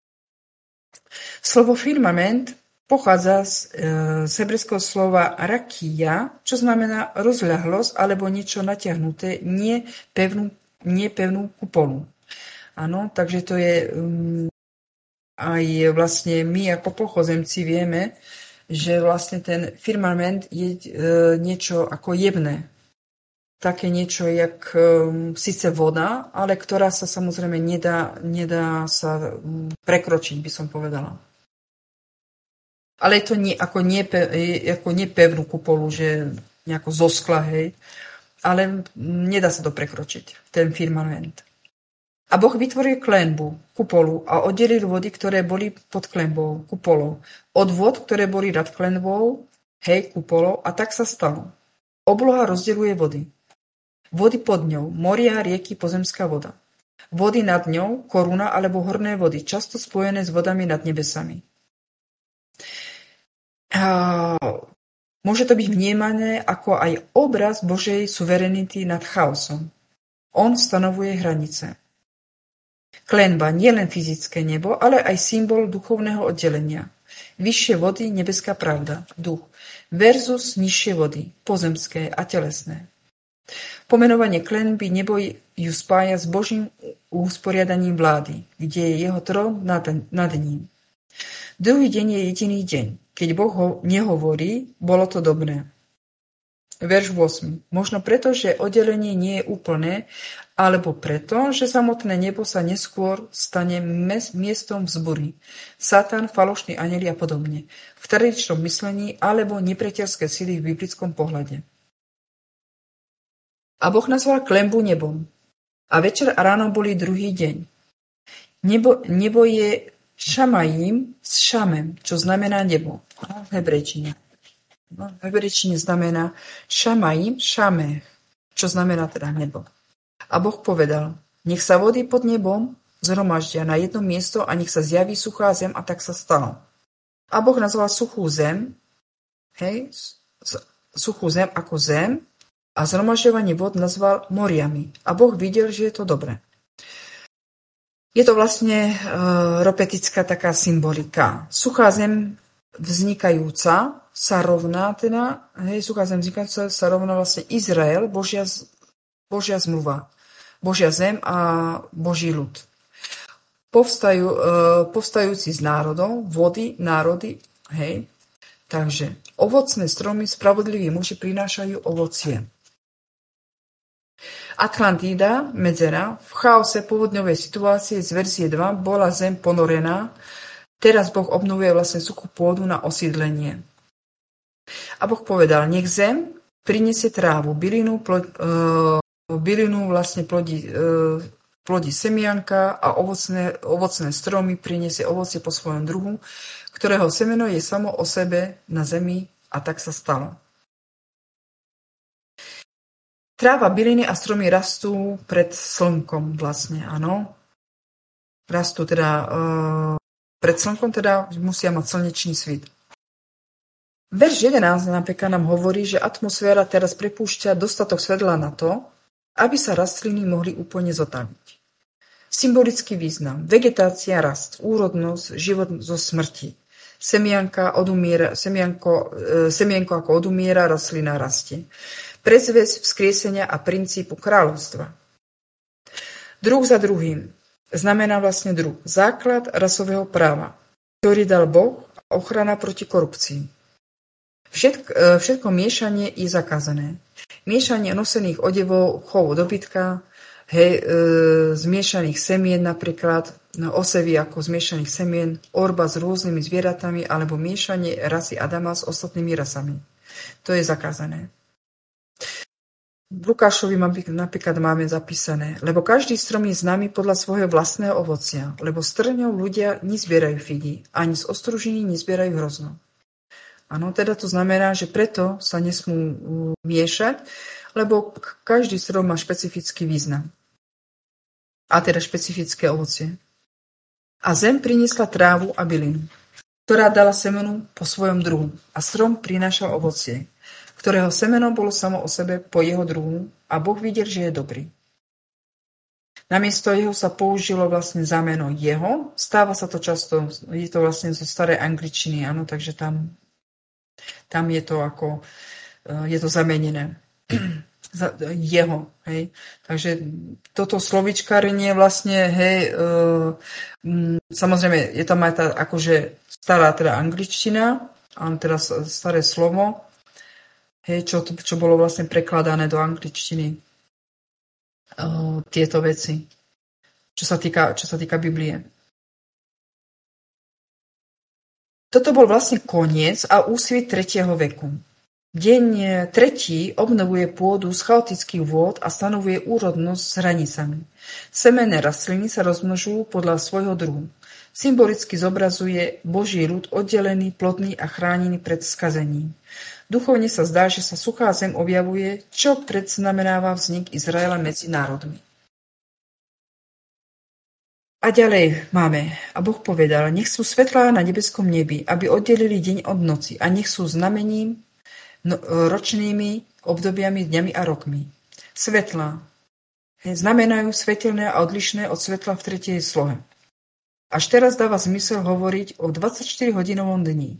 [SPEAKER 2] Slovo firmament pochádza z hebrejského slova rakia, čo znamená rozľahlosť alebo niečo natiahnuté, nie pevnú kupolu. Áno, takže to je aj vlastne my ako pochozemci vieme, že vlastne ten firmament je niečo ako jemné. Také niečo, jak síce voda, ale ktorá sa samozrejme nedá sa prekročiť, by som povedala. Ale je to ako nepevnú kupolu, že nejako zoskla, hej. Ale nedá sa to prekročiť, ten firmament. A Boh vytvoril klenbu, kupolu a oddelil vody, ktoré boli pod klenbou, kupolou, od vod, ktoré boli nad klenbou, hej, kupolou, a tak sa stalo. Obloha rozdeľuje vody. Vody pod ňou, moria, rieky, pozemská voda. Vody nad ňou, koruna alebo horné vody, často spojené s vodami nad nebesami. Môže to byť vnímané ako aj obraz Božej suverenity nad chaosom. On stanovuje hranice. Klenba nie len fyzické nebo, ale aj symbol duchovného oddelenia. Vyššie vody, nebeská pravda, duch, versus nižšie vody, pozemské a telesné. Pomenovanie klenby nebo ju spája s Božím usporiadaním vlády, kde je jeho trón nad ním. Druhý deň je jediný deň. Keď Boh ho nehovorí, bolo to dobré. Verš 8. Možno preto, že oddelenie nie je úplné, alebo preto, že samotné nebo sa neskôr stane miestom vzbury. Satan, falošní anjeli a podobne. V tradičnom myslení alebo nepriateľské sily v biblickom pohľade. A Boh nazval klenbu nebom. A večer a ráno boli druhý deň. Nebo je šamajím s šamem, čo znamená nebo. V hebrejčine. V hebrejčine znamená šamajím, šameh, čo znamená teda nebo. A Boh povedal, nech sa vody pod nebom zhromaždia na jedno miesto a nech sa zjaví suchá zem, a tak sa stalo. A Boh nazval suchú zem, suchú zem ako zem, a zhromažďovanie vod nazval moriami. A Boh videl, že je to dobré. Je to vlastne ropetická taká symbolika. Suchá zem vznikajúca sa rovná suchá zem vznikajúca sa rovná vlastne Izrael, Božia zmluva, Božia zem a Boží ľud. Povstajúci z národov, vody, národy, hej. Takže ovocné stromy, spravodliví muži prinášajú ovocie. Atlantída, medzera, v chaose povodňovej situácie z verzie 2 bola zem ponorená, teraz Boh obnovuje vlastne suchú pôdu na osídlenie. A Boh povedal, nech zem prinesie trávu, bylinu vlastne plodí semianka a ovocné stromy prinesie ovocie po svojom druhu, ktorého semeno je samo o sebe na zemi, a tak sa stalo. Tráva, byliny a stromy rastú pred slnkom vlastne, áno. Rastú teda pred slnkom, teda musia mať slnečný svit. Verš 11 napríklad nám hovorí, že atmosféra teraz prepúšťa dostatok svetla na to, aby sa rastliny mohli úplne zotaviť. Symbolický význam. Vegetácia, rast, úrodnosť, život zo smrti. Semienko ako odumiera, rastlina rastie. Predzvesť vzkriesenia a princípu kráľovstva. Druh za druhým znamená vlastne druh. Základ rasového práva, ktorý dal Boh, a ochrana proti korupcii. Všetko miešanie je zakázané. Miešanie nosených odevov, chovu dobytka, zmiešaných semien napríklad, osevy ako zmiešaných semien, orba s rôznymi zvieratami alebo miešanie rasy Adama s ostatnými rasami. To je zakázané. V Lukášovi napríklad máme zapísané, lebo každý strom je známy podľa svojho vlastného ovocia, lebo z trňov ľudia nezbierajú figy, ani z ostružiny nezbierajú hrozno. Áno, teda to znamená, že preto sa nesmú miešať, lebo každý strom má špecifický význam. A teda špecifické ovocie. A zem priniesla trávu a bylinu, ktorá dala semenu po svojom druhu, a strom prinášal ovocie, ktorého semeno bolo samo o sebe po jeho druhu, a Boh videl, že je dobrý. Namiesto jeho sa použilo vlastne zámeno jeho. Stáva sa to často, je to vlastne zo starej angličtiny, áno, takže tam je to ako, je to zamenené. Jeho, hej. Takže toto slovíčkarenie vlastne, hej, samozrejme, je tam aj tá akože stará teda angličtina, a teraz staré slovo, hej, čo bolo vlastne prekladané do angličtiny. Tieto veci, čo sa týka Biblie. Toto bol vlastne koniec a úsvit 3. veku. Deň 3. obnovuje pôdu z chaotických vôd a stanovuje úrodnosť s hranicami. Semenné rastliny sa rozmnožujú podľa svojho druhu. Symbolicky zobrazuje Boží ľud oddelený, plodný a chránený pred skazením. Duchovne sa zdá, že sa suchá zem objavuje, čo predznamenáva vznik Izraela medzi národmi. A ďalej máme, a Boh povedal, nech sú svetlá na nebeskom nebi, aby oddelili deň od noci, a nech sú znamením ročnými obdobiami, dňami a rokmi. Svetlá znamenajú svetelné a odlišné od svetla v 3. slohe. Až teraz dáva zmysel hovoriť o 24-hodinovom dni.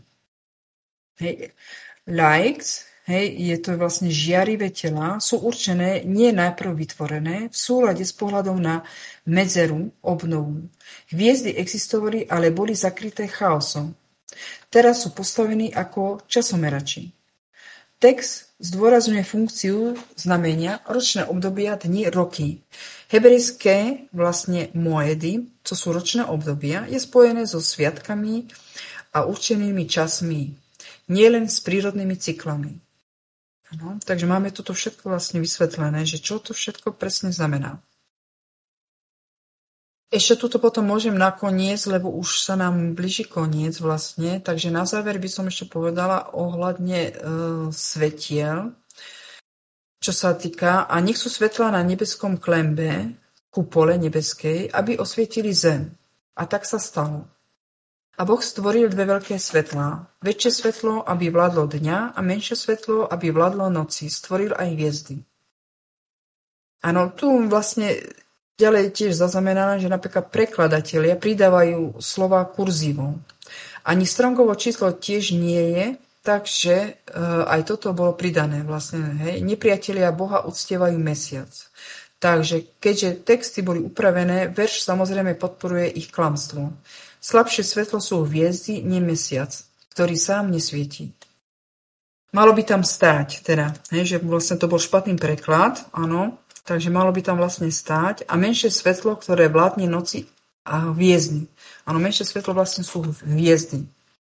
[SPEAKER 2] Lights, je to vlastne žiarivé tela, sú určené, nie najprv vytvorené, v súlade s pohľadom na medzeru, obnovu. Hviezdy existovali, ale boli zakryté chaosom. Teraz sú postavení ako časomerači. Text zdôrazňuje funkciu znamenia ročné obdobia, dni, roky. Hebrejské vlastne moedy, čo sú ročné obdobia, je spojené so sviatkami a určenými časmi, nielen s prírodnými cyklami. Ano, takže máme toto všetko vlastne vysvetlené, že čo to všetko presne znamená. Ešte tuto potom môžem nakoniec, lebo už sa nám blíži koniec vlastne, takže na záver by som ešte povedala ohľadne svetiel, čo sa týka, a nech sú svetlá na nebeskom klembe, kupole nebeskej, aby osvietili zem. A tak sa stalo. A Boh stvoril dve veľké svetlá. Väčšie svetlo, aby vládlo dňa, a menšie svetlo, aby vládlo noci. Stvoril aj hviezdy. Áno, tu vlastne ďalej tiež zaznamenané, že napríklad prekladatelia pridávajú slova kurzívou. Ani Strongovo číslo tiež nie je, takže aj toto bolo pridané. Vlastne, hej. Nepriatelia Boha uctievajú mesiac. Takže keďže texty boli upravené, verš samozrejme podporuje ich klamstvo. Slabšie svetlo sú hviezdy, nie mesiac, ktorý sám nesvietí. Malo by tam stáť, teda, že vlastne to bol špatný preklad, áno, takže malo by tam vlastne stáť a menšie svetlo, ktoré vládne noci a hviezdy. Áno, menšie svetlo vlastne sú hviezdy.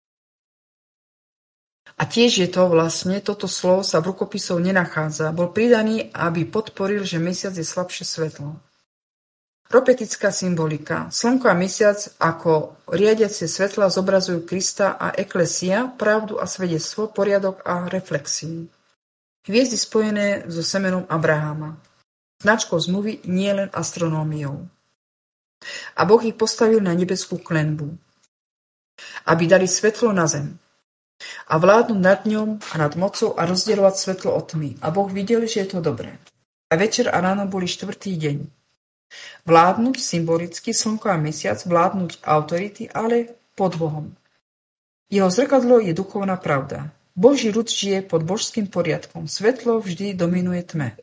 [SPEAKER 2] A tiež je to vlastne, toto slovo sa v rukopisov nenachádza. Bol pridaný, aby podporil, že mesiac je slabšie svetlo. Profetická symbolika. Slnko a mesiac ako riadiacie svetla zobrazujú Krista a eklesia, pravdu a svedectvo, poriadok a reflexiu. Hviezdy spojené so semenom Abraháma. Značkou zmluvy nie len astronómiou. A Boh ich postavil na nebeskú klenbu, aby dali svetlo na zem a vládnuť nad ňom a nad mocou a rozdielovať svetlo od tmy. A Boh videl, že je to dobré. A večer a ráno boli štvrtý deň. Vládnuť symbolicky slnko a mesiac, vládnuť autority, ale pod Bohom. Jeho zrkadlo je duchovná pravda. Boží ľud žije pod božským poriadkom. Svetlo vždy dominuje tme.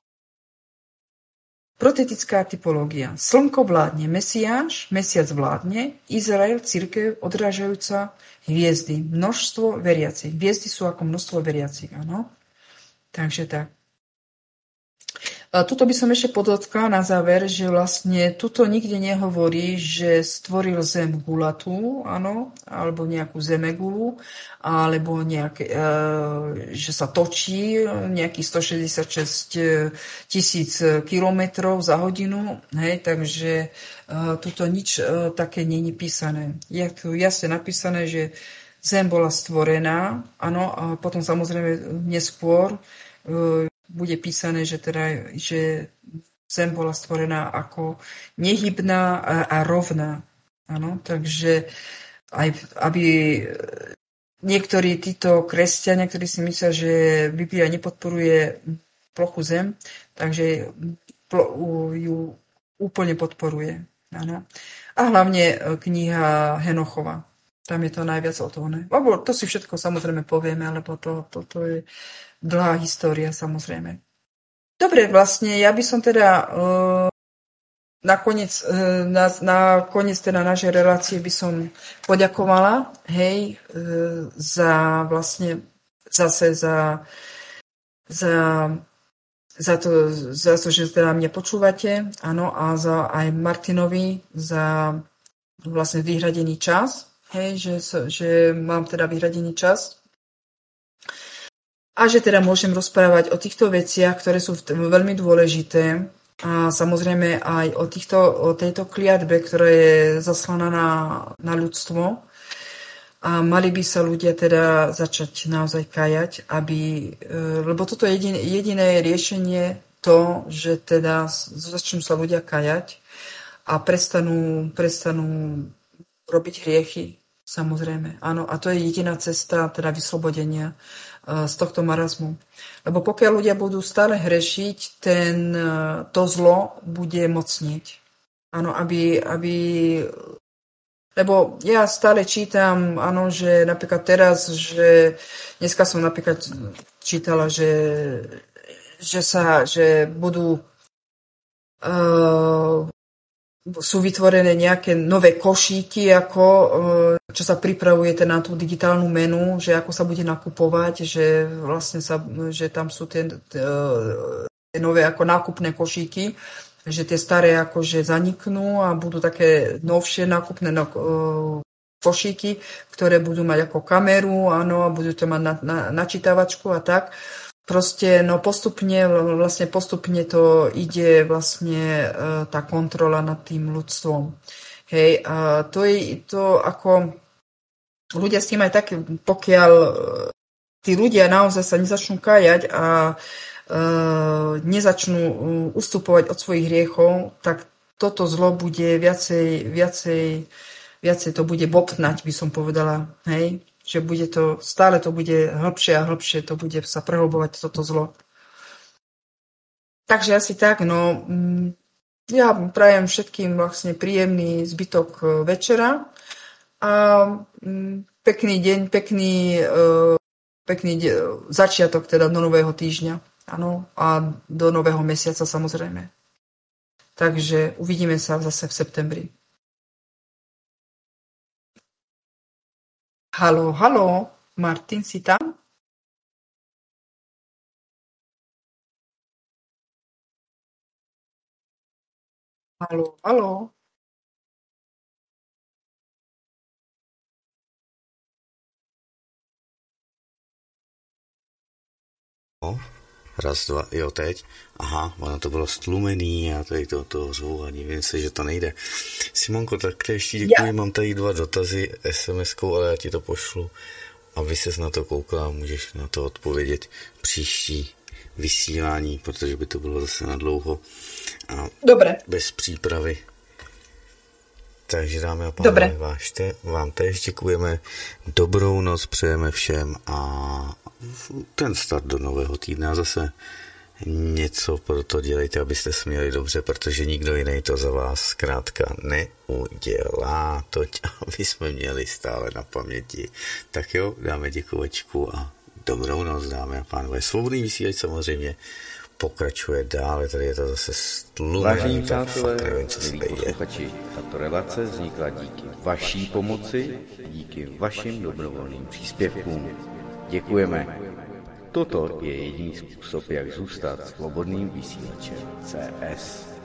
[SPEAKER 2] Protetická typológia. Slnko vládne Mesiáš, mesiac vládne, Izrael, cirkev, odrážajúca hviezdy. Množstvo veriacich. Hviezdy sú ako množstvo veriacich, áno. Takže tak. Tuto by som ešte podotkla na záver, že vlastne tuto nikde nehovorí, že stvoril zem gulatú, áno, alebo nejakú zemegulu, alebo nejaké, že sa točí nejakých 166 000 kilometrov za hodinu, hej, takže tuto nič také nie je písané. Je tu jasne napísané, že zem bola stvorená, áno, a potom samozrejme neskôr bude písané, že zem bola stvorená ako nehybná a rovná. Áno, takže aj aby niektorí títo kresťania, ktorí si myslia, že Biblia nepodporuje plochu zem, takže ju úplne podporuje. Áno. A hlavne kniha Henochova. Tam je to najviac o to. Lebo to si všetko samozrejme povieme, lebo to je dlhá história samozrejme. Dobre, vlastne ja by som teda nakoniec teda našej relácie by som poďakovala, hej, za vlastne zase za to, že teda mne počúvate, áno, a za aj Martinovi za vlastne vyhradený čas, hej, že mám teda vyhradený čas a že teda môžem rozprávať o týchto veciach, ktoré sú veľmi dôležité a samozrejme aj o tejto kliatbe, ktorá je zaslaná na ľudstvo. A mali by sa ľudia teda začať naozaj kajať, lebo toto je jediné riešenie to, že teda začnú sa ľudia kajať a prestanú robiť hriechy, samozrejme. Áno, a to je jediná cesta teda vyslobodenia z tohto marazmu. Lebo pokiaľ ľudia budú stále hrešiť, to zlo bude mocnieť. Áno, lebo ja stále čítam, áno, že napríklad teraz, že dneska som napríklad čítala, že budú sú vytvorené nejaké nové košíky, čo sa pripravuje na tú digitálnu menu, že ako sa bude nakupovať, že vlastne že tam sú tie nové ako nákupné košíky, že tie staré akože zaniknú a budú také novšie nákupné košíky, ktoré budú mať ako kameru, áno, a budú to mať načítavačku a tak. Proste, no postupne to ide vlastne tá kontrola nad tým ľudstvom. Hej, a to je to ako ľudia s tým aj tak, pokiaľ tí ľudia naozaj sa nezačnú kájať a nezačnú ustupovať od svojich hriechov, tak toto zlo bude viacej to bude bobtnať, by som povedala, hej, že stále to bude hlbšie a hlbšie, to bude sa prehlbovať toto zlo. Takže asi tak, no, ja prajem všetkým vlastne príjemný zbytok večera a pekný deň, pekný začiatok teda do nového týždňa. Áno, a do nového mesiaca samozrejme. Takže uvidíme sa zase v septembri. Haló, Martin, si tam? Haló.
[SPEAKER 3] Raz, dva, jo, teď. Aha, ono to bylo stlumený a tady to řvu a divím se, že to nejde. Simonko, tak ještě děkuji, mám tady 2 dotazy SMS-kou, ale já ti to pošlu, aby ses na to koukala a můžeš na to odpovědět příští vysílání, protože by to bylo zase na dlouho a
[SPEAKER 2] Dobre.
[SPEAKER 3] Bez přípravy. Takže dámy a pánové, vám též děkujeme, dobrou noc přejeme všem a ten start do nového týdne a zase něco pro to dělejte, abyste se měli dobře, protože nikdo jiný to za vás zkrátka neudělá, toť aby jsme měli stále na paměti. Tak jo, dáme děkovačku a dobrou noc, dámy a pánové. Svobodný vysílač samozřejmě pokračuje dále, tady je to zase stlumený.
[SPEAKER 1] Vážení přátelé, milí posluchači, tato relace vznikla díky vaší pomoci, díky vašim dobrovolným příspěvkům. Děkujeme. Toto je jediný způsob, jak zůstat svobodným vysílačem CS.